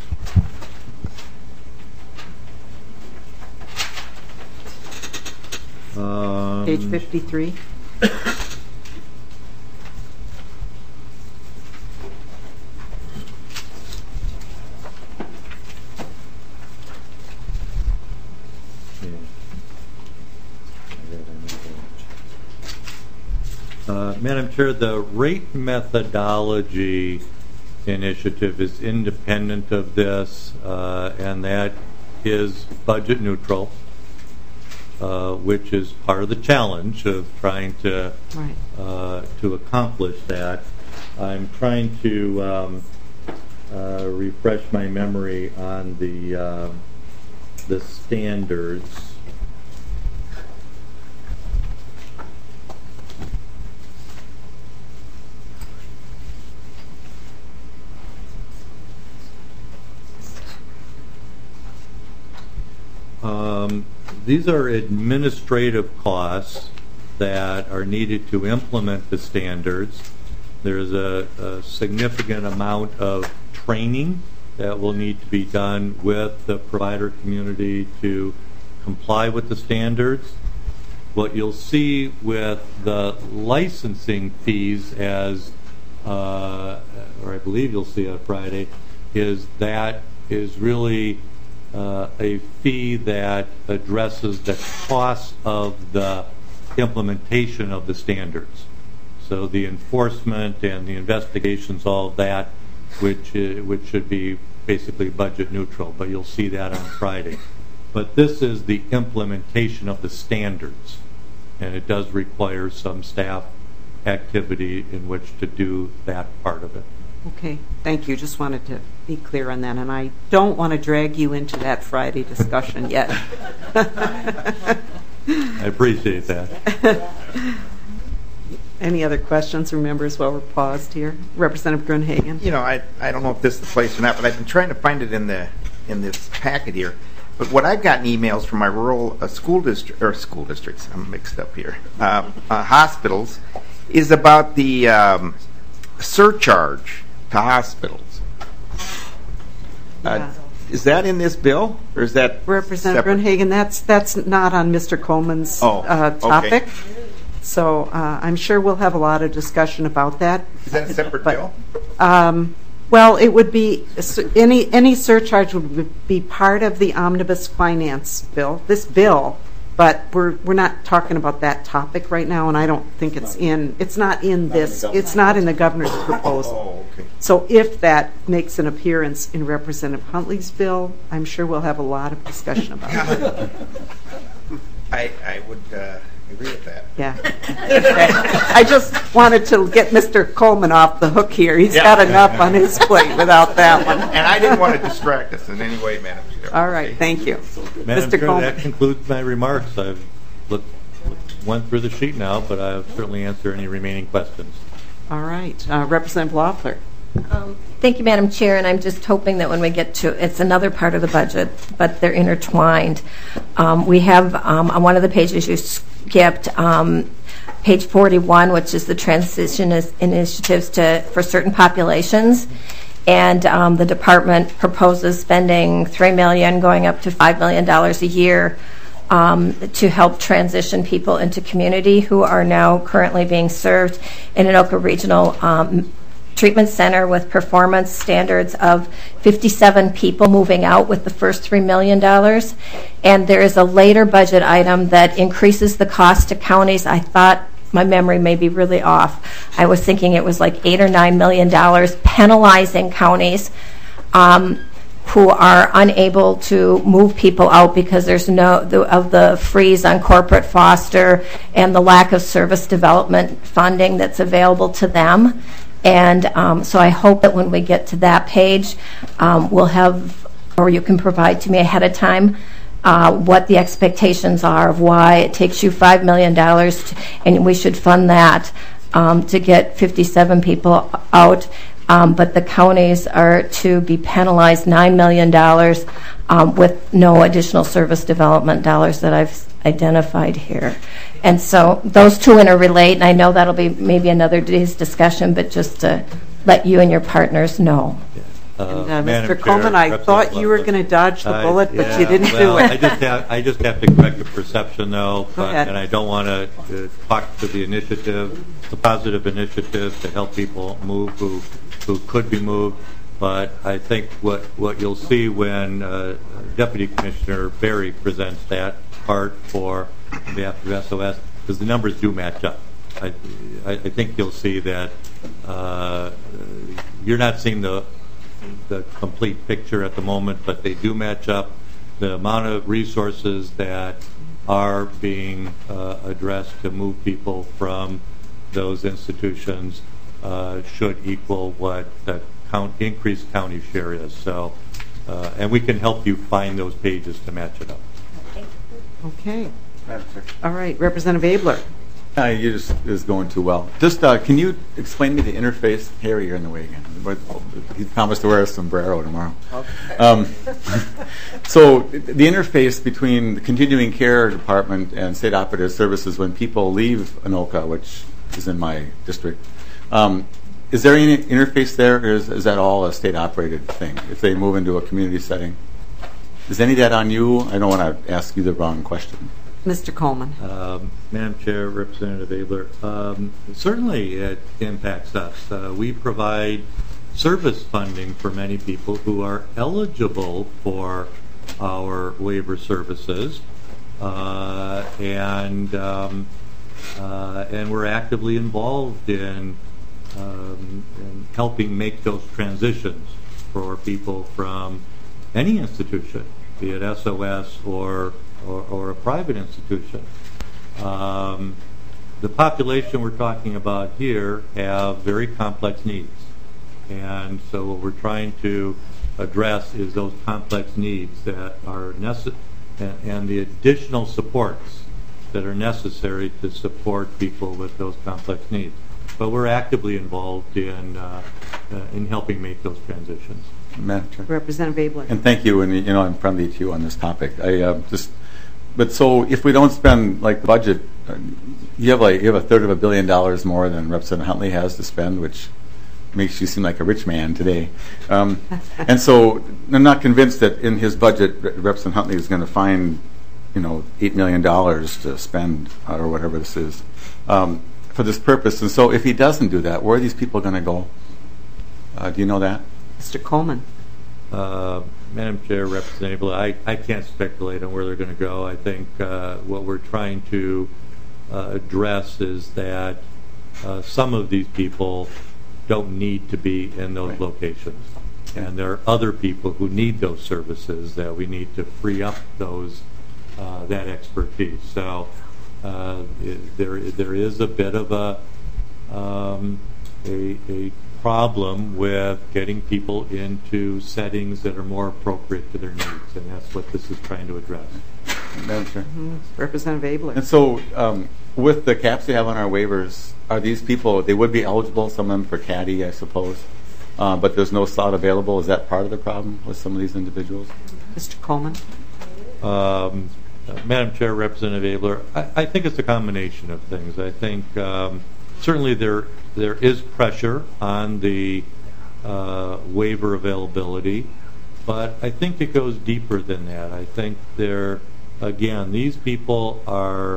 Page 53. Madam Chair, the rate methodology initiative is independent of this, and that is budget neutral, which is part of the challenge of trying to accomplish that. I'm trying to refresh my memory on the standards. These are administrative costs that are needed to implement the standards. There's a significant amount of training that will need to be done with the provider community to comply with the standards. What you'll see with the licensing fees, as or I believe you'll see on Friday, is that is really a fee that addresses the cost of the implementation of the standards. So the enforcement and the investigations, all of that, which should be basically budget neutral, but you'll see that on Friday. But this is the implementation of the standards, and it does require some staff activity in which to do that part of it. Okay, thank you. Just wanted to be clear on that, and I don't want to drag you into that Friday discussion yet. I appreciate that. Any other questions or members while we're paused here? Representative Grunhagen. You know, I don't know if this is the place or not, but I've been trying to find it in this packet here. But what I've gotten emails from my rural school districts, I'm mixed up here, hospitals, is about the surcharge to hospitals. Is that in this bill, or is that Representative Grunhagen? That's not on Mr. Coleman's topic. So I'm sure we'll have a lot of discussion about that. Is that a separate bill? Well, it would be any surcharge would be part of the omnibus finance bill. This bill, but we're not talking about that topic right now, and I don't think it's in. It's not in this. It's not in the governor's proposal. Okay. So if that makes an appearance in Representative Huntley's bill, I'm sure we'll have a lot of discussion about it. I would agree with that. Yeah. Okay. I just wanted to get Mr. Coleman off the hook here. He's got enough on his plate without that one. And I didn't want to distract us in any way, Madam Chair. All right, thank you. Madam Mr. Chair, Coleman. that concludes my remarks. I've went through the sheet now, but I'll certainly answer any remaining questions. All right. Representative Loeffler. Thank you, Madam Chair, and I'm just hoping that when we get to, it's another part of the budget, but they're intertwined. We have, on one of the pages you skipped, page 41, which is the transition initiatives for certain populations, and the department proposes spending $3 million going up to $5 million a year to help transition people into community who are now currently being served in Anoka Regional Treatment Center with performance standards of 57 people moving out with the first $3 million. And there is a later budget item that increases the cost to counties. I thought my memory may be really off. I was thinking it was like $8 or $9 million penalizing counties who are unable to move people out because there's of the freeze on corporate foster and the lack of service development funding that's available to them. And so I hope that when we get to that page, we'll have, or you can provide to me ahead of time, what the expectations are of why it takes you $5 million, and we should fund that to get 57 people out. But the counties are to be penalized $9 million with no additional service development dollars that I've identified here. And so those two interrelate, and I know that'll be maybe another day's discussion, but just to let you and your partners know. Mr. Coleman, I thought you were going to dodge the bullet, but you didn't do it. I just have to correct the perception, though, and I don't want to talk to the initiative, the positive initiative to help people move who could be moved. But I think what you'll see when Deputy Commissioner Berry presents that part for behalf of SOS, because the numbers do match up. I think you'll see that you're not seeing the complete picture at the moment, but they do match up. The amount of resources that are being addressed to move people from those institutions should equal what the increased county share is. So, and we can help you find those pages to match it up. Okay. All right, Representative Abler. You just is going too well. Just can you explain to me the interface? Harry, you're in the way again. He promised to wear a sombrero tomorrow. Okay. So the interface between the continuing care department and state operative services when people leave Anoka, which is in my district, is there any interface there, or is that all a state operated thing? If they move into a community setting, is any of that on you? I don't want to ask you the wrong question. Mr. Coleman. Madam Chair, Representative Abler, certainly it impacts us. We provide service funding for many people who are eligible for our waiver services, and we're actively involved in helping make those transitions for people from any institution, be it SOS or a private institution. The population we're talking about here have very complex needs. And so what we're trying to address is those complex needs that are necessary and the additional supports that are necessary to support people with those complex needs. But we're actively involved in helping make those transitions. Madam Chair. Representative Abler. And thank you, and I'm friendly to you on this topic. But so if we don't spend like the budget, you have a $1/3 of $1 billion more than Representative Huntley has to spend, which makes you seem like a rich man today. And so I'm not convinced that in his budget, Representative Huntley is going to find, $8 million to spend or whatever this is for this purpose. And so if he doesn't do that, where are these people going to go? Do you know that? Mr. Coleman. Madam Chair, Representative, I can't speculate on where they're going to go. I think what we're trying to address is that some of these people don't need to be in those locations. And there are other people who need those services that we need to free up that expertise. So There is a bit of a problem with getting people into settings that are more appropriate to their needs, and that's what this is trying to address. Madam Chair. Representative Abler. And so, with the caps we have on our waivers, are these people, they would be eligible, some of them for CADI, I suppose, but there's no slot available. Is that part of the problem with some of these individuals? Mr. Coleman. Madam Chair, Representative Abler, I think it's a combination of things. I think certainly there is pressure on the waiver availability, but I think it goes deeper than that. I think again, these people are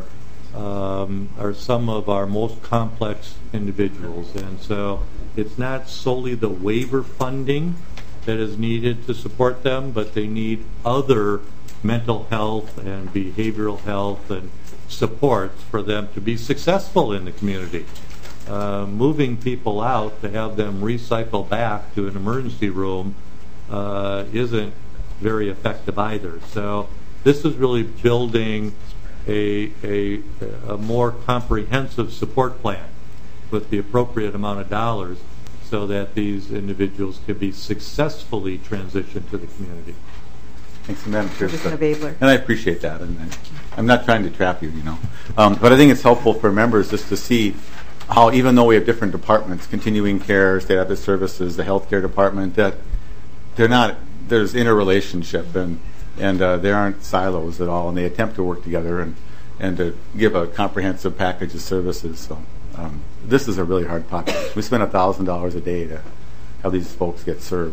some of our most complex individuals, and so it's not solely the waiver funding that is needed to support them, but they need other mental health and behavioral health and supports for them to be successful in the community. Moving people out to have them recycle back to an emergency room isn't very effective either. So this is really building a more comprehensive support plan with the appropriate amount of dollars so that these individuals can be successfully transitioned to the community. Thanks, Madam Chair. Representative Abler. And I appreciate that. And I'm not trying to trap you, but I think it's helpful for members just to see how, even though we have different departments, continuing care, state active services, the healthcare department, that there's interrelationship and there aren't silos at all, and they attempt to work together and to give a comprehensive package of services. So this is a really hard population. We spend $1,000 a day to have these folks get served,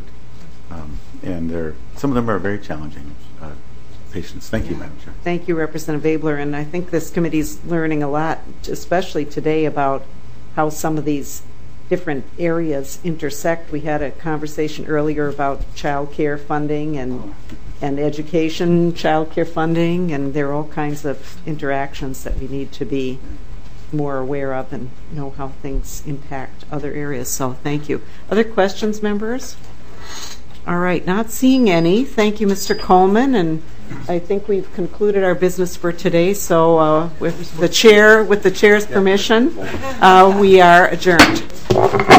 and some of them are very challenging patients. Thank you, Madam Chair. Thank you, Representative Abler. And I think this committee's learning a lot, especially today, about how some of these different areas intersect. We had a conversation earlier about child care funding and education child care funding, and there are all kinds of interactions that we need to be more aware of and know how things impact other areas. So thank you. Other questions, members? All right, not seeing any. Thank you, Mr. Coleman, and I think we've concluded our business for today. So with the chair's permission, we are adjourned.